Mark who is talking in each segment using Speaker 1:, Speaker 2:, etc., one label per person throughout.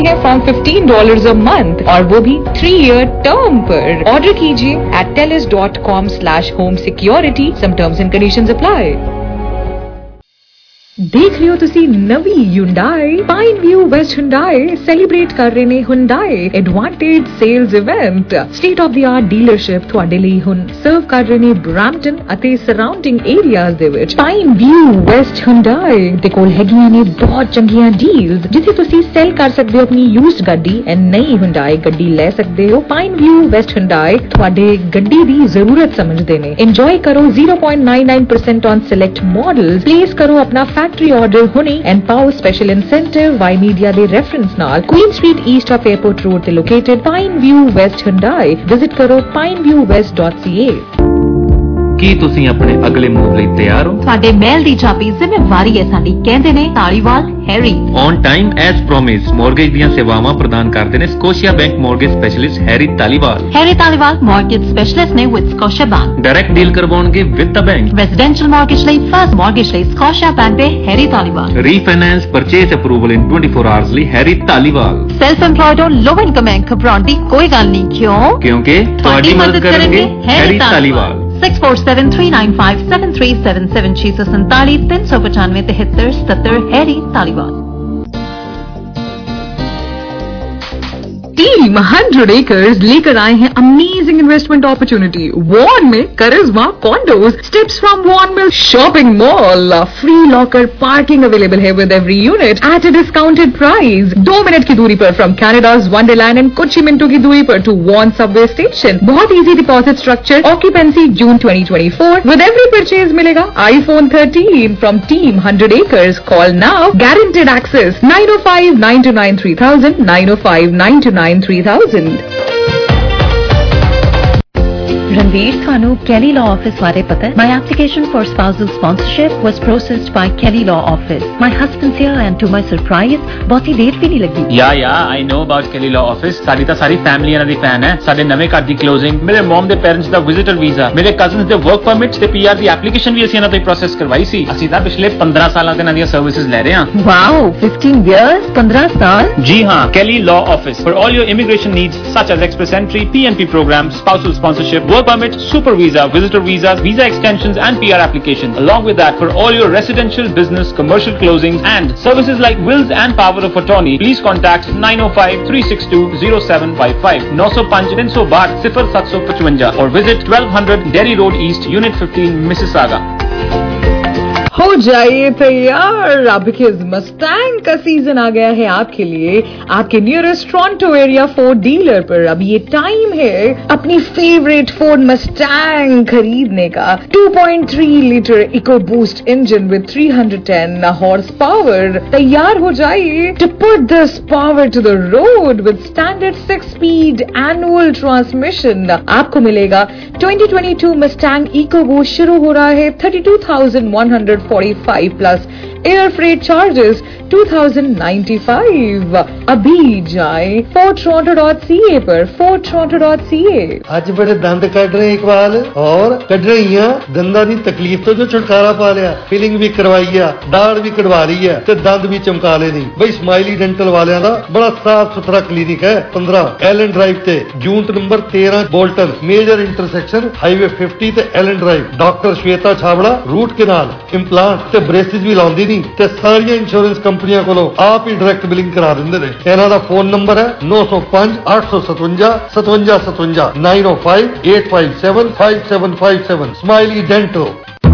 Speaker 1: है from $15 a month और वो भी 3-year टर्म पर। ऑर्डर कीजिए at telis.com/homesecurity। Some terms and conditions apply। देख रहे हो ਤੁਸੀਂ ਨਵੀਂ Hyundai Pine View West Hyundai celebrate ਕਰ ਰਹੇ ਨੇ Hyundai advantage sales event. State of the art dealership ਤੁਹਾਡੇ ਲਈ ਹੁਣ ਸਰਵ ਕਰ ਰਹੇ ਨੇ ਬ੍ਰੈਂਪਟਨ ਅਤੇ ਸਰਾਊਂਡਿੰਗ ਏਰੀਆਜ਼ ਦੇ ਵਿੱਚ। ਪਾਈਨ ਵਿਊ ਵੈਸਟ Hyundai ਦੇ ਕੋਲ ਹੈਗੀਆਂ ਨੇ ਬਹੁਤ ਚੰਗੀਆਂ ਡੀਲਸ ਜਿੱਥੇ ਤੁਸੀਂ ਸੈਲ ਕਰ ਸਕਦੇ ਹੋ ਆਪਣੀ ਯੂਜ਼ਡ ਗੱਡੀ ਐਂਡ ਨਈ Hyundai ਗੱਡੀ ਲੈ ਸਕਦੇ ਹੋ। ਪਾਈਨ ਵਿਊ ਵੈਸਟ Hyundai ਤੁਹਾਡੇ ਗੱਡੀ ਦੀ ਜ਼ਰੂਰਤ ਸਮਝਦੇ ਨੇ। ਇੰਜੋਏ ਕਰੋ 0.99% ਔਨ ਸਿਲੈਕਟ ਮਾਡਲਸ। ਪਲੇਸ ਕਰੋ ਆਪਣਾ फैक्ट्री ऑर्डर होने and power special incentive Y media दे रेफरेंस नाल queen street east off airport road ते located Pine View West Hyundai। Visit करो pineviewwest.ca।
Speaker 2: ਕੀ ਤੁਸੀਂ ਆਪਣੇ ਅਗਲੇ ਮੂਵ ਲਈ ਤਿਆਰ ਹੋ?
Speaker 3: ਤੁਹਾਡੇ ਮਹਿਲ ਦੀ ਚਾਬੀ ਜ਼ਿੰਮੇਵਾਰੀ ਹੈ ਸਾਡੀ, ਕਹਿੰਦੇ ਨੇ Dhaliwal Harry.
Speaker 2: On time as promise mortgage ਦੀਆਂ ਸੇਵਾਵਾਂ ਪ੍ਰਦਾਨ ਕਰਦੇ ਨੇ Scotiabank mortgage specialist Harry Dhaliwal.
Speaker 3: Harry Dhaliwal mortgage specialist ਨੇ with Scotiabank.
Speaker 2: Direct deal ਕਰਵਾਉਣਗੇ with the bank.
Speaker 3: Residential mortgage ਲਈ ਫਰਸਟ ਮੌਰਗੇਜ ਲਈ ਸਕੋਸ਼ੀਆ ਬੈਂਕ ਦੇ Harry Dhaliwal.
Speaker 2: Refinance purchase approval in 24 hours ਲਈ ਹੈਰੀ ਧਾਲੀਵਾਲ।
Speaker 3: ਸੈਲਫ ਐਮਪਲੋਇਡ ਹੋ low income bank ਘਬਰਾਉਣ ਦੀ ਕੋਈ ਗੱਲ ਨਹੀਂ। ਕਿਉਂਕਿ
Speaker 2: ਤੁਹਾਡੀ ਮਦਦ ਕਰਨਗੇ ਹੈਰੀ ਧਾਲੀਵਾਲ।
Speaker 3: 6473957377 647 395 73 हैरी तालीबान।
Speaker 1: टीम 100 acres लेकर आए हैं अमेजिंग इन्वेस्टमेंट अपॉर्चुनिटी। वॉन में Karishma condos, steps from Vaughan mill shopping mall, free locker parking available है with every unit at a discounted price. 2 minute की दूरी पर फ्रॉम कैनेडाज वंडरलैंड एंड कुछ ही मिनटों की दूरी पर टू वॉन सबवे स्टेशन। बहुत easy deposit structure, occupancy June 2024 with every purchase मिलेगा iPhone 13 from team 100 acres। Call now, guaranteed access 905-929-3000 905-929-3000।
Speaker 3: Ranveer Thanu Kelly Law Office बारे पता है? My application for spousal sponsorship was processed by Kelly Law Office. My husband's here and to my surprise, बहुत ही देर भी नहीं लगी।
Speaker 4: Yeah, I know about Kelly Law Office। सारी ਤਾਂ ਸਾਰੀ family ਇਹਨਾਂ ਦੀ ਫੈਨ ਹੈ। ਸਾਡੇ ਨਵੇਂ ਘਰ ਦੀ ਕਲੋਜ਼ਿੰਗ, ਮੇਰੇ ਮਮ ਦੇ ਪੇਰੈਂਟਸ ਦਾ ਵਿਜ਼ਿਟਰ ਵੀਜ਼ਾ, ਮੇਰੇ ਕਜ਼ਨਸ ਦੇ ਵਰਕ ਪਰਮਿਟਸ ਤੇ PR ਦੀ ਐਪਲੀਕੇਸ਼ਨ ਵੀ ਅਸੀਂ ਇਹਨਾਂ ਤੋਂ ਹੀ ਪ੍ਰੋਸੈਸ ਕਰਵਾਈ ਸੀ। ਅਸੀਂ ਤਾਂ ਪਿਛਲੇ 15 ਸਾਲਾਂ ਤੋਂ ਇਹਨਾਂ ਦੀਆਂ ਸਰਵਿਸਿਜ਼ ਲੈ ਰਹੇ ਹਾਂ।
Speaker 3: Wow, 15 years, 15 ਸਾਲ।
Speaker 4: जी हाँ, Kelly Law Office for all your immigration needs such as express entry, PNP programs, spousal sponsorship, work permit, super visa, visitor visas, visa extensions and PR applications. Along with that, for all your residential, business, commercial closings and services like wills and power of attorney, please contact 905-362-0755 905-362-0755 or visit 1200 Derry Road East, Unit 15, Mississauga।
Speaker 1: हो जाइए तैयार, आपके Mustang का season आ गया है आपके लिए आपके nearest Toronto area Ford dealer पर। अब ये टाइम है अपनी फेवरेट फोर्ड मस्टैंग खरीदने का। 2.3 litre eco boost engine with 310 horse power. तैयार हो जाइए to put this power to the road with standard 6 speed manual transmission. आपको मिलेगा 2022 मस्टैंग इको बूस्ट शुरू हो रहा है 32,145 प्लस एयर फ्रेट चार्जेस 2095। अभी जाए forttoronto.ca पर forttoronto.ca।
Speaker 5: ਅੱਜ ਬੜੇ ਦੰਦ ਕੱਢ ਰਹੇ ਇਕਬਾਲ और ਕੱਢ ਰਹੀ ਆ ਦੰਦਾਂ ਦੀ ਤਕਲੀਫ ਤੋਂ ਜੋ ਛੁਟਕਾਰਾ ਪਾ ਲਿਆ। ਫਿਲਿੰਗ ਵੀ ਕਰਵਾਈ ਆ, ਦਾੜ ਵੀ ਕਢਵਾ ਲਈ ਹੈ ਤੇ ਦੰਦ ਵੀ ਚਮਕਾ ਲਏ ਨਹੀਂ ਬਈ। ਸਮਾਈਲੀ ਡੈਂਟਲ ਵਾਲਿਆਂ ਦਾ ਬੜਾ ਸਾਫ ਸੁਥਰਾ ਕਲੀਨਿਕ ਹੈ। 15 ਐਲਨ ਡਰਾਈਵ ਤੇ unit number 13 Bolton major intersection highway 50 ਤੇ Allen drive. Doctor Shweta Chhabra root canal, implant ते ब्रेसिस भी लाउंदी नहीं ते सारियां इंश्योरेंस कंपनियां कोलों आप ही डायरेक्ट बिलिंग करा दिंदे ने। इन्हां दा फोन नंबर है 905 857 5757 905 857 5757। Smiley dental.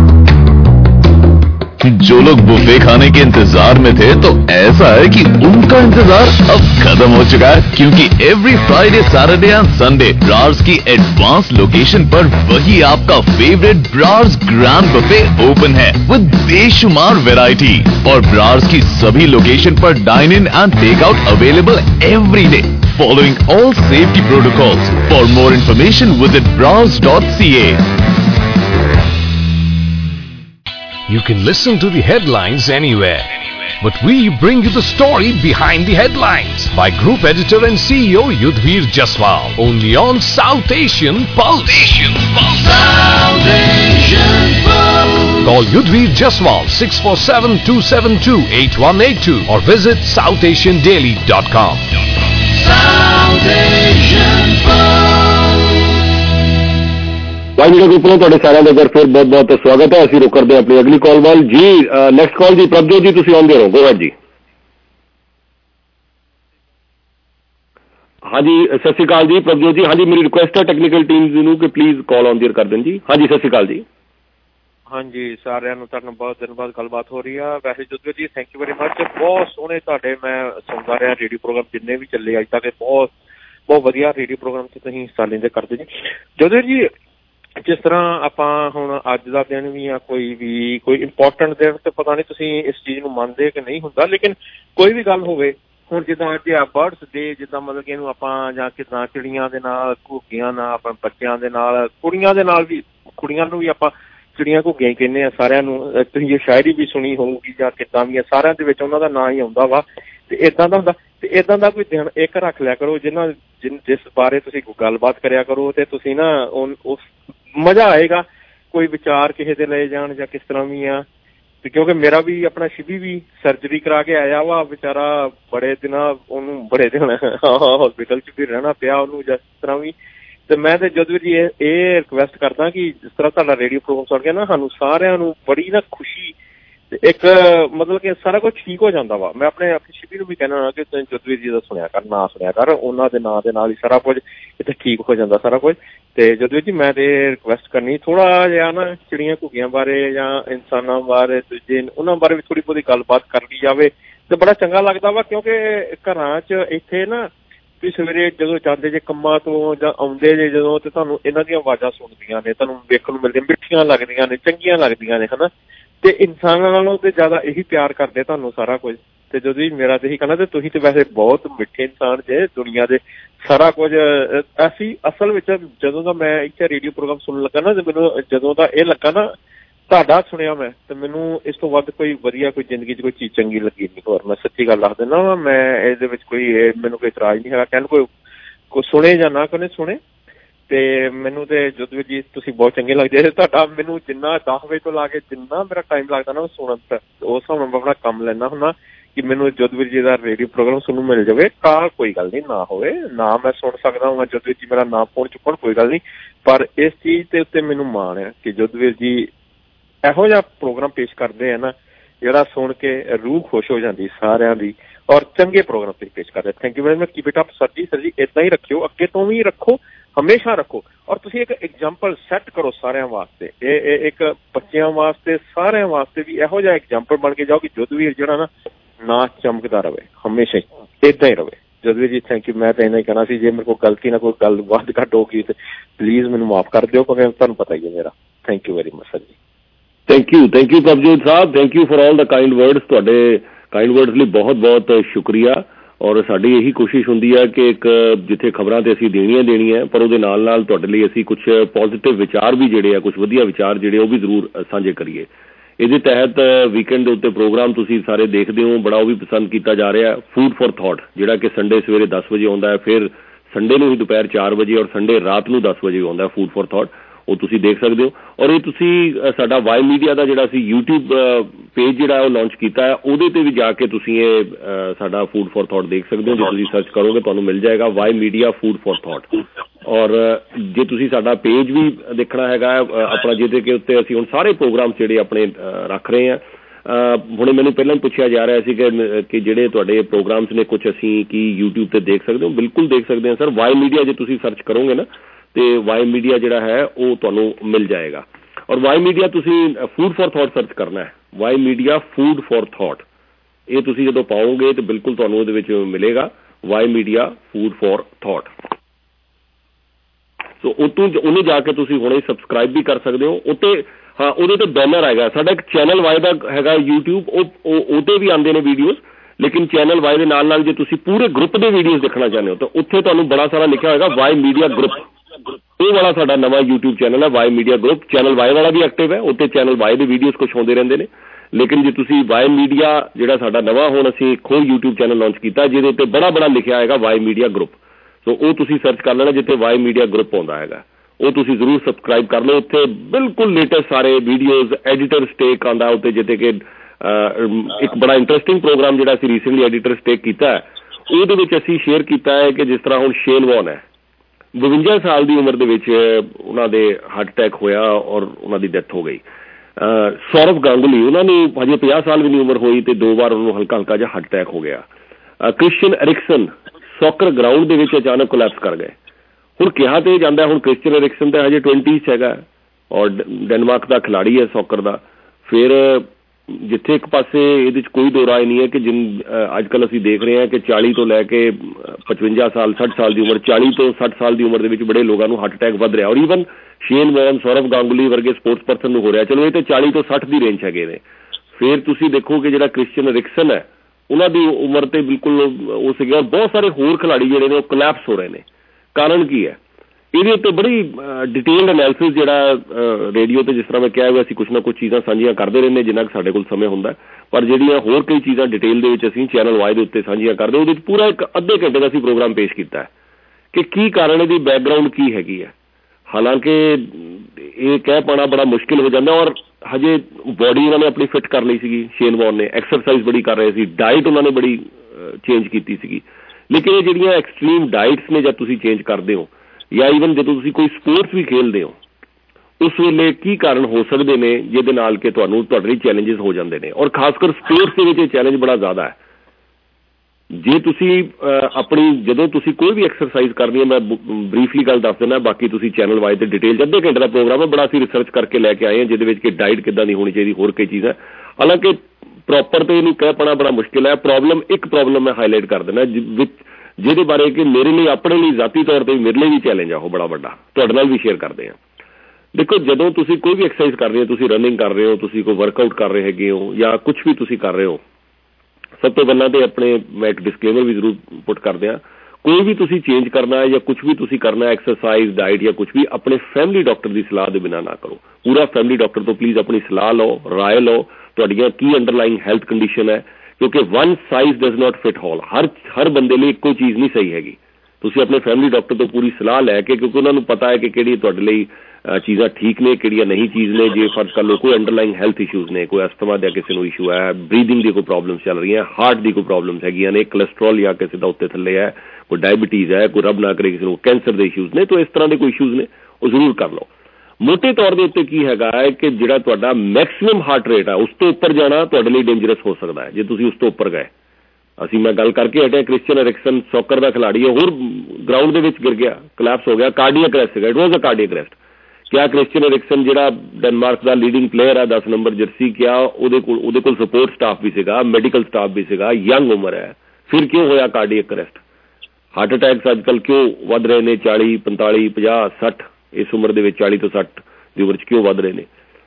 Speaker 6: जो लोग बुफे खाने के इंतजार में थे तो ऐसा है कि उनका इंतजार अब खत्म हो चुका है, क्योंकि every Friday, Saturday and Sunday Brars की एडवांस लोकेशन पर वही आपका favourite Brars grand buffet open है विद बेशुमार वैरायटी। और ब्रार्स की सभी लोकेशन पर dine in and take out available every day following all safety protocols. For more information visit brars.ca।
Speaker 7: You can listen to the headlines anywhere, but we bring you the story behind the headlines by Group Editor and CEO Yudhvir Jaswal, only on South Asian Pulse. South Asian Pulse. Call Yudhvir Jaswal 647-272-8182 or visit southasiandaily.com.
Speaker 8: Waheguru ji ਤੁਹਾਡੇ ਸਾਰਿਆਂ ਦਾ ਫਿਰ ਬਹੁਤ ਬਹੁਤ ਸਵਾਗਤ ਹੈ। ਅਸੀਂ ਰੁਕ ਕਰਦੇ ਹਾਂ ਆਪਣੀ ਅਗਲੀ ਕਾਲ ਵੱਲ ਜੀ। ਨੈਕਸਟ ਕਾਲ ਜੀ ਪ੍ਰਭਜੋਤ ਜੀ, ਤੁਸੀਂ ਆਉਂਦੇ ਰਹੋ। ਗੋ ਅਹੈਡ ਜੀ। ਹਾਂਜੀ ਸਤਿ ਸ਼੍ਰੀ ਅਕਾਲ ਜੀ ਪ੍ਰਭਜੋਤ ਜੀ। ਹਾਂਜੀ ਮੇਰੀ ਰਿਕੁਐਸਟ ਹੈ ਟੈਕਨੀਕਲ ਟੀਮ ਨੂੰ ਕਿ please call on the air ਕਰ ਦੇਣ ਜੀ। ਹਾਂਜੀ ਸਤਿ ਸ਼੍ਰੀ ਅਕਾਲ ਜੀ।
Speaker 9: ਹਾਂਜੀ ਸਾਰਿਆਂ ਨੂੰ ਤੁਹਾਡੇ ਨਾਲ ਬਹੁਤ ਦਿਨ ਬਾਅਦ ਗੱਲਬਾਤ ਹੋ ਰਹੀ ਆ। ਵੈਸੇ ਜੁਦਵੀਰ ਜੀ ਥੈਂਕ ਯੂ ਵੈਰੀ ਮੱਚ। ਬਹੁਤ ਸੋਹਣੇ ਤੁਹਾਡੇ ਮੈਂ ਸੁਣਦਾ ਰਿਹਾ ਰੇਡੀਓ ਪ੍ਰੋਗਰਾਮ ਜਿੰਨੇ ਵੀ ਚੱਲੇ ਅੱਜ ਤੱਕ, ਬਹੁਤ ਵਧੀਆ ਰੇਡੀਓ ਪ੍ਰੋਗਰਾਮ 'ਚ ਤੁਸੀਂ ਹਿੱਸਾ ਲੈਂਦੇ ਕਰਦੇ ਜੀ। ਜੁਦਵੀਰ ਜੀ ਜਿਸ ਤਰ੍ਹਾਂ ਆਪਾਂ ਹੁਣ ਅੱਜ ਦਾ ਦਿਨ ਵੀ ਆ, ਕੋਈ ਇੰਪੋਰਟੈਂਟ ਦਿਨ ਤੇ ਪਤਾ ਨਹੀਂ ਤੁਸੀਂ ਇਸ ਚੀਜ਼ ਨੂੰ ਮੰਨਦੇ ਕਿ ਨਹੀਂ ਹੁੰਦਾ, ਲੇਕਿਨ ਕੋਈ ਵੀ ਗੱਲ ਹੋਵੇ ਹੁਣ ਜਿੱਦਾਂ ਅੱਜ ਆ ਬਰਡਸ ਡੇ, ਜਿੱਦਾਂ ਮਤਲਬ ਕਿ ਇਹਨੂੰ ਆਪਾਂ ਜਾਂ ਕਿੱਦਾਂ ਚਿੜੀਆਂ ਦੇ ਨਾਲ, ਘੁੱਗੀਆਂ ਨਾਲ, ਆਪਾਂ ਬੱਚਿਆਂ ਦੇ ਨਾਲ, ਕੁੜੀਆਂ ਦੇ ਨਾਲ ਵੀ, ਕੁੜੀਆਂ ਨੂੰ ਵੀ ਆਪਾਂ ਚਿੜੀਆਂ ਘੁੱਗੀਆਂ ਹੀ ਕਹਿੰਦੇ ਆ ਸਾਰਿਆਂ ਨੂੰ। ਤੁਸੀਂ ਇਹ ਸ਼ਾਇਰੀ ਵੀ ਸੁਣੀ ਹੋਊਗੀ ਜਾਂ ਕਿੱਦਾਂ ਵੀ ਆ, ਸਾਰਿਆਂ ਦੇ ਵਿੱਚ ਉਹਨਾਂ ਦਾ ਨਾਂ ਹੀ ਆਉਂਦਾ ਵਾ। ਤੇ ਇੱਦਾਂ ਦਾ ਹੁੰਦਾ ਤੇ ਇੱਦਾਂ ਦਾ ਕੋਈ ਦਿਨ ਇੱਕ ਰੱਖ ਲਿਆ ਕਰੋ ਜਿਸ ਬਾਰੇ ਤੁਸੀਂ ਗੱਲਬਾਤ ਕਰਿਆ ਕਰੋ ਤੇ ਤੁਸੀਂ ਨਾ ਉਸ ਮਜ਼ਾ ਆਏਗਾ। ਕੋਈ ਵਿਚਾਰ ਕਿਸੇ ਦੇ ਲਏ ਜਾਣ ਜਾਂ ਕਿਸ ਤਰ੍ਹਾਂ ਵੀ ਆ। ਤੇ ਕਿਉਂਕਿ ਮੇਰਾ ਵੀ ਆਪਣਾ ਸ਼ਿਵੀ ਵੀ ਸਰਜਰੀ ਕਰਾ ਕੇ ਆਇਆ ਵਾ ਵਿਚਾਰਾ, ਬੜੇ ਦਿਨ ਹਸਪੀਟਲ 'ਚ ਵੀ ਰਹਿਣਾ ਪਿਆ ਉਹਨੂੰ ਜਿਸ ਤਰ੍ਹਾਂ ਵੀ। ਤੇ ਮੈਂ ਤੇ ਜਦੋਂ ਜੀ ਇਹ ਰਿਕੁਐਸਟ ਕਰਦਾ ਕਿ ਜਿਸ ਤਰ੍ਹਾਂ ਤੁਹਾਡਾ ਰੇਡੀਓ ਪ੍ਰੋਗਰਾਮ ਸੁਣ ਕੇ ਨਾ ਸਾਨੂੰ ਸਾਰਿਆਂ ਨੂੰ ਬੜੀ ਨਾ ਖੁਸ਼ੀ ਤੇ ਇੱਕ ਮਤਲਬ ਕਿ ਸਾਰਾ ਕੁਝ ਠੀਕ ਹੋ ਜਾਂਦਾ ਵਾ। ਮੈਂ ਆਪਣੀ ਸ਼ਿਵੀ ਨੂੰ ਵੀ ਕਹਿਣਾ ਕਿ ਤੁਸੀਂ ਜਦਵੀਰ ਜੀ ਦਾ ਸੁਣਿਆ ਕਰ, ਨਾ ਸੁਣਿਆ ਕਰ, ਉਹਨਾਂ ਦੇ ਨਾਂ ਦੇ ਨਾਲ ਹੀ ਸਾਰਾ ਕੁਝ ਇੱਥੇ ਠੀਕ ਹੋ ਜਾਂਦਾ ਸਾਰਾ ਕੁਝ। ਤੇ ਜਦਵੀਰ ਜੀ ਮੈਂ ਤੇ ਰਿਕੁਐਸਟ ਕਰਨੀ ਥੋੜ੍ਹਾ ਜਿਹਾ ਨਾ ਚਿੜੀਆਂ ਘੁੱਗੀਆਂ ਬਾਰੇ ਜਾਂ ਇਨਸਾਨਾਂ ਬਾਰੇ, ਦੂਜੇ ਉਹਨਾਂ ਬਾਰੇ ਵੀ ਥੋੜ੍ਹੀ ਬਹੁਤੀ ਗੱਲਬਾਤ ਕਰ ਲਈ ਜਾਵੇ ਤੇ ਬੜਾ ਚੰਗਾ ਲੱਗਦਾ ਵਾ। ਕਿਉਂਕਿ ਘਰਾਂ 'ਚ ਇੱਥੇ ਨਾ ਵੀ ਸਵੇਰੇ ਜਦੋਂ ਜਾਂਦੇ ਜੇ ਕੰਮਾਂ ਤੋਂ ਜਾਂ ਆਉਂਦੇ ਜੇ ਜਦੋਂ, ਤੇ ਤੁਹਾਨੂੰ ਇਹਨਾਂ ਦੀਆਂ ਆਵਾਜ਼ਾਂ ਸੁਣਦੀਆਂ ਨੇ, ਤੁਹਾਨੂੰ ਵੇਖਣ ਨੂੰ ਮਿਲਦੀਆਂ, ਮਿੱਠੀਆਂ ਲੱਗਦੀਆਂ ਨੇ, ਚੰਗੀਆਂ ਲੱਗਦੀਆਂ ਨੇ, ਹੈ ਨਾ। ਤੇ ਇਨਸਾਨਾਂ ਨਾਲੋਂ ਤੇ ਜ਼ਿਆਦਾ ਇਹੀ ਪਿਆਰ ਕਰਦੇ ਤੁਹਾਨੂੰ ਸਾਰਾ ਕੁਝ। ਤੇ ਜਦੋਂ ਵੀ ਮੇਰਾ ਤੇ ਇਹੀ ਕਹਿਣਾ, ਤੇ ਤੁਸੀਂ ਤੇ ਵੈਸੇ ਬਹੁਤ ਮਿੱਠੇ ਇਨਸਾਨ ਜੇ ਦੁਨੀਆ ਦੇ, ਸਾਰਾ ਕੁਝ ਅਸੀਂ ਅਸਲ ਵਿੱਚ ਜਦੋਂ ਦਾ ਮੈਂ ਇੱਥੇ ਰੇਡੀਓ ਪ੍ਰੋਗਰਾਮ ਸੁਣਨ ਲੱਗਾ ਨਾ, ਤੇ ਮੈਨੂੰ ਜਦੋਂ ਦਾ ਇਹ ਲੱਗਾ ਨਾ ਤੁਹਾਡਾ ਸੁਣਿਆ ਮੈਂ, ਤੇ ਮੈਨੂੰ ਇਸ ਤੋਂ ਵੱਧ ਕੋਈ ਵਧੀਆ ਕੋਈ ਜ਼ਿੰਦਗੀ 'ਚ ਕੋਈ ਚੀਜ਼ ਚੰਗੀ ਲੱਗੀ ਨਹੀਂ। ਹੋਰ ਮੈਂ ਸੱਚੀ ਗੱਲ ਦੱਸ ਦਿੰਦਾ ਵਾ, ਮੈਂ ਇਹਦੇ ਵਿੱਚ ਮੈਨੂੰ ਕੋਈ ਇਤਰਾਜ਼ ਨਹੀਂ ਹੈਗਾ। ਕਹਿਣ ਕੋਈ ਸੁਣੇ ਜਾਂ ਨਾ ਕੋਈ ਸੁਣੇ, ਤੇ ਮੈਨੂੰ ਤੇ ਜਦਵੀਰ ਜੀ ਤੁਸੀਂ ਬਹੁਤ ਚੰਗੇ ਲੱਗਦੇ। ਤੁਹਾਡਾ ਮੈਨੂੰ ਜਿੰਨਾ 10 ਵਜੇ ਤੋਂ ਲਾ ਕੇ ਜਿੰਨਾ ਮੇਰਾ ਟਾਈਮ ਲੱਗਦਾ ਨਾ ਸੁਣਨ ਤੇ, ਉਸ ਹਿਸਾਬ ਨਾਲ ਮੈਂ ਆਪਣਾ ਕੰਮ ਲੈਂਦਾ ਹੁੰਦਾ ਕਿ ਮੈਨੂੰ ਜਦਵੀਰ ਜੀ ਦਾ ਰੇਡੀਓ ਪ੍ਰੋਗਰਾਮ ਸੁਣਨ ਮਿਲ ਜਾਵੇ। ਤਾਂ ਕੋਈ ਗੱਲ ਨਹੀਂ, ਨਾ ਹੋਵੇ ਨਾ ਮੈਂ ਸੁਣ ਸਕਦਾ ਹਾਂ, ਜਦਵੀਰ ਜੀ ਮੇਰਾ ਨਾਂ ਫੋਨ ਚੁੱਕਣ, ਕੋਈ ਗੱਲ ਨਹੀਂ। ਪਰ ਇਸ ਚੀਜ਼ ਦੇ ਉੱਤੇ ਮੈਨੂੰ ਮਾਣ ਹੈ ਕਿ ਜਦਵੀਰ ਜੀ ਇਹੋ ਜਿਹਾ ਪ੍ਰੋਗਰਾਮ ਪੇਸ਼ ਕਰਦੇ ਆ ਨਾ ਜਿਹੜਾ ਸੁਣ ਕੇ ਰੂਹ ਖੁਸ਼ ਹੋ ਜਾਂਦੀ ਸਾਰਿਆਂ ਦੀ, ਔਰ ਚੰਗੇ ਪ੍ਰੋਗਰਾਮ ਪੇਸ਼ ਕਰਦੇ। Thank you very much, keep it up sir ji ਇੱਦਾਂ ਹੀ ਰੱਖਿਓ, ਅੱਗੇ ਤੋਂ ਵੀ ਰੱਖੋ, ਹਮੇਸ਼ਾ ਰੱਖੋ। ਔਰ ਤੁਸੀਂ ਇੱਕ ਐਗਜ਼ਾਮਪਲ ਸੈੱਟ ਕਰੋ ਸਾਰਿਆਂ ਵਾਸਤੇ, ਇਹ ਇੱਕ ਬੱਚਿਆਂ ਵਾਸਤੇ, ਸਾਰਿਆਂ ਵਾਸਤੇ ਵੀ ਇਹੋ ਜਿਹਾ ਐਗਜ਼ਾਮਪਲ ਬਣ ਕੇ ਜਾਓ ਕਿ ਜਦਵੀਰ ਜਿਹੜਾ ਨਾ ਚਮਕਦਾ ਰਹੇ ਹਮੇਸ਼ਾ ਹੀ, ਇੱਦਾਂ ਹੀ ਰਹੇ। ਜਦਵੀਰ ਜੀ ਥੈਂਕ ਯੂ। ਮੈਂ ਤਾਂ ਇੰਨਾ ਹੀ ਕਹਿਣਾ ਸੀ, ਜੇ ਮੇਰੇ ਕੋਲ ਗਲਤੀ ਨਾਲ ਕੋਈ ਗੱਲ ਵੱਧ ਘੱਟ ਹੋ ਗਈ ਤੇ ਪਲੀਜ਼ ਮੈਨੂੰ ਮਾਫ ਕਰ ਦਿਓ, ਕਿਉਂਕਿ ਤੁਹਾਨੂੰ ਪਤਾ ਹੀ ਹੈ ਮੇਰਾ। Thank you very much sir ji.
Speaker 8: Thank you Prabhjot Sahib, thank you for all the kind words. ਤੁਹਾਡੇ ਕਾਈਂਡ ਵਰਡਸ ਲਈ ਬਹੁਤ ਬਹੁਤ ਸ਼ੁਕਰੀਆ। ਔਰ ਸਾਡੀ ਇਹੀ ਕੋਸ਼ਿਸ਼ ਹੁੰਦੀ ਹੈ ਕਿ ਇੱਕ ਜਿੱਥੇ ਖਬਰਾਂ ਤੇ ਅਸੀਂ ਦੇਣੀਆਂ ਪਰ ਉਹਦੇ ਨਾਲ ਤੁਹਾਡੇ ਲਈ ਅਸੀਂ ਕੁਝ ਪੋਜ਼ਿਟਿਵ ਵਿਚਾਰ ਵੀ ਜਿਹੜੇ ਆ, ਕੁਝ ਵਧੀਆ ਵਿਚਾਰ ਜਿਹੜੇ ਉਹ ਵੀ ਜ਼ਰੂਰ ਸਾਂਝੇ ਕਰੀਏ। ਇਹਦੇ ਤਹਿਤ ਵੀਕਐਂਡ ਦੇ ਉੱਤੇ ਪ੍ਰੋਗਰਾਮ ਤੁਸੀਂ ਸਾਰੇ ਦੇਖਦੇ ਹੋ, ਬੜਾ ਉਹ ਵੀ ਪਸੰਦ ਕੀਤਾ ਜਾ ਰਿਹਾ। ਫੂਡ ਫॉर ਥਾਟ ਜਿਹੜਾ ਕਿ ਸੰਡੇ ਸਵੇਰੇ 10 ਵਜੇ ਆਉਂਦਾ ਹੈ, ਫਿਰ ਸੰਡੇ ਨੂੰ ਹੀ ਦੁਪਹਿਰ 4 ਵਜੇ ਔਰ ਸੰਡੇ ਰਾਤ ਨੂੰ 10 ਵਜੇ ਆਉਂਦਾ ਫੂਡ ਫॉर ਥਾਟ, ਉਹ ਤੁਸੀਂ ਦੇਖ ਸਕਦੇ ਹੋ। ਔਰ ਇਹ ਤੁਸੀਂ ਸਾਡਾ ਵਾਈ ਮੀਡੀਆ ਦਾ ਜਿਹੜਾ ਅਸੀਂ YouTube ਪੇਜ ਜਿਹੜਾ ਉਹ ਲਾਂਚ ਕੀਤਾ ਹੈ, ਉਹਦੇ ਤੇ ਵੀ ਜਾ ਕੇ ਤੁਸੀਂ ਇਹ ਸਾਡਾ ਫੂਡ ਫॉर ਥਾਟ ਦੇਖ ਸਕਦੇ ਹੋ। ਜੇ ਤੁਸੀਂ ਸਰਚ ਕਰੋਗੇ ਤੁਹਾਨੂੰ ਮਿਲ ਜਾਏਗਾ Y media food for thought. ਔਰ ਜੇ ਤੁਸੀਂ ਸਾਡਾ ਪੇਜ ਵੀ ਦੇਖਣਾ ਹੈਗਾ ਆਪਣਾ, ਜਿਹਦੇ ਕੇ ਉੱਤੇ ਅਸੀਂ ਹੁਣ ਸਾਰੇ ਪ੍ਰੋਗਰਾਮ ਜਿਹੜੇ ਆਪਣੇ ਰੱਖ ਰਹੇ ਹਾਂ। ਹੁਣੇ ਮੈਨੂੰ ਪਹਿਲਾਂ ਹੀ ਪੁੱਛਿਆ ਜਾ ਰਿਹਾ ਸੀ ਕਿ ਜਿਹੜੇ ਤੁਹਾਡੇ ਪ੍ਰੋਗਰਾਮਸ ਨੇ ਕੁਝ ਅਸੀਂ ਕੀ YouTube ਤੇ ਦੇਖ ਸਕਦੇ ਹੋ। ਬਿਲਕੁਲ ਦੇਖ ਸਕਦੇ ਹਾਂ ਸਰ, ਵਾਈ ਮੀਡੀਆ ਜੇ ਤੁਸੀਂ ਸਰਚ ਕਰੋਗੇ ਨਾ ਤੇ ਵਾਈ ਮੀਡੀਆ ਜਿਹੜਾ ਹੈ ਉਹ ਤੁਹਾਨੂੰ ਮਿਲ ਜਾਏਗਾ। ਔਰ ਵਾਈ ਮੀਡੀਆ ਤੁਸੀਂ ਫੂਡ ਫॉर ਥਾਟ ਸਰਚ ਕਰਨਾ ਹੈ, Y media food for thought. ਇਹ ਤੁਸੀਂ ਜਦੋਂ ਪਾਓਗੇ ਤਾਂ ਬਿਲਕੁਲ ਤੁਹਾਨੂੰ ਉਹਦੇ ਵਿੱਚ ਮਿਲੇਗਾ Y media food for thought. So ਉਹਨੂੰ ਜਾ ਕੇ ਤੁਸੀਂ ਹੁਣੇ ਸਬਸਕ੍ਰਾਈਬ ਵੀ ਕਰ ਸਕਦੇ ਹੋ। ਉੱਤੇ ਹਾਂ ਉਹਦੇ ਤੇ ਬੈਨਰ ਆਏਗਾ ਸਾਡਾ ਇੱਕ ਚੈਨਲ ਵਾਈ ਦਾ ਹੈਗਾ YouTube, ਉਹਤੇ ਵੀ ਆਉਂਦੇ ਨੇ ਵੀਡੀਓਜ਼। ਲੇਕਿਨ ਚੈਨਲ ਵਾਈ ਦੇ ਨਾਲ ਜੇ ਤੁਸੀਂ ਪੂਰੇ ਗਰੁੱਪ ਦੇ ਵੀਡੀਓਜ਼ ਦੇਖਣਾ ਚਾਹੁੰਦੇ ਹੋ ਤਾਂ ਉੱਥੇ ਤੁਹਾਨੂੰ ਬੜਾ ਸਾਰਾ ਲਿਖਿਆ ਹੋਏਗਾ ਵਾਈ ਮੀਡੀਆ ਗਰੁੱਪ। ਇਹ ਵਾਲਾ ਸਾਡਾ ਨਵਾਂ YouTube ਚੈਨਲ ਹੈ Y media group. Channel Y ਵਾਲਾ ਵੀ ਐਕਟਿਵ ਹੈ, ਉੱਤੇ ਚੈਨਲ ਵਾਈ ਦੇ ਵੀਡੀਓਜ਼ ਕੁਛ ਆਉਂਦੇ ਰਹਿੰਦੇ ਨੇ। ਲੇਕਿਨ ਜੇ ਤੁਸੀਂ ਵਾਈ ਮੀਡੀਆ ਜਿਹੜਾ ਸਾਡਾ ਨਵਾਂ ਹੁਣ ਅਸੀਂ ਇੱਕ ਹੋਰ YouTube ਚੈਨਲ ਲਾਂਚ ਕੀਤਾ ਜਿਹਦੇ ਉੱਤੇ ਬੜਾ ਲਿਖਿਆ ਹੈਗਾ ਵਾਈ ਮੀਡੀਆ ਗਰੁੱਪ, ਸੋ ਉਹ ਤੁਸੀਂ ਸਰਚ ਕਰ ਲੈਣਾ ਜਿੱਥੇ ਵਾਈ ਮੀਡੀਆ ਗਰੁੱਪ ਆਉਂਦਾ ਹੈਗਾ। ਉਹ ਤੁਸੀਂ ਜ਼ਰੂਰ ਸਬਸਕ੍ਰਾਈਬ ਕਰ ਲਓ। ਉੱਥੇ ਬਿਲਕੁਲ ਲੇਟੈਸਟ ਸਾਰੇ ਵੀਡੀਓਜ਼, ਐਡੀਟਰਸ ਟੇਕ ਆਉਂਦਾ ਉੱਤੇ, ਜਿੱਥੇ ਕਿ ਇੱਕ ਬੜਾ ਇੰਟਰਸਟਿੰਗ ਪ੍ਰੋਗਰਾਮ ਜਿਹੜਾ ਅਸੀਂ ਰੀਸੈਂਟਲੀ ਐਡੀਟਰਸ ਟੇਕ ਕੀਤਾ ਹੈ, ਉਹਦੇ ਵਿੱਚ ਅਸੀਂ ਸ਼ੇਅਰ ਕੀਤਾ ਹੈ ਕਿ ਜਿਸ ਤਰ੍ਹਾਂ ਹੁਣ ਸ਼ੇਨ ਵੌਨ ਹੈ, 52 ਸਾਲ ਦੀ ਉਮਰ ਦੇ ਵਿੱਚ ਉਹਨਾਂ ਦੇ ਹਾਰਟ ਅਟੈਕ ਹੋਇਆ ਔਰ ਉਹਨਾਂ ਦੀ ਡੈਥ ਹੋ ਗਈ। ਸੌਰਵ ਗਾਂਗੁਲੀ, ਉਹਨਾਂ ਨੂੰ ਹਜੇ 50 ਸਾਲ ਵੀ ਨਹੀਂ ਉਮਰ ਹੋਈ ਤੇ 2 ਵਾਰ ਉਹਨੂੰ ਹਲਕਾ ਹਲਕਾ ਜਿਹਾ ਹਾਰਟ ਅਟੈਕ ਹੋ ਗਿਆ। ਕ੍ਰਿਸਚੀਅਨ ਐਰਿਕਸਨ ਸੌਕਰ ਗਰਾਊਂਡ ਦੇ ਵਿੱਚ ਅਚਾਨਕ ਕੋਲੈਪਸ ਕਰ ਗਏ। ਹੁਣ ਕਿਹਾ ਤੇ ਜਾਂਦਾ ਹੁਣ ਕ੍ਰਿਸਚੀਅਨ ਐਰਿਕਸਨ ਤਾਂ ਹਜੇ 20 'ਚ ਹੈਗਾ ਔਰ ਡੈਨਮਾਰਕ ਦਾ ਖਿਲਾੜੀ ਹੈ ਸੌਕਰ ਦਾ। ਫਿਰ ਜਿੱਥੇ ਇੱਕ ਪਾਸੇ ਇਹਦੇ 'ਚ ਕੋਈ ਦੋ ਰਾਏ ਨਹੀਂ ਹੈ ਕਿ ਅੱਜ ਕੱਲ੍ਹ ਅਸੀਂ ਦੇਖ ਰਹੇ ਹਾਂ ਕਿ 40 ਤੋਂ ਲੈ ਕੇ 55 ਸਾਲ 60 ਸਾਲ ਦੀ ਉਮਰ, 40 ਤੋਂ 60 ਸਾਲ ਦੀ ਉਮਰ ਦੇ ਵਿੱਚ ਬੜੇ ਲੋਕਾਂ ਨੂੰ ਹਾਰਟ ਅਟੈਕ ਵੱਧ ਰਿਹਾ ਔਰ even Shane Warne, Sourav Ganguly ਵਰਗੇ ਸਪੋਰਟਸ ਪਰਸਨ ਨੂੰ ਹੋ ਰਿਹਾ। ਚਲੋ ਇਹ ਤਾਂ 40 ਤੋਂ 60 ਦੀ ਰੇਂਜ ਹੈਗੇ ਨੇ। ਫਿਰ ਤੁਸੀਂ ਦੇਖੋ ਕਿ ਜਿਹੜਾ ਕ੍ਰਿਸਚੀਅਨ ਐਰਿਕਸਨ ਹੈ ਉਹਨਾਂ ਦੀ ਉਮਰ ਤੇ ਬਿਲਕੁਲ ਉਹ ਸੀਗੇ ਔਰ ਬਹੁਤ ਸਾਰੇ ਹੋਰ ਖਿਲਾੜੀ ਜਿਹੜੇ ਨੇ ਉਹ ਕੋਲੈਪਸ ਹੋ ਰਹੇ ਨੇ। ਕਾਰਨ ਕੀ ਹੈ? ਇਹਦੇ ਉੱਤੇ ਬੜੀ ਡਿਟੇਲਡ ਐਨਾਲਿਸਿਸ ਜਿਹੜਾ ਰੇਡੀਓ ਤੇ ਜਿਸ ਤਰ੍ਹਾਂ ਮੈਂ ਕਿਹਾ ਹੋਇਆ ਅਸੀਂ ਕੁਛ ਨਾ ਕੁਛ ਚੀਜ਼ਾਂ ਸਾਂਝੀਆਂ ਕਰਦੇ ਰਹਿੰਦੇ ਜਿੰਨਾ ਕੁ ਸਾਡੇ ਕੋਲ ਸਮੇਂ ਹੁੰਦਾ, ਪਰ ਜਿਹੜੀਆਂ ਹੋਰ ਕਈ ਚੀਜ਼ਾਂ ਡਿਟੇਲ ਦੇ ਵਿੱਚ ਅਸੀਂ ਚੈਨਲ ਵਾਈ ਦੇ ਉੱਤੇ ਸਾਂਝੀਆਂ ਕਰਦੇ, ਉਹਦੇ 'ਚ ਪੂਰਾ ਇੱਕ ਅੱਧੇ ਘੰਟੇ ਦਾ ਅਸੀਂ ਪ੍ਰੋਗਰਾਮ ਪੇਸ਼ ਕੀਤਾ ਹੈ ਕਿ ਕੀ ਕਾਰਨ, ਇਹਦੀ ਬੈਕਗਰਾਊਂਡ ਕੀ ਹੈਗੀ ਹੈ। ਹਾਲਾਂਕਿ ਇਹ ਕਹਿ ਪਾਉਣਾ ਬੜਾ ਮੁਸ਼ਕਿਲ ਹੋ ਜਾਂਦਾ ਔਰ ਹਜੇ ਬੋਡੀ ਉਹਨਾਂ ਨੇ ਆਪਣੀ ਫਿੱਟ ਕਰ ਲਈ ਸੀਗੀ। ਸ਼ੇਨ ਵੌਨ ਨੇ ਐਕਸਰਸਾਈਜ਼ ਬੜੀ ਕਰ ਰਹੇ ਸੀ, ਡਾਈਟ ਉਹਨਾਂ ਨੇ ਬੜੀ ਚੇਂਜ ਕੀਤੀ ਸੀਗੀ। ਲੇਕਿਨ ਇਹ ਜਿਹੜੀਆਂ ਐਕਸਟਰੀਮ ਡਾਈਟਸ ਨੇ ਜਦ ਤੁਸੀਂ ਚੇਂਜ ਕਰਦੇ ਹੋ ਜਾਂ ਈਵਨ ਜਦੋਂ ਤੁਸੀਂ ਕੋਈ ਸਪੋਰਟਸ ਵੀ ਖੇਡਦੇ ਹੋ, ਉਸ ਵੇਲੇ ਕੀ ਕਾਰਨ ਹੋ ਸਕਦੇ ਨੇ ਜਿਹਦੇ ਨਾਲ ਕਿ ਤੁਹਾਡੇ ਲਈ ਚੈਲੰਜਸ ਹੋ ਜਾਂਦੇ ਨੇ। ਔਰ ਖਾਸ ਕਰ ਸਪੋਰਟਸ ਦੇ ਵਿੱਚ ਇਹ ਚੈਲੰਜ ਬੜਾ ਜ਼ਿਆਦਾ ਹੈ। ਜੇ ਤੁਸੀਂ ਜਦੋਂ ਤੁਸੀਂ ਕੋਈ ਵੀ ਐਕਸਰਸਾਈਜ਼ ਕਰਨੀ ਹੈ, ਮੈਂ ਬਰੀਫਲੀ ਗੱਲ ਦੱਸ ਦਿੰਦਾ, ਬਾਕੀ ਤੁਸੀਂ ਚੈਨਲ ਵਾਈਜ਼ ਤੇ ਡਿਟੇਲ ਅੱਧੇ ਘੰਟੇ ਦਾ ਪ੍ਰੋਗਰਾਮ ਹੈ, ਬੜਾ ਅਸੀਂ ਰਿਸਰਚ ਕਰਕੇ ਲੈ ਕੇ ਆਏ ਹਾਂ ਜਿਹਦੇ ਵਿੱਚ ਕਿ ਡਾਈਟ ਕਿੱਦਾਂ ਦੀ ਹੋਣੀ ਚਾਹੀਦੀ, ਹੋਰ ਕਈ ਚੀਜ਼ਾਂ। ਹਾਲਾਂਕਿ ਪ੍ਰੋਪਰ ਤੇ ਇਹਨੂੰ ਕਹਿ ਪਾਉਣਾ ਬੜਾ ਮੁਸ਼ਕਿਲ ਹੈ। ਇੱਕ ਪ੍ਰੋਬਲਮ ਮੈਂ ਹਾਈਲਾਈਟ ਕਰ ਦਿੰਦਾ ਜਿਹਦੇ ਬਾਰੇ ਕਿ ਮੇਰੇ ਲਈ, ਆਪਣੇ ਲਈ ਜ਼ਾਤੀ ਤੌਰ ਤੇ ਮੇਰੇ ਲਈ ਵੀ ਚੈਲੰਜ ਆ ਉਹ ਬੜਾ ਵੱਡਾ, ਤੁਹਾਡੇ ਨਾਲ ਵੀ ਸ਼ੇਅਰ ਕਰਦੇ ਹਾਂ। ਦੇਖੋ, ਜਦੋਂ ਤੁਸੀਂ ਕੋਈ ਵੀ ਐਕਸਰਸਾਈਜ਼ ਕਰ ਰਹੇ ਹੋ, ਤੁਸੀਂ ਰਨਿੰਗ ਕਰ ਰਹੇ ਹੋ, ਤੁਸੀਂ ਕੋਈ ਵਰਕਆਊਟ ਕਰ ਰਹੇ ਹੈਗੇ ਹੋ ਜਾਂ ਕੁਛ ਵੀ ਤੁਸੀਂ ਕਰ ਰਹੇ ਹੋ, ਸਭ ਤੋਂ ਪਹਿਲਾਂ ਤੇ ਮੈਂ ਇੱਕ ਡਿਸਕਲੇਮਰ ਵੀ ਜ਼ਰੂਰ ਪੁੱਟ ਕਰਦੇ ਹਾਂ, ਕੋਈ ਵੀ ਤੁਸੀਂ ਚੇਂਜ ਕਰਨਾ ਹੈ ਜਾਂ ਕੁਛ ਵੀ ਤੁਸੀਂ ਕਰਨਾ ਐਕਸਰਸਾਈਜ਼, ਡਾਈਟ ਜਾਂ ਕੁਛ ਵੀ, ਆਪਣੇ ਫੈਮਿਲੀ ਡਾਕਟਰ ਦੀ ਸਲਾਹ ਦੇ ਬਿਨਾਂ ਨਾ ਕਰੋ। ਪੂਰਾ ਫੈਮਿਲੀ ਡਾਕਟਰ ਤੋਂ ਪਲੀਜ਼ ਆਪਣੀ ਸਲਾਹ ਲਓ, ਰਾਏ ਲਓ, ਤੁਹਾਡੀਆਂ ਕੀ ਅੰਡਰਲਾਈਨ ਹੈਲਥ ਕੰਡੀਸ਼ਨ ਹੈ, ਕਿਉਂਕਿ one size does not fit all. ਹਰ ਬੰਦੇ ਲਈ ਇੱਕੋ ਚੀਜ਼ ਨਹੀਂ ਸਹੀ ਹੈਗੀ। ਤੁਸੀਂ ਆਪਣੇ ਫੈਮਿਲੀ ਡਾਕਟਰ ਤੋਂ ਪੂਰੀ ਸਲਾਹ ਲੈ ਕੇ, ਕਿਉਂਕਿ ਉਹਨਾਂ ਨੂੰ ਪਤਾ ਹੈ ਕਿ ਕਿਹੜੀ ਤੁਹਾਡੇ ਲਈ ਚੀਜ਼ਾਂ ਠੀਕ ਨੇ, ਕਿਹੜੀਆਂ ਨਹੀਂ ਚੀਜ਼ ਨੇ। ਜੇ ਫਰਜ਼ ਕਰ ਲਓ ਕੋਈ ਅੰਡਰਲਾਈਨ ਹੈਲਥ ਇਸ਼ੂਜ਼ ਨੇ, ਕੋਈ ਅਸਥਮਾ ਦਾ ਕਿਸੇ ਨੂੰ ਇਸ਼ੂ ਹੈ, ਬਰੀਦਿੰਗ ਦੀ ਕੋਈ ਪ੍ਰੋਬਲਮਸ ਚੱਲ ਰਹੀਆਂ, ਹਾਰਟ ਦੀ ਕੋਈ ਪ੍ਰੋਬਲਮਸ ਹੈਗੀਆਂ ਨੇ, ਕੋਲੈਸਟਰੋਲ ਜਾਂ ਕਿਸੇ ਦਾ ਉੱਤੇ ਥੱਲੇ ਹੈ, ਕੋਈ ਡਾਇਬਟੀਜ਼ ਹੈ, ਕੋਈ ਰੱਬ ਨਾ ਕਰੇ ਕਿਸੇ ਨੂੰ ਕੈਂਸਰ ਦੇ ਇਸ਼ੂਜ਼ ਨੇ, ਤਾਂ ਇਸ ਤਰ੍ਹਾਂ ਦੇ ਕੋਈ ਇਸ਼ੂਜ਼ ਨੇ ਉਹ ਜ਼ਰੂਰ ਕਰ ਲਓ। ਮੋਟੇ ਤੌਰ ਦੇ ਉੱਤੇ ਕੀ ਹੈਗਾ ਹੈ ਕਿ ਜਿਹੜਾ ਤੁਹਾਡਾ ਮੈਕਸਿਮਮ ਹਾਰਟ ਰੇਟ ਹੈ ਉਸ ਤੋਂ ਉੱਪਰ ਜਾਣਾ ਤੁਹਾਡੇ ਲਈ ਡੇਂਜਰਸ ਹੋ ਸਕਦਾ ਹੈ ਜੇ ਤੁਸੀਂ ਉਸ ਤੋਂ ਉੱਪਰ ਗਏ। ਮੈਂ ਗੱਲ ਕਰਕੇ ਹਟਿਆ, ਕ੍ਰਿਸਚੀਅਨ ਐਰਿਕਸਨ ਸੌਕਰ ਦਾ ਖਿਲਾੜੀ ਹੈ, ਹੋਰ ਗਰਾਊਂਡ ਦੇ ਵਿੱਚ ਗਿਰ ਗਿਆ, ਕੋਲੈਪਸ ਹੋ ਗਿਆ, ਕਾਰਡੀਅਕ ਅਰੈਸਟ ਸੀਗਾ, it was a cardiac arrest. ਕਿਆ ਕ੍ਰਿਸਚੀਅਨ ਐਰਿਕਸਨ ਜਿਹੜਾ ਡੈਨਮਾਰਕ ਦਾ ਲੀਡਿੰਗ ਪਲੇਅਰ ਹੈ 10 ਨੰਬਰ ਜਰਸੀ, ਕਿਆ ਉਹਦੇ ਕੋਲ ਸਪੋਰਟ ਸਟਾਫ ਵੀ ਸੀਗਾ, ਮੈਡੀਕਲ ਸਟਾਫ ਵੀ ਸੀਗਾ, ਯੰਗ ਉਮਰ ਹੈ, ਫਿਰ ਕਿਉਂ ਹੋਇਆ ਕਾਰਡੀਅਕ ਅਰੈਸਟ? ਹਾਰਟ ਅਟੈਕਸ ਅੱਜ ਕੱਲ੍ਹ ਕਿਉਂ ਵੱਧ ਰਹੇ ਨੇ? 40, 45, 50, 60 ਇਸ ਉਮਰ ਦੇ ਵਿੱਚ 40 ਤੋਂ 60 ਦੀ ਉਮਰ 'ਚ ਕਿਉਂ ਵੱਧ ਰਹੇ ਨੇ?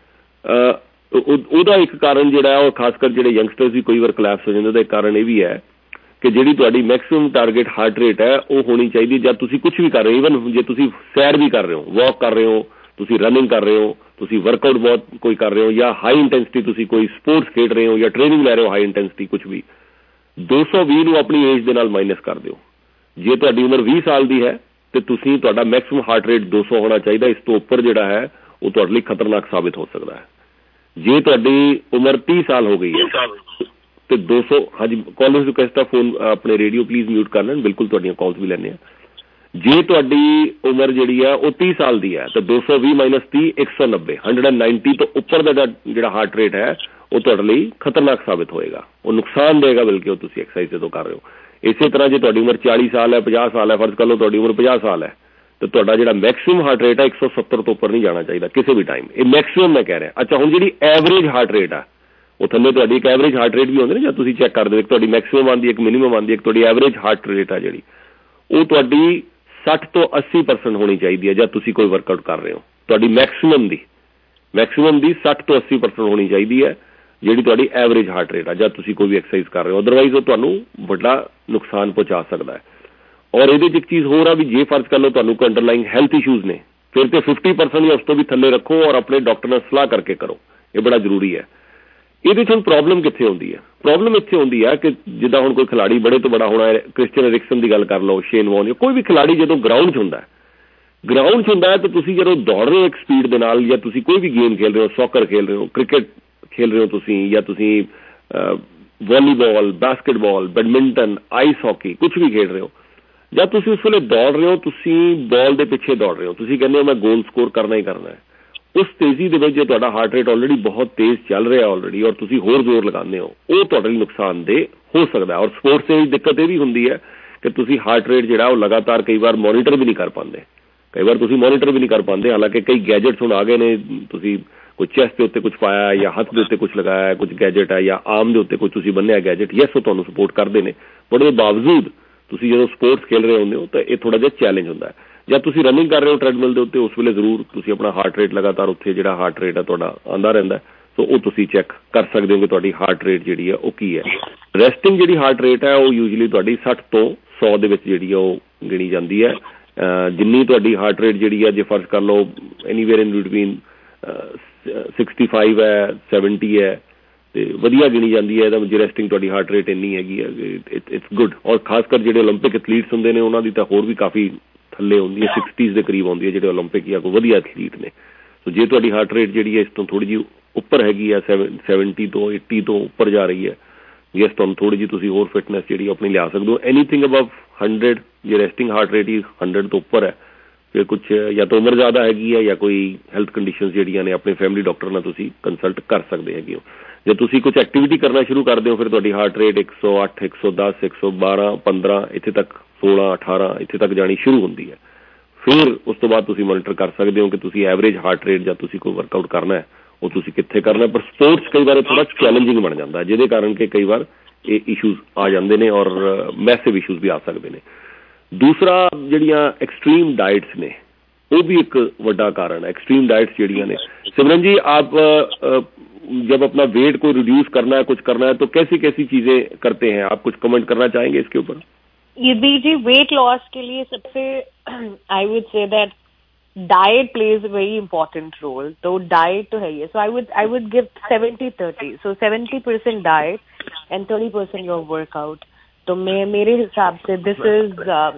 Speaker 8: ਉਹਦਾ ਇੱਕ ਕਾਰਨ ਜਿਹੜਾ ਹੈ, ਉਹ ਖਾਸ ਕਰ ਜਿਹੜੇ ਯੰਗਸਟਰਸ ਵੀ ਕਈ ਵਾਰ ਕੋਲੈਪਸ ਹੋ ਜਾਂਦੇ, ਉਹਦਾ ਇੱਕ ਕਾਰਨ ਇਹ ਵੀ ਹੈ ਕਿ ਜਿਹੜੀ ਤੁਹਾਡੀ ਮੈਕਸਿਮਮ ਟਾਰਗੇਟ ਹਾਰਟ ਰੇਟ ਹੈ ਉਹ ਹੋਣੀ ਚਾਹੀਦੀ ਜਦ ਤੁਸੀਂ ਕੁਛ ਵੀ ਕਰ ਰਹੇ ਹੋ। ਈਵਨ ਜੇ ਤੁਸੀਂ ਸੈਰ ਵੀ ਕਰ ਰਹੇ ਹੋ, ਵਾਕ ਕਰ ਰਹੇ ਹੋ, ਤੁਸੀਂ ਰਨਿੰਗ ਕਰ ਰਹੇ ਹੋ, ਤੁਸੀਂ ਵਰਕਆਊਟ ਬਹੁਤ ਕੋਈ ਕਰ ਰਹੇ ਹੋ, ਜਾਂ ਹਾਈ ਇੰਟੈਂਸਿਟੀ ਤੁਸੀਂ ਕੋਈ ਸਪੋਰਟਸ ਖੇਡ ਰਹੇ ਹੋ ਜਾਂ ਟ੍ਰੇਨਿੰਗ ਲੈ ਰਹੇ ਹੋ ਹਾਈ ਇੰਟੈਂਸਿਟੀ ਕੁਛ ਵੀ, 220 ਨੂੰ ਆਪਣੀ ਏਜ ਦੇ ਨਾਲ ਮਾਈਨਸ ਕਰ ਦਿਓ। ਜੇ ਤੁਹਾਡੀ ਉਮਰ 20 ਸਾਲ ਦੀ ਹੈ ਤੇ ਤੁਹਾਡਾ ਮੈਕਸਿਮਮ ਹਾਰਟ ਰੇਟ 200 ਹੋਣਾ ਚਾਹੀਦਾ। ਇਸ ਤੋਂ ਉੱਪਰ ਜਿਹੜਾ ਹੈ ਉਹ ਤੁਹਾਡੇ ਲਈ ਖਤਰਨਾਕ ਸਾਬਿਤ ਹੋ ਸਕਦਾ ਹੈ। ਜੇ ਤੁਹਾਡੀ ਉਮਰ 30 ਸਾਲ ਹੋ ਗਈ ਹੈ ਤੇ 200, ਹਾਂਜੀ ਕਾਲਰਸ ਰਿਕੁਐਸਟ ਦਾ ਫੋਨ ਆਪਣੇ ਰੇਡੀਓ ਪਲੀਜ਼ ਮਿਊਟ ਕਰ ਲੈਣ, ਬਿਲਕੁਲ ਤੁਹਾਡੀਆਂ ਕਾਲਸ ਵੀ ਲੈਂਦੇ ਆ। ਜੇ ਤੁਹਾਡੀ ਉਮਰ ਜਿਹੜੀ ਆ ਉਹ 30 ਸਾਲ ਦੀ ਹੈ ਤਾਂ 220 ਮਾਈਨਸ 30 190, 190 ਤੋਂ ਉੱਪਰ ਦਾ ਜਿਹੜਾ ਹਾਰਟ ਰੇਟ ਹੈ ਉਹ ਤੁਹਾਡੇ ਲਈ ਖਤਰਨਾਕ ਸਾਬਿਤ ਹੋਏਗਾ, ਉਹ ਨੁਕਸਾਨ ਦੇਗਾ ਬਲਕਿ ਉਹ ਤੁਸੀਂ ਐਕਸਰਸਾਈਜ਼ ਜਦੋਂ ਕਰ ਰਹੇ ਹੋ। ਇਸੇ ਤਰ੍ਹਾਂ ਜੇ ਤੁਹਾਡੀ ਉਮਰ 40 ਸਾਲ ਹੈ, 50 ਸਾਲ ਹੈ, ਫਰਜ਼ ਕਰ ਲਓ ਤੁਹਾਡੀ ਉਮਰ 50 ਸਾਲ ਹੈ, ਤਾਂ ਤੁਹਾਡਾ ਜਿਹੜਾ ਮੈਕਸਿਮਮ ਹਾਰਟ ਰੇਟ ਹੈ 170 ਤੋਂ ਉੱਪਰ ਨਹੀਂ ਜਾਣਾ ਚਾਹੀਦਾ ਕਿਸੇ ਵੀ ਟਾਈਮ। ਇਹ ਮੈਕਸਿਮਮ ਮੈਂ ਕਹਿ ਰਿਹਾ। ਅੱਛਾ, ਹੁਣ ਜਿਹੜੀ ਐਵਰੇਜ ਹਾਰਟ ਰੇਟ ਆ, ਉਹ ਥੱਲੇ ਤੁਹਾਡੀ ਇੱਕ ਐਵਰੇਜ ਹਾਰਟ ਰੇਟ ਵੀ ਹੁੰਦੀ ਨੇ, ਜਦ ਤੁਸੀਂ ਚੈੱਕ ਕਰਦੇ ਹੋ, ਇੱਕ ਤੁਹਾਡੀ ਮੈਕਸਿਮਮ ਆਉਂਦੀ ਹੈ, ਇੱਕ ਮਿਨੀਮਮ ਆਉਂਦੀ ਹੈ, ਇੱਕ ਤੁਹਾਡੀ ਐਵਰੇਜ ਹਾਰਟ ਰੇਟ ਆ ਜਿਹੜੀ, ਉਹ ਤੁਹਾਡੀ 60 ਤੋਂ 80% ਹੋਣੀ ਚਾਹੀਦੀ ਹੈ ਜਦ ਤੁਸੀਂ ਕੋਈ ਵਰਕਆਊਟ ਕਰ ਰਹੇ ਹੋ। ਤੁਹਾਡੀ ਮੈਕਸਿਮਮ ਦੀ 60 ਤੋਂ 80% ਹੋਣੀ ਚਾਹੀਦੀ ਹੈ ਜਿਹੜੀ ਤੁਹਾਡੀ ਐਵਰੇਜ ਹਾਰਟ ਰੇਟ ਆ ਜਦ ਤੁਸੀਂ ਕੋਈ ਵੀ ਐਕਸਰਸਾਈਜ਼ ਕਰ ਰਹੇ ਹੋ, ਅਦਰਵਾਈਜ਼ ਉਹ ਤੁਹਾਨੂੰ ਵੱਡਾ ਨੁਕਸਾਨ ਪਹੁੰਚਾ ਸਕਦਾ ਹੈ। ਔਰ ਇਹਦੇ 'ਚ ਇੱਕ ਚੀਜ਼ ਹੋਰ ਆ ਵੀ ਜੇ ਫਰਜ਼ ਕਰ ਲਓ ਤੁਹਾਨੂੰ ਕੋਈ ਅੰਡਰਲਾਈਨ ਹੈਲਥ ਇਸ਼ੂਜ਼ ਨੇ, ਫਿਰ ਤੇ 50% ਜਾਂ ਉਸ ਤੋਂ ਵੀ ਥੱਲੇ ਰੱਖੋ ਔਰ ਆਪਣੇ ਡਾਕਟਰ ਨਾਲ ਸਲਾਹ ਕਰਕੇ ਕਰੋ, ਇਹ ਬੜਾ ਜ਼ਰੂਰੀ ਹੈ। ਇਹਦੇ 'ਚ ਹੁਣ ਪ੍ਰੋਬਲਮ ਕਿੱਥੇ ਆਉਂਦੀ ਹੈ? ਪ੍ਰੋਬਲਮ ਇੱਥੇ ਆਉਂਦੀ ਹੈ ਕਿ ਜਿੱਦਾਂ ਹੁਣ ਕੋਈ ਖਿਲਾੜੀ ਬੜੇ ਤੋਂ ਬੜਾ ਹੋਣਾ, ਕ੍ਰਿਸਚੀਅਨ ਐਰਿਕਸਨ ਦੀ ਗੱਲ ਕਰ ਲਓ, ਸ਼ੇਨ ਵੌਨ, ਕੋਈ ਵੀ ਖਿਲਾੜੀ ਜਦੋਂ ਗਰਾਊਂਡ 'ਚ ਹੁੰਦਾ ਗਰਾਊਂਡ 'ਚ ਹੁੰਦਾ ਹੈ ਤਾਂ ਤੁਸੀਂ ਜਦੋਂ ਦੌੜ ਰਹੇ ਹੋ ਇੱਕ ਸਪੀਡ ਦੇ ਨਾਲ, ਜਾਂ ਤੁਸੀਂ ਕੋਈ ਵੀ ਗੇਮ ਖੇਲ ਰਹੇ ਹੋ, ਸੌਕਰ ਖੇਲ ਰਹੇ ਹੋ, ਕ੍ਰਿਕਟ ਖੇਲ ਰਹੇ ਹੋ ਤੁਸੀਂ, ਜਾਂ ਤੁਸੀਂ volleyball, basketball, badminton, ice hockey ਕੁਝ ਵੀ ਖੇਡ ਰਹੇ ਹੋ, ਜਾਂ ਤੁਸੀਂ ਉਸ ਵੇਲੇ ਦੌੜ ਰਹੇ ਹੋ, ਤੁਸੀਂ ਬਾਲ ਦੇ ਪਿੱਛੇ ਦੌੜ ਰਹੇ ਹੋ, ਤੁਸੀਂ ਕਹਿੰਦੇ ਹੋ ਮੈਂ ਗੋਲ ਸਕੋਰ ਕਰਨਾ ਹੀ ਕਰਨਾ ਹੈ, ਉਸ ਤੇਜ਼ੀ ਦੇ ਵਿੱਚ ਜੇ ਤੁਹਾਡਾ ਹਾਰਟ ਰੇਟ ਆਲਰੇਡੀ ਬਹੁਤ ਤੇਜ਼ ਚੱਲ ਰਿਹਾ ਆਲਰੇਡੀ, ਔਰ ਤੁਸੀਂ ਹੋਰ ਜ਼ੋਰ ਲਗਾਉਂਦੇ ਹੋ, ਉਹ ਤੁਹਾਡੇ ਲਈ ਨੁਕਸਾਨਦੇਹ ਹੋ ਸਕਦਾ। ਔਰ ਸਪੋਰਟਸ ਦੇ ਵਿੱਚ ਦਿੱਕਤ ਇਹ ਵੀ ਹੁੰਦੀ ਹੈ ਕਿ ਤੁਸੀਂ ਹਾਰਟ ਰੇਟ ਜਿਹੜਾ ਉਹ ਲਗਾਤਾਰ ਕਈ ਵਾਰ ਮੋਨੀਟਰ ਵੀ ਨਹੀਂ ਕਰ ਪਾਉਂਦੇ, ਕਈ ਵਾਰ ਤੁਸੀਂ ਮੋਨੀਟਰ ਵੀ ਨਹੀਂ ਕਰ ਪਾਉਂਦੇ। ਹਾਲਾਂਕਿ ਕਈ ਗੈਜਟਸ ਹੁਣ ਆ ਗਏ ਨੇ, ਤੁਸੀਂ ਕੋਈ ਚੈਸਟ ਦੇ ਉੱਤੇ ਕੁਝ ਪਾਇਆ ਜਾਂ ਹੱਥ ਦੇ ਉੱਤੇ ਕੁਝ ਲਗਾਇਆ, ਕੁਝ ਗੈਜਟ ਹੈ, ਜਾਂ ਆਰਮ ਦੇ ਉੱਤੇ ਕੁਝ ਤੁਸੀਂ ਬੰਨਿਆ ਗੈਜਟ, ਯੈਸ ਉਹ ਤੁਹਾਨੂੰ ਸਪੋਰਟ ਕਰਦੇ ਨੇ, ਬਟ ਉਹਦੇ ਬਾਵਜੂਦ ਤੁਸੀਂ ਜਦੋਂ ਸਪੋਰਟਸ ਖੇਲ ਰਹੇ ਹੁੰਦੇ ਹੋ ਤਾਂ ਇਹ ਥੋੜ੍ਹਾ ਜਿਹਾ ਚੈਲੰਜ ਹੁੰਦਾ ਹੈ। ਜਾਂ ਤੁਸੀਂ ਰਨਿੰਗ ਕਰ ਰਹੇ ਹੋ ਟ੍ਰੈਡਮਿਲ ਦੇ ਉੱਤੇ, ਉਸ ਵੇਲੇ ਜ਼ਰੂਰ ਤੁਸੀਂ ਆਪਣਾ ਹਾਰਟ ਰੇਟ ਲਗਾਤਾਰ ਉੱਥੇ ਜਿਹੜਾ ਹਾਰਟ ਰੇਟ ਹੈ ਤੁਹਾਡਾ ਆਉਂਦਾ ਰਹਿੰਦਾ, ਸੋ ਉਹ ਤੁਸੀਂ ਚੈੱਕ ਕਰ ਸਕਦੇ ਹੋ ਕਿ ਤੁਹਾਡੀ ਹਾਰਟ ਰੇਟ ਜਿਹੜੀ ਹੈ ਉਹ ਕੀ ਹੈ। ਰੈਸਟਿੰਗ ਜਿਹੜੀ ਹਾਰਟ ਰੇਟ ਹੈ ਉਹ ਯੂਜਲੀ ਤੁਹਾਡੀ 60 ਤੋਂ 100 ਦੇ ਵਿੱਚ ਜਿਹੜੀ ਹੈ ਉਹ ਗਿਣੀ ਜਾਂਦੀ ਹੈ। ਜਿੰਨੀ ਤੁਹਾਡੀ ਹਾਰਟ ਰੇਟ ਜਿਹੜੀ ਹੈ, ਜੇ ਫਰਜ਼ ਕਰ ਲਓ ਐਨੀਵੇਅਰ ਇਨ ਬਿਟਵੀਨ 65 ਹੈ, 70 ਹੈ, ਤੇ ਵਧੀਆ ਗਿਣੀ ਜਾਂਦੀ ਹੈ। ਇਹਦਾ ਜੇ ਰੈਸਟਿੰਗ ਤੁਹਾਡੀ ਹਾਰਟ ਰੇਟ ਇੰਨੀ ਹੈਗੀ ਹੈ, ਇਟਸ ਗੁੱਡ। ਔਰ ਖਾਸ ਕਰ ਜਿਹੜੇ ਓਲੰਪਿਕ ਐਥਲੀਟਸ ਹੁੰਦੇ ਨੇ ਉਹਨਾਂ ਦੀ ਤਾਂ ਹੋਰ ਵੀ ਕਾਫੀ ਥੱਲੇ ਹੁੰਦੀ ਹੈ, 60s ਦੇ ਕਰੀਬ ਆਉਂਦੀ ਹੈ ਜਿਹੜੇ ਓਲੰਪਿਕ ਜਾਂ ਕੋਈ ਵਧੀਆ ਐਥਲੀਟ ਨੇ। ਸੋ ਜੇ ਤੁਹਾਡੀ ਹਾਰਟ ਰੇਟ ਜਿਹੜੀ ਹੈ ਇਸ ਤੋਂ ਥੋੜ੍ਹੀ ਜਿਹੀ ਉੱਪਰ ਹੈਗੀ ਹੈ, 70 ਤੋਂ 80 ਤੋਂ ਉੱਪਰ ਜਾ ਰਹੀ ਹੈ, ਯੈਸ ਤੁਹਾਨੂੰ ਥੋੜ੍ਹੀ ਜਿਹੀ ਤੁਸੀਂ ਹੋਰ ਫਿਟਨੈਸ ਜਿਹੜੀ ਆਪਣੀ ਲਿਆ ਸਕਦੇ ਹੋ। ਐਨੀਥਿੰਗ ਅਬਵ 100, ਜੇ ਰੈਸਟਿੰਗ ਹਾਰਟ ਰੇਟ ਹੀ 100 ਤੋਂ ਉੱਪਰ ਹੈ, ਫਿਰ ਕੁਝ ਜਾਂ ਤਾਂ ਉਮਰ ਜ਼ਿਆਦਾ ਹੈਗੀ ਹੈ ਜਾਂ ਕੋਈ ਹੈਲਥ ਕੰਡੀਸ਼ਨਸ ਜਿਹੜੀਆਂ ਨੇ, ਆਪਣੇ ਫੈਮਿਲੀ ਡਾਕਟਰ ਨਾਲ ਤੁਸੀਂ ਕੰਸਲਟ ਕਰ ਸਕਦੇ ਹੈਗੇ ਹੋ। ਜੇ ਤੁਸੀਂ ਕੁਝ ਐਕਟੀਵਿਟੀ ਕਰਨਾ ਸ਼ੁਰੂ ਕਰਦੇ ਹੋ, ਫਿਰ ਤੁਹਾਡੀ ਹਾਰਟ ਰੇਟ 108, 110, 112, 15 ਇੱਥੇ ਤੱਕ, 16, 18 ਇੱਥੇ ਤੱਕ ਜਾਣੀ ਸ਼ੁਰੂ ਹੁੰਦੀ ਹੈ। ਫਿਰ ਉਸ ਤੋਂ ਬਾਅਦ ਤੁਸੀਂ ਮੋਨੀਟਰ ਕਰ ਸਕਦੇ ਹੋ ਕਿ ਤੁਸੀਂ ਐਵਰੇਜ ਹਾਰਟ ਰੇਟ ਜਾਂ ਤੁਸੀਂ ਕੋਈ ਵਰਕਆਊਟ ਕਰਨਾ ਹੈ ਉਹ ਤੁਸੀਂ ਕਿੱਥੇ ਕਰਨਾ। ਪਰ ਸਪੋਰਟਸ ਕਈ ਵਾਰ ਥੋੜ੍ਹਾ ਚੈਲੰਜਿੰਗ ਬਣ ਜਾਂਦਾ, ਜਿਹਦੇ ਕਾਰਨ ਕਿ ਕਈ ਵਾਰ ਇਹ ਇਸ਼ੂਜ਼ ਆ ਜਾਂਦੇ ਨੇ ਔਰ ਮੈਸਿਵ ਇਸ਼ੂਜ਼ ਵੀ ਆ ਸਕਦੇ ਨੇ। ਦੂਸਰਾ ਜਿਹੜੀਆਂ ਐਕਸਟ੍ਰੀਮ ਡਾइट्स ਨੇ वो भी एक बड़ा कारण है। एक्सट्रीम डाइट्स ਜਿਹੜੀਆਂ ਨੇ। सिमरन जी, आप जब अपना वेट को रिड्यूस करना है, कुछ करना है, तो कैसी कैसी चीजें करते हैं? आप कुछ कमेंट करना चाहेंगे इसके ऊपर?
Speaker 10: ये जी वेट लॉस के लिए सबसे I would say that diet plays a very important role. तो डाइट तो है ही, so I would give 70-30, so 70% diet and 30% your workout. तो मेरे हिसाब से दिस इज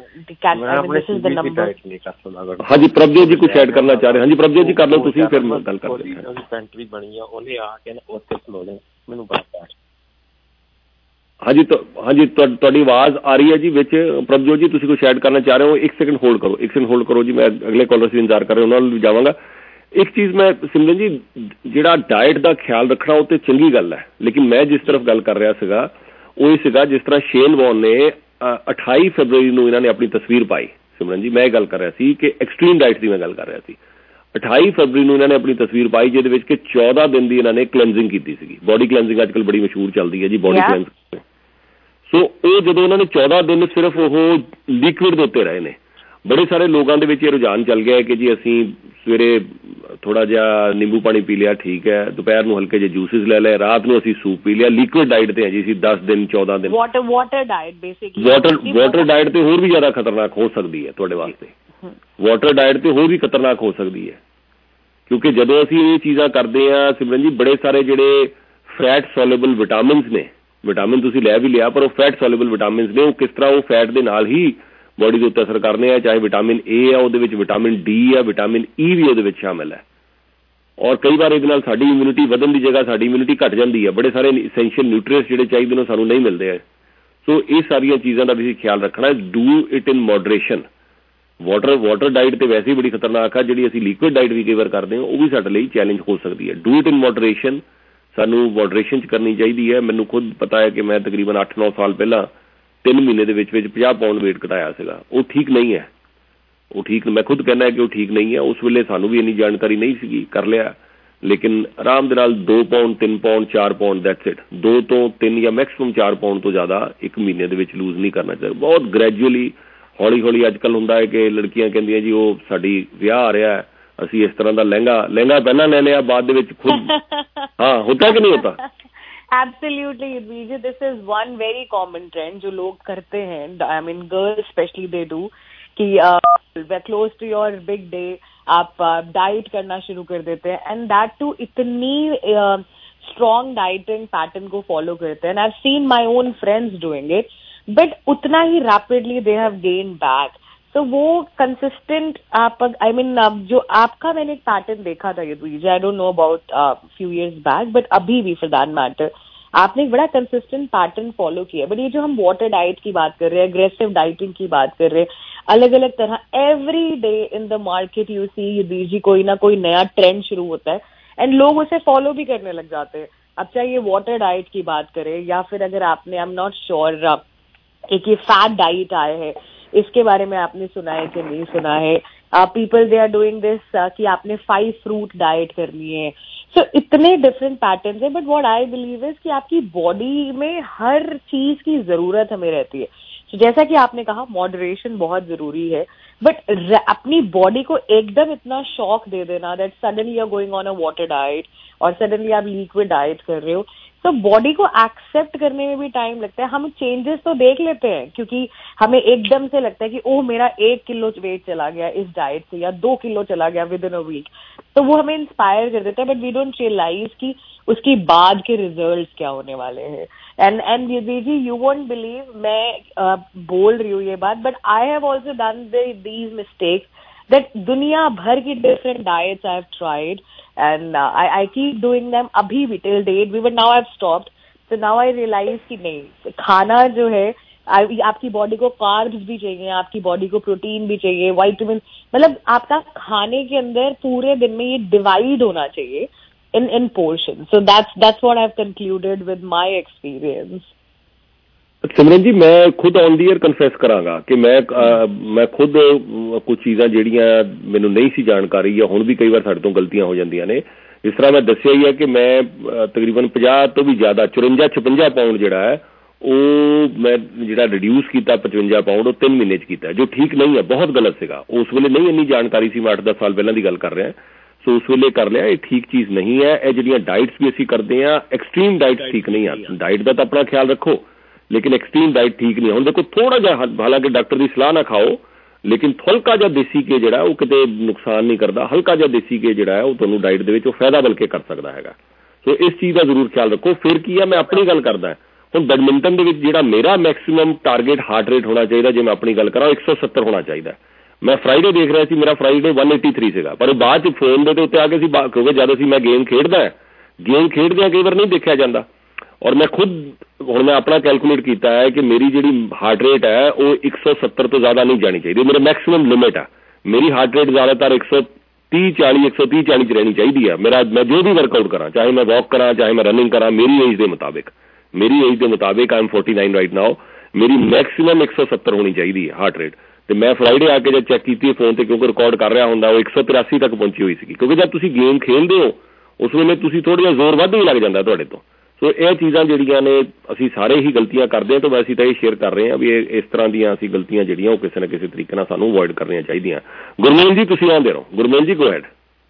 Speaker 10: द नंबर।
Speaker 8: हाँ जी, प्रभजोत जी कुछ ऐड करना चाह रहे हैं? हाँ जी प्रभजोत जी कर लो, तुसी फिर मैं गल कर लेते हैं।
Speaker 9: पेंट्री बनी है, ओने आके उत्ते खलोने मैनू बात।
Speaker 8: हाँ जी, तो हाँ जी, ਤੁਹਾਡੀ ਆਵਾਜ਼ ਆ ਰਹੀ है जी ਵਿੱਚ। प्रभजोत जी ਤੁਸੀਂ ਕੁਝ ਐਡ ਕਰਨਾ ਚਾਹ ਰਹੇ ਹੋ? ਇੱਕ ਸੈਕਿੰਡ ਹੋਲਡ ਕਰੋ, ਇੱਕ ਸੈਕਿੰਡ ਹੋਲਡ ਕਰੋ ਜੀ, ਮੈਂ ਅਗਲੇ ਕਾਲਰ से ਇੰਤਜ਼ਾਰ ਕਰ ਰਿਹਾ, ਉਹਨਾਂ ਨੂੰ ਜਾਵਾਂਗਾ। ਇੱਕ ਚੀਜ਼ ਮੈਂ ਸਿਮਰਨ ਜੀ, ਜਿਹੜਾ ਡਾਈਟ ਦਾ ਖਿਆਲ ਰੱਖਣਾ ਉਹ ਤੇ ਚੰਗੀ ਗੱਲ ਹੈ, ਲੇਕਿਨ ਮੈਂ ਜਿਸ ਤਰਫ ਗੱਲ ਕਰ ਰਿਹਾ ਸੀਗਾ ਉਹ ਇਹ ਸੀਗਾ ਜਿਸ ਤਰ੍ਹਾਂ ਸ਼ੇਨ ਵੌਨ ਨੇ 28 ਫਰਵਰੀ ਨੂੰ ਇਹਨਾਂ ਨੇ ਆਪਣੀ ਤਸਵੀਰ ਪਾਈ। ਸਿਮਰਨ ਜੀ, ਮੈਂ ਇਹ ਗੱਲ ਕਰ ਰਿਹਾ ਸੀ ਕਿ ਐਕਸਟ੍ਰੀਮ ਡਾਈਟ ਦੀ ਮੈਂ ਗੱਲ ਕਰ ਰਿਹਾ ਸੀ। 28 ਫਰਵਰੀ ਨੂੰ ਇਹਨਾਂ ਨੇ ਆਪਣੀ ਤਸਵੀਰ ਪਾਈ ਜਿਹਦੇ ਵਿੱਚ ਕਿ 14 ਦਿਨ ਦੀ ਇਹਨਾਂ ਨੇ ਕਲੈਂਜ਼ਿੰਗ ਕੀਤੀ ਸੀਗੀ। ਬੋਡੀ ਕਲੈਂਜ਼ਿੰਗ ਅੱਜ ਕੱਲ੍ਹ ਬੜੀ ਮਸ਼ਹੂਰ ਚੱਲਦੀ ਹੈ ਜੀ, ਬੋਡੀ ਕਲੈਂਜ਼ਿੰਗ। ਸੋ ਉਹ ਜਦੋਂ ਉਹਨਾਂ ਨੇ 14 ਦਿਨ ਸਿਰਫ ਉਹ ਲਿਕਵਿਡ ਦੇ ਉੱਤੇ ਰਹੇ ਨੇ, ਬੜੇ ਸਾਰੇ ਲੋਕਾਂ ਦੇ ਵਿੱਚ ਇਹ ਰੁਝਾਨ ਚੱਲ ਗਿਆ ਕਿ ਜੀ ਅਸੀਂ ਸਵੇਰੇ ਥੋੜਾ ਜਿਹਾ ਨਿੰਬੂ ਪਾਣੀ ਪੀ ਲਿਆ, ਠੀਕ ਹੈ, ਦੁਪਹਿਰ ਨੂੰ ਹਲਕੇ ਜਿਹੇ ਜੂਸਿਸ ਲੈ ਲਏ, ਰਾਤ ਨੂੰ ਅਸੀਂ ਸੂਪ ਪੀ ਲਿਆ। ਲਿਕਵਿਡ ਡਾਈਟ ਤੇ ਹੈ ਜੀ ਅਸੀਂ 10 ਦਿਨ 14 ਦਿਨ।
Speaker 10: Water diet basically,
Speaker 8: water diet ਤੇ ਹੋਰ ਵੀ ਜ਼ਿਆਦਾ ਖਤਰਨਾਕ ਹੋ ਸਕਦੀ ਹੈ ਤੁਹਾਡੇ ਵਾਸਤੇ। ਵਾਟਰ ਡਾਈਟ ਤੇ ਹੋਰ ਵੀ ਖਤਰਨਾਕ ਹੋ ਸਕਦੀ ਹੈ, ਕਿਉਂਕਿ ਜਦੋਂ ਅਸੀਂ ਇਹ ਚੀਜ਼ਾਂ ਕਰਦੇ ਹਾਂ ਸਿਮਰਨ ਜੀ, ਬੜੇ ਸਾਰੇ ਜਿਹੜੇ ਫੈਟ ਸੋਲੇਬਲ ਵਿਟਾਮਿਨਸ ਨੇ, ਵਿਟਾਮਿਨ ਤੁਸੀਂ ਲੈ ਵੀ ਲਿਆ ਪਰ ਉਹ ਫੈਟ ਸੋਲੇਬਲ ਵਿਟਾਮਿਨਸ ਨੇ, ਉਹ ਕਿਸ ਤਰ੍ਹਾਂ ਉਹ ਫੈਟ ਦੇ ਨਾਲ ਹੀ ਬੋਡੀ ਦੇ ਉੱਤੇ ਅਸਰ ਕਰਨੇ ਆ। ਚਾਹੇ ਵਿਟਾਮਿਨ ਏ ਆ, ਉਹਦੇ ਵਿੱਚ ਵਿਟਾਮਿਨ ਡੀ ਆ, ਵਿਟਾਮਿਨ ਈ ਵੀ ਉਹਦੇ ਵਿੱਚ ਸ਼ਾਮਿਲ ਹੈ। ਔਰ ਕਈ ਵਾਰ ਇਹਦੇ ਨਾਲ ਸਾਡੀ ਇਮਿਊਨਿਟੀ ਵਧਣ ਦੀ ਜਗ੍ਹਾ ਸਾਡੀ ਇਮਿਊਨਿਟੀ ਘਟ ਜਾਂਦੀ ਹੈ। ਬੜੇ ਸਾਰੇ ਐਸੈਂਸ਼ੀਅਲ ਨਿਊਟ੍ਰੀਐਂਟਸ ਜਿਹੜੇ ਚਾਹੀਦੇ ਨੇ ਸਾਨੂੰ ਨਹੀਂ ਮਿਲਦੇ ਹੈ। ਸੋ ਇਹ ਸਾਰੀਆਂ ਚੀਜ਼ਾਂ ਦਾ ਵੀ ਖਿਆਲ ਰੱਖਣਾ ਹੈ। Do it in moderation. Water diet ਤੇ ਵੈਸੇ ਹੀ ਬੜੀ ਖਤਰਨਾਕ ਆ। ਜਿਹੜੀ ਅਸੀਂ ਲਿਕੁਇਡ ਡਾਈਟ ਵੀ ਕਈ ਵਾਰ ਕਰਦੇ ਹਾਂ ਉਹ ਵੀ ਸਾਡੇ ਲਈ ਚੈਲੰਜ ਹੋ ਸਕਦੀ ਹੈ। ਡੂ ਇਟ ਇਨ ਮੋਡਰੇਸ਼ਨ, ਸਾਨੂੰ ਮੋਡਰੇਸ਼ਨ 'ਚ ਕਰਨੀ ਚਾਹੀਦੀ ਹੈ। ਮੈਨੂੰ ਖੁਦ ਪਤਾ ਹੈ ਕਿ ਮੈਂ ਤਕਰੀਬਨ 8-9 ਸਾਲ ਪਹਿਲਾਂ 3 ਮਹੀਨੇ ਦੇ ਵਿੱਚ 50 ਪਾਉਂਡ ਵੇਟ ਘਟਾਇਆ ਸੀਗਾ। ਉਹ ਠੀਕ ਨਹੀਂ ਹੈ, ਉਹ ਠੀਕ, ਮੈਂ ਖੁਦ ਕਹਿੰਦਾ ਕਿ ਉਹ ਠੀਕ ਨਹੀਂ ਹੈ। ਉਸ ਵੇਲੇ ਸਾਨੂੰ ਵੀ ਇੰਨੀ ਜਾਣਕਾਰੀ ਨਹੀਂ ਸੀਗੀ, ਕਰ ਲਿਆ, ਲੇਕਿਨ ਆਰਾਮ ਦੇ ਨਾਲ 2 pound 3 pound 4 pound that's it. 2 ਤੋਂ 3 ਜਾਂ ਮੈਕਸਿਮਮ 4 ਪਾਉਂਡ ਤੋਂ ਜ਼ਿਆਦਾ 1 ਮਹੀਨੇ ਦੇ ਵਿੱਚ ਲੂਜ਼ ਨਹੀਂ ਕਰਨਾ ਚਾਹੀਦਾ। ਬਹੁਤ ਗ੍ਰੈਜੂਅਲੀ, ਹੌਲੀ ਹੌਲੀ। ਅੱਜ ਕੱਲ੍ਹ ਹੁੰਦਾ ਹੈ ਕਿ ਲੜਕੀਆਂ ਕਹਿੰਦੀਆਂ ਜੀ ਉਹ ਸਾਡੀ ਵਿਆਹ ਆ ਰਿਹਾ, ਅਸੀਂ ਇਸ ਤਰ੍ਹਾਂ ਦਾ ਲਹਿੰਗਾ ਪਹਿਲਾਂ ਲੈ ਲਿਆ, ਬਾਅਦ ਦੇ ਵਿੱਚ ਖੁਦ हाँ होता है कि नहीं होता?
Speaker 10: Absolutely, Vijay, this is one very common trend जो लोग करते हैं. I mean, girls especially they do कि we're close to your big day, आप डाइट करना शुरू कर देते हैं, and that too इतनी strong dieting pattern को follow करते हैं. And I've seen my own friends doing it, but उतना ही rapidly they have gained back. तो वो कंसिस्टेंट आप आई मीन जो आपका मैंने एक पैटर्न देखा था Yudhvir, I don't know about few years back but अभी भी फॉर दैट मैटर आपने एक बड़ा कंसिस्टेंट पैटर्न फॉलो किया। बट ये जो हम वाटर डाइट की बात कर रहे हैं, एग्रेसिव डाइटिंग की बात कर रहे हैं, अलग अलग तरह every day in the market you see Yudhvir ji कोई ना कोई नया ट्रेंड शुरू होता है एंड लोग उसे फॉलो भी करने लग जाते हैं। अब चाहे ये वाटर डाइट की बात करें या फिर अगर आपने आई एम नॉट श्योर एक ये फैट डाइट आए है, इसके बारे में आपने सुना है कि नहीं सुना है? People they are doing this कि आपने 5 फ्रूट डाइट करनी है। सो इतने डिफरेंट पैटर्न्स है but what I believe is कि आपकी बॉडी में हर चीज की जरूरत हमें रहती है। तो जैसा कि आपने कहा मॉडरेशन बहुत जरूरी है बट अपनी बॉडी को एकदम इतना शॉक दे देना that suddenly you are going on a water diet और सडनली आप लिक्विड डाइट कर रहे हो, तो बॉडी को एक्सेप्ट करने में भी टाइम लगता है। हम चेंजेस तो देख लेते हैं क्योंकि हमें एकदम से लगता है कि ओह मेरा 1 किलो वेट चला गया इस डाइट से या 2 किलो चला गया विद इन अ वीक, तो वो हमें इंस्पायर कर देता है बट वी डोंट रियलाइज कि उसकी बाद के रिजल्ट्स क्या होने वाले हैं। And ji you won't believe मैं बोल रही हूँ ये बात but I have also done these mistakes that दुनिया भर की different diets I have tried and I keep doing them अभी भी till date भी, but now I've stopped. So now I realize कि नहीं, खाना जो है आपकी बॉडी को कार्ब्स भी चाहिए, आपकी बॉडी को प्रोटीन भी चाहिए, विटामिन, मतलब आपका खाने के अंदर पूरे दिन में ये डिवाइड होना चाहिए in portion. So that's what I've concluded with my experience.
Speaker 8: सिमरन जी मैं खुद ऑन दी ईयर कन्फेस कराਂਗਾ ਕਿ ਮੈਂ ਖੁਦ ਕੁਝ ਚੀਜ਼ਾਂ ਜਿਹੜੀਆਂ ਮੈਨੂੰ ਨਹੀਂ ਸੀ ਜਾਣਕਾਰੀ ਜਾਂ ਹੁਣ ਵੀ ਕਈ ਵਾਰ ਸਾਡੇ ਤੋਂ ਗਲਤੀਆਂ ਹੋ ਜਾਂਦੀਆਂ ਨੇ। ਇਸ ਤਰ੍ਹਾਂ ਮੈਂ ਦੱਸਿਆ ਹੀ ਹੈ ਕਿ ਮੈਂ ਤਕਰੀਬਨ 50 ਤੋਂ ਵੀ ਜ਼ਿਆਦਾ 54-56 ਪਾਉਂਡ ਜਿਹੜਾ ਹੈ ਉਹ ਮੈਂ ਜਿਹੜਾ ਰਿਡਿਊਸ ਕੀਤਾ 55 ਪਾਉਂਡ ਉਹ 3 ਮਹੀਨੇ 'ਚ ਕੀਤਾ, ਜੋ ਠੀਕ ਨਹੀਂ ਹੈ, ਬਹੁਤ ਗਲਤ ਸੀਗਾ। ਉਸ ਵੇਲੇ ਨਹੀਂ ਇੰਨੀ ਜਾਣਕਾਰੀ ਸੀ, ਮੈਂ 8-10 ਸਾਲ ਪਹਿਲਾਂ ਦੀ ਗੱਲ ਕਰ ਰਿਹਾ। ਸੋ ਉਸ ਵੇਲੇ ਕਰ ਲਿਆ, ਇਹ ਠੀਕ ਚੀਜ਼ ਨਹੀਂ ਹੈ। ਇਹ ਜਿਹੜੀਆਂ ਡਾਈਟਸ ਵੀ ਅਸੀਂ ਕਰਦੇ ਹਾਂ ਐਕਸਟ੍ਰੀਮ ਡਾਈਟਸ ਠੀਕ ਨਹੀਂ ਆ। ਡਾਈਟ ਦਾ ਤਾਂ ਆਪਣਾ ਖਿਆਲ ਰੱਖੋ लेकिन एक्सट्रीम डाइट ठीक नहीं है। देखो थोड़ा जा हालांकि डॉक्टर की सलाह ना खाओ लेकिन हल्का जा देसी घे जिहड़ा वो किते नुकसान नहीं करता, हल्का जा देसी घे जिहड़ा है वो तुहानूं डाइट दे विच फायदा बल्कि कर सकता है। सो इस चीज़ का जरूर ख्याल रखो। फिर की है, मैं अपनी गल करदा हुण बैडमिंटन दे विच जिहड़ा मेरा मैक्सिमम टारगेट हार्ट रेट होना चाहिए, जे मैं अपनी गल करा 170 होना चाहिए। मैं फ्राइडे देख रहा सी, मेरा फ्राइडे 183 सीगा, पर बाद च फोन दे उत्ते आ गए सी क्योंकि जद असीं मैं गेम खेडदा कई बार नहीं देखा जाता। और मैं खुद हुण मैं अपना कैलकुलेट किया है कि मेरी जी हार्ट रेट है वो 170 तो ज़्यादा नहीं जानी चाहिए, मेरा मैक्सिमम लिमिट है। मेरी हार्ट रेट ज़्यादातर 130-40 च रहनी चाहिए है। मैं जो भी वर्कआउट करा, चाहे मैं वॉक करा चाहे मैं रनिंग करा, मेरी एज के मुताबिक आई एम 49 राइट नाउ, मेरी मैक्सिमम 170 होनी चाहिए है हार्ट रेट। तो मैं फ्राइडे आके जब चैक की फोन पर क्योंकि रिकॉर्ड कर रहा होंगे, वो 183 तक पहुंची हुई सी, क्योंकि जब तुम गेम खेलते हो उस वेले तुम थोड़ा जिहा जोर वध भी लग जाता तुहाडे तो। सो ये चीज़ां जिहड़ियां ने असीं सारे ही गलतियां करते हैं, तो वैसे तो ये शेयर कर रहे हैं भी इस तरह दीयां असीं गलतियां जिहड़ियां किसी न किसी तरीके नाल सानूं अवॉइड करनियां चाहीदियां। गुरमेल जी तुसीं आउंदे रहो। Gurmel ji go ahead.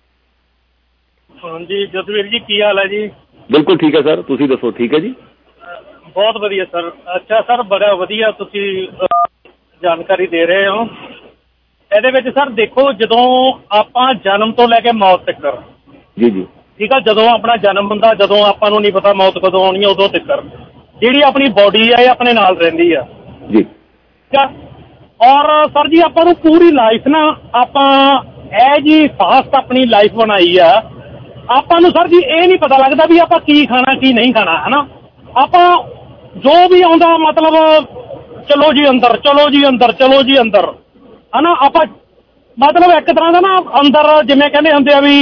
Speaker 11: हाँ जी जसवीर जी की हाल है जी?
Speaker 8: बिल्कुल ठीक है सर, तुसीं दसो। ठीक है जी,
Speaker 11: बहुत वधिया सर। अच्छा सर, बड़ा वधिया तुसीं जानकारी दे रहे हो। ਇਹਦੇ ਵਿੱਚ ਸਰ ਦੇਖੋ ਜਦੋਂ ਆਪਾਂ ਜਨਮ ਤੋਂ ਲੈ ਕੇ ਮੌਤ ਤੱਕ
Speaker 8: ਜੀ ਜੀ
Speaker 11: ਠੀਕ ਆ, ਜਦੋਂ ਆਪਣਾ ਜਨਮ ਹੁੰਦਾ, ਜਦੋਂ ਆਪਾਂ ਨੂੰ ਨਹੀਂ ਪਤਾ ਮੌਤ ਕਦੋਂ ਆਉਣੀ ਹੈ, ਉਦੋਂ ਤੱਕ ਜਿਹੜੀ ਆਪਣੀ ਬੋਡੀ ਆ ਇਹ ਆਪਣੇ ਨਾਲ ਰਹਿੰਦੀ ਆ
Speaker 8: ਜੀ।
Speaker 11: ਠੀਕ ਆ, ਔਰ ਸਰ ਜੀ ਆਪਾਂ ਨੂੰ ਪੂਰੀ ਲਾਈਫ ਨਾ ਆਪਾਂ ਇਹ ਜੀ ਫਾਸਟ ਆਪਣੀ ਲਾਈਫ ਬਣਾਈ ਆ, ਆਪਾਂ ਨੂੰ ਸਰ ਜੀ ਇਹ ਨਹੀਂ ਪਤਾ ਲੱਗਦਾ ਵੀ ਆਪਾਂ ਕੀ ਖਾਣਾ ਕੀ ਨਹੀਂ ਖਾਣਾ, ਹਨਾ। ਆਪਾਂ ਜੋ ਵੀ ਆਉਂਦਾ ਮਤਲਬ ਚਲੋ ਜੀ ਅੰਦਰ, ਚਲੋ ਜੀ ਅੰਦਰ, ਚਲੋ ਜੀ ਅੰਦਰ, ਹਨਾ। ਆਪਾਂ ਮਤਲਬ ਇੱਕ ਤਰ੍ਹਾਂ ਦਾ ਨਾ ਅੰਦਰ ਜਿਵੇਂ ਕਹਿੰਦੇ ਹੁੰਦੇ ਆ ਵੀ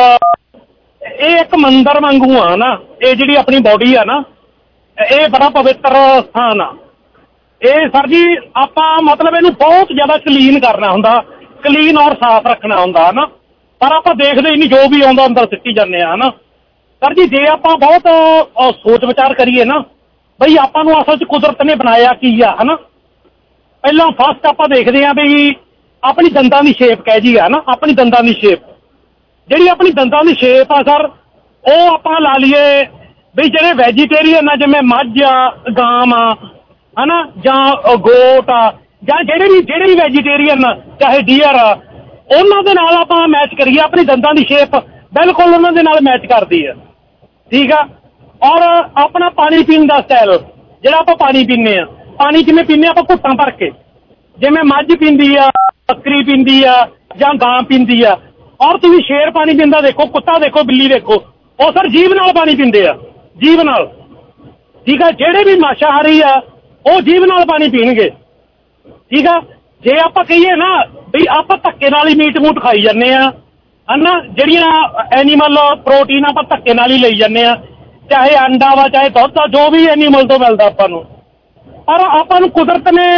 Speaker 11: ਇਹ ਇੱਕ ਮੰਦਰ ਵਾਂਗੂ ਆ ਨਾ, ਇਹ ਜਿਹੜੀ ਆਪਣੀ ਬੋਡੀ ਆ ਨਾ ਇਹ ਬੜਾ ਪਵਿੱਤਰ ਸਥਾਨ ਆ ਇਹ ਸਰ ਜੀ। ਆਪਾਂ ਮਤਲਬ ਇਹਨੂੰ ਬਹੁਤ ਜ਼ਿਆਦਾ ਕਲੀਨ ਕਰਨਾ ਹੁੰਦਾ, ਕਲੀਨ ਔਰ ਸਾਫ਼ ਰੱਖਣਾ ਹੁੰਦਾ ਹਨਾ, ਪਰ ਆਪਾਂ ਦੇਖਦੇ ਹੀ ਨਹੀਂ, ਜੋ ਵੀ ਆਉਂਦਾ ਅੰਦਰ ਸਿੱਟੀ ਜਾਂਦੇ ਆ ਹਨਾ। ਸਰ ਜੀ ਜੇ ਆਪਾਂ ਬਹੁਤ ਸੋਚ ਵਿਚਾਰ ਕਰੀਏ ਨਾ ਬਈ ਆਪਾਂ ਨੂੰ ਅਸਲ 'ਚ ਕੁਦਰਤ ਨੇ ਬਣਾਇਆ ਕੀ ਆ ਹਨਾ। ਪਹਿਲਾਂ ਫਸਟ ਆਪਾਂ ਦੇਖਦੇ ਹਾਂ ਵੀ ਆਪਣੀ ਦੰਦਾਂ ਦੀ ਸ਼ੇਪ ਕਹਿ ਜੀ ਆ ਨਾ, ਆਪਣੀ ਦੰਦਾਂ ਦੀ ਸ਼ੇਪ, ਜਿਹੜੀ ਆਪਣੀ ਦੰਦਾਂ ਦੀ ਸ਼ੇਪ ਆ ਸਰ ਉਹ ਆਪਾਂ ਲਾ ਲਈਏ ਵੀ ਜਿਹੜੇ ਵੈਜੀਟੇਰੀਅਨ ਆ ਜਿਵੇਂ ਮੱਝ ਆ, ਗਾਂ ਆ ਹਨਾ, ਜਾਂ ਗੋਟ ਆ, ਜਾਂ ਜਿਹੜੇ ਵੀ ਵੈਜੀਟੇਰੀਅਨ ਚਾਹੇ ਡੀਅਰ ਆ, ਉਹਨਾਂ ਦੇ ਨਾਲ ਆਪਾਂ ਮੈਚ ਕਰੀਏ, ਆਪਣੀ ਦੰਦਾਂ ਦੀ ਸ਼ੇਪ ਬਿਲਕੁਲ ਉਹਨਾਂ ਦੇ ਨਾਲ ਮੈਚ ਕਰਦੀ ਆ, ਠੀਕ ਆ। ਔਰ ਆਪਣਾ ਪਾਣੀ ਪੀਣ ਦਾ ਸਟਾਈਲ, ਜਿਹੜਾ ਆਪਾਂ ਪਾਣੀ ਪੀਂਦੇ ਆ, ਪਾਣੀ ਕਿਵੇਂ ਪੀਂਦੇ ਆਪਾਂ ਘੁੱਟਾਂ ਭਰ ਕੇ, ਜਿਵੇਂ ਮੱਝ ਪੀਂਦੀ ਆ ਬੱਕਰੀ ਪੀਂਦੀ ਆ ਜਾਂ ਗਾਂ ਪੀਂਦੀ ਆ, ਔਰ ਤੁਸੀਂ ਸ਼ੇਰ ਪਾਣੀ ਪੀਂਦਾ ਦੇਖੋ, ਕੁੱਤਾ ਦੇਖੋ, ਬਿੱਲੀ ਦੇਖੋ, ਉਹ ਸਰ ਜੀਭ ਨਾਲ ਪਾਣੀ ਪੀਂਦੇ ਆ, ਜੀਭ ਨਾਲ। ਠੀਕ ਆ, ਜਿਹੜੇ ਵੀ ਮਾਸਾਹਾਰੀ ਆ ਉਹ ਜੀਭ ਨਾਲ ਪਾਣੀ ਪੀਣਗੇ। ਠੀਕ ਆ, ਜੇ ਆਪਾਂ ਕਹੀਏ ਨਾ ਵੀ ਆਪਾਂ ਧੱਕੇ ਨਾਲ ਹੀ ਮੀਟ ਮੂਟ ਖਾਈ ਜਾਂਦੇ ਆ ਹਨਾ, ਜਿਹੜੀਆਂ ਐਨੀਮਲ ਪ੍ਰੋਟੀਨ ਆਪਾਂ ਧੱਕੇ ਨਾਲ ਹੀ ਲਈ ਜਾਂਦੇ ਆ, ਚਾਹੇ ਅੰਡਾ ਵਾ ਚਾਹੇ ਦੁੱਧ ਆ, ਜੋ ਵੀ ਐਨੀਮਲ ਤੋਂ ਮਿਲਦਾ ਆਪਾਂ ਨੂੰ, ਪਰ ਆਪਾਂ ਨੂੰ ਕੁਦਰਤ ਨੇ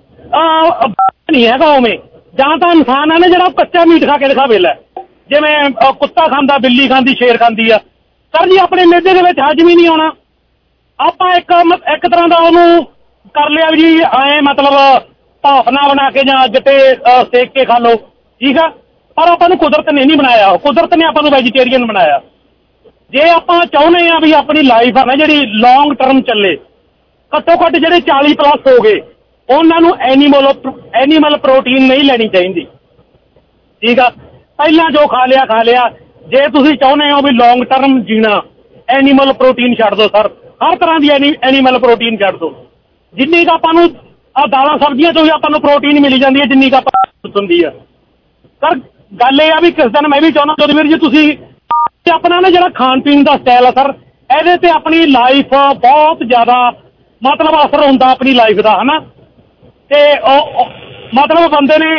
Speaker 11: ਨਹੀਂ ਹੈਗਾ ਉਵੇਂ। ਜਾਂ ਤਾਂ ਇਨਸਾਨ ਹੈ ਨਾ ਜਿਹੜਾ ਕੱਚਾ ਮੀਟ ਖਾ ਕੇ ਦਿਖਾਵੇ, ਲੈ ਜਿਵੇਂ ਕੁੱਤਾ ਖਾਂਦਾ, ਬਿੱਲੀ ਖਾਂਦੀ, ਸ਼ੇਰ ਖਾਂਦੀ ਆ। ਸਰ ਜੀ ਆਪਣੇ ਮਿਹਦੇ ਦੇ ਵਿੱਚ ਹਜਮ ਹੀ ਨਹੀਂ ਆਉਣਾ। ਆਪਾਂ ਇੱਕ ਤਰ੍ਹਾਂ ਦਾ ਉਹਨੂੰ ਕਰ ਲਿਆ ਜੀ ਐਂ, ਮਤਲਬ ਭਾਫਨਾ ਬਣਾ ਕੇ ਜਾਂ ਅੱਗ ਤੇ ਸੇਕ ਕੇ ਖਾ ਲਓ। ਠੀਕ ਆ, ਪਰ ਆਪਾਂ ਨੂੰ ਕੁਦਰਤ ਨੇ ਨਹੀਂ ਬਣਾਇਆ, ਕੁਦਰਤ ਨੇ ਆਪਾਂ ਨੂੰ ਵੈਜੀਟੇਰੀਅਨ ਬਣਾਇਆ। ਜੇ ਆਪਾਂ ਚਾਹੁੰਦੇ ਹਾਂ ਵੀ ਆਪਣੀ ਲਾਈਫ ਆ ਨਾ ਜਿਹੜੀ ਲੌਂਗ ਟਰਮ ਚੱਲੇ, ਘੱਟੋ ਘੱਟ ਜਿਹੜੇ 40 ਪਲੱਸ ਹੋ ਗਏ ਉਹਨਾਂ ਨੂੰ ਐਨੀਮਲ ਪ੍ਰੋਟੀਨ ਨਹੀਂ ਲੈਣੀ ਚਾਹੀਦੀ। ਠੀਕ ਆ, ਪਹਿਲਾਂ ਜੋ ਖਾ ਲਿਆ। ਜੇ ਤੁਸੀਂ ਚਾਹੁੰਦੇ ਹੋ ਵੀ ਲੌਂਗ ਟਰਮ ਜੀਣਾ, ਐਨੀਮਲ ਪ੍ਰੋਟੀਨ ਛੱਡ ਦਿਓ ਸਰ, ਹਰ ਤਰ੍ਹਾਂ ਦੀ ਐਨੀਮਲ ਪ੍ਰੋਟੀਨ ਛੱਡ ਦਿਓ। ਜਿੰਨੀ ਕੁ ਆਪਾਂ ਨੂੰ ਦਾਲਾਂ ਸਬਜ਼ੀਆਂ ਤੋਂ ਵੀ ਆਪਾਂ ਨੂੰ ਪ੍ਰੋਟੀਨ ਮਿਲੀ ਜਾਂਦੀ ਹੈ, ਜਿੰਨੀ ਕੁ ਆਪਾਂ ਹੁੰਦੀ ਆ। ਸਰ ਗੱਲ ਇਹ ਆ ਵੀ ਕਿਸ ਦਿਨ ਮੈਂ ਵੀ ਚਾਹੁੰਦਾ ਜੋਧਵੀਰ ਜੀ ਤੁਸੀਂ ਆਪਣਾ ਨਾ ਜਿਹੜਾ ਖਾਣ ਪੀਣ ਦਾ ਸਟਾਈਲ ਆ ਸਰ, ਇਹਦੇ ਤੇ ਆਪਣੀ ਲਾਈਫ ਬਹੁਤ ਜ਼ਿਆਦਾ ਮਤਲਬ ਅਸਰ ਹੁੰਦਾ ਆਪਣੀ ਲਾਈਫ ਦਾ, ਹਨਾ। ਤੇ ਉਹ ਮਤਲਬ ਬੰਦੇ ਨੇ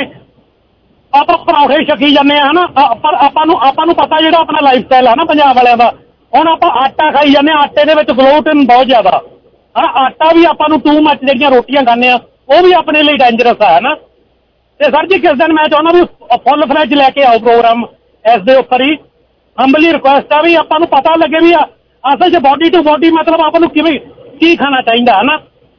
Speaker 11: ਆਪਾਂ ਪਰੌਠੇ ਛਕੀ ਜਾਂਦੇ ਆ ਹਨਾ, ਪਰ ਆਪਾਂ ਨੂੰ ਪਤਾ ਜਿਹੜਾ ਆਪਣਾ ਲਾਈਫ ਸਟਾਈਲ ਆ ਨਾ ਪੰਜਾਬ ਵਾਲਿਆਂ ਦਾ, ਹੁਣ ਆਪਾਂ ਆਟਾ ਖਾਈ ਜਾਂਦੇ, ਆਟੇ ਦੇ ਵਿੱਚ ਗਲੋਟਨ ਬਹੁਤ ਜ਼ਿਆਦਾ ਹਨਾ। ਆਟਾ ਵੀ ਆਪਾਂ ਨੂੰ ਟੂ ਮੱਚ ਜਿਹੜੀਆਂ ਰੋਟੀਆਂ ਖਾਂਦੇ ਆ ਉਹ ਵੀ ਆਪਣੇ ਲਈ ਡੇਂਜਰਸ ਹੈ ਹਨਾ। ਤੇ ਸਰ ਜੀ ਕਿਸ ਦਿਨ ਮੈਂ ਚਾਹੁੰਦਾ ਵੀ ਫੁੱਲ ਫਲੈਜ ਲੈ ਕੇ ਆਓ ਪ੍ਰੋਗਰਾਮ ਇਸ ਦੇ ਉੱਪਰ ਹੀ। ਹੰਬਲੀ ਰਿਕੁਐਸਟ ਆ ਵੀ ਆਪਾਂ ਨੂੰ ਪਤਾ ਲੱਗੇ ਵੀ ਅਸਲ 'ਚ ਬੋਡੀ ਟੂ ਬੋਡੀ ਮਤਲਬ ਆਪਾਂ ਨੂੰ ਕੀ ਖਾਣਾ ਚਾਹੀਦਾ ਹੈ ਨਾ।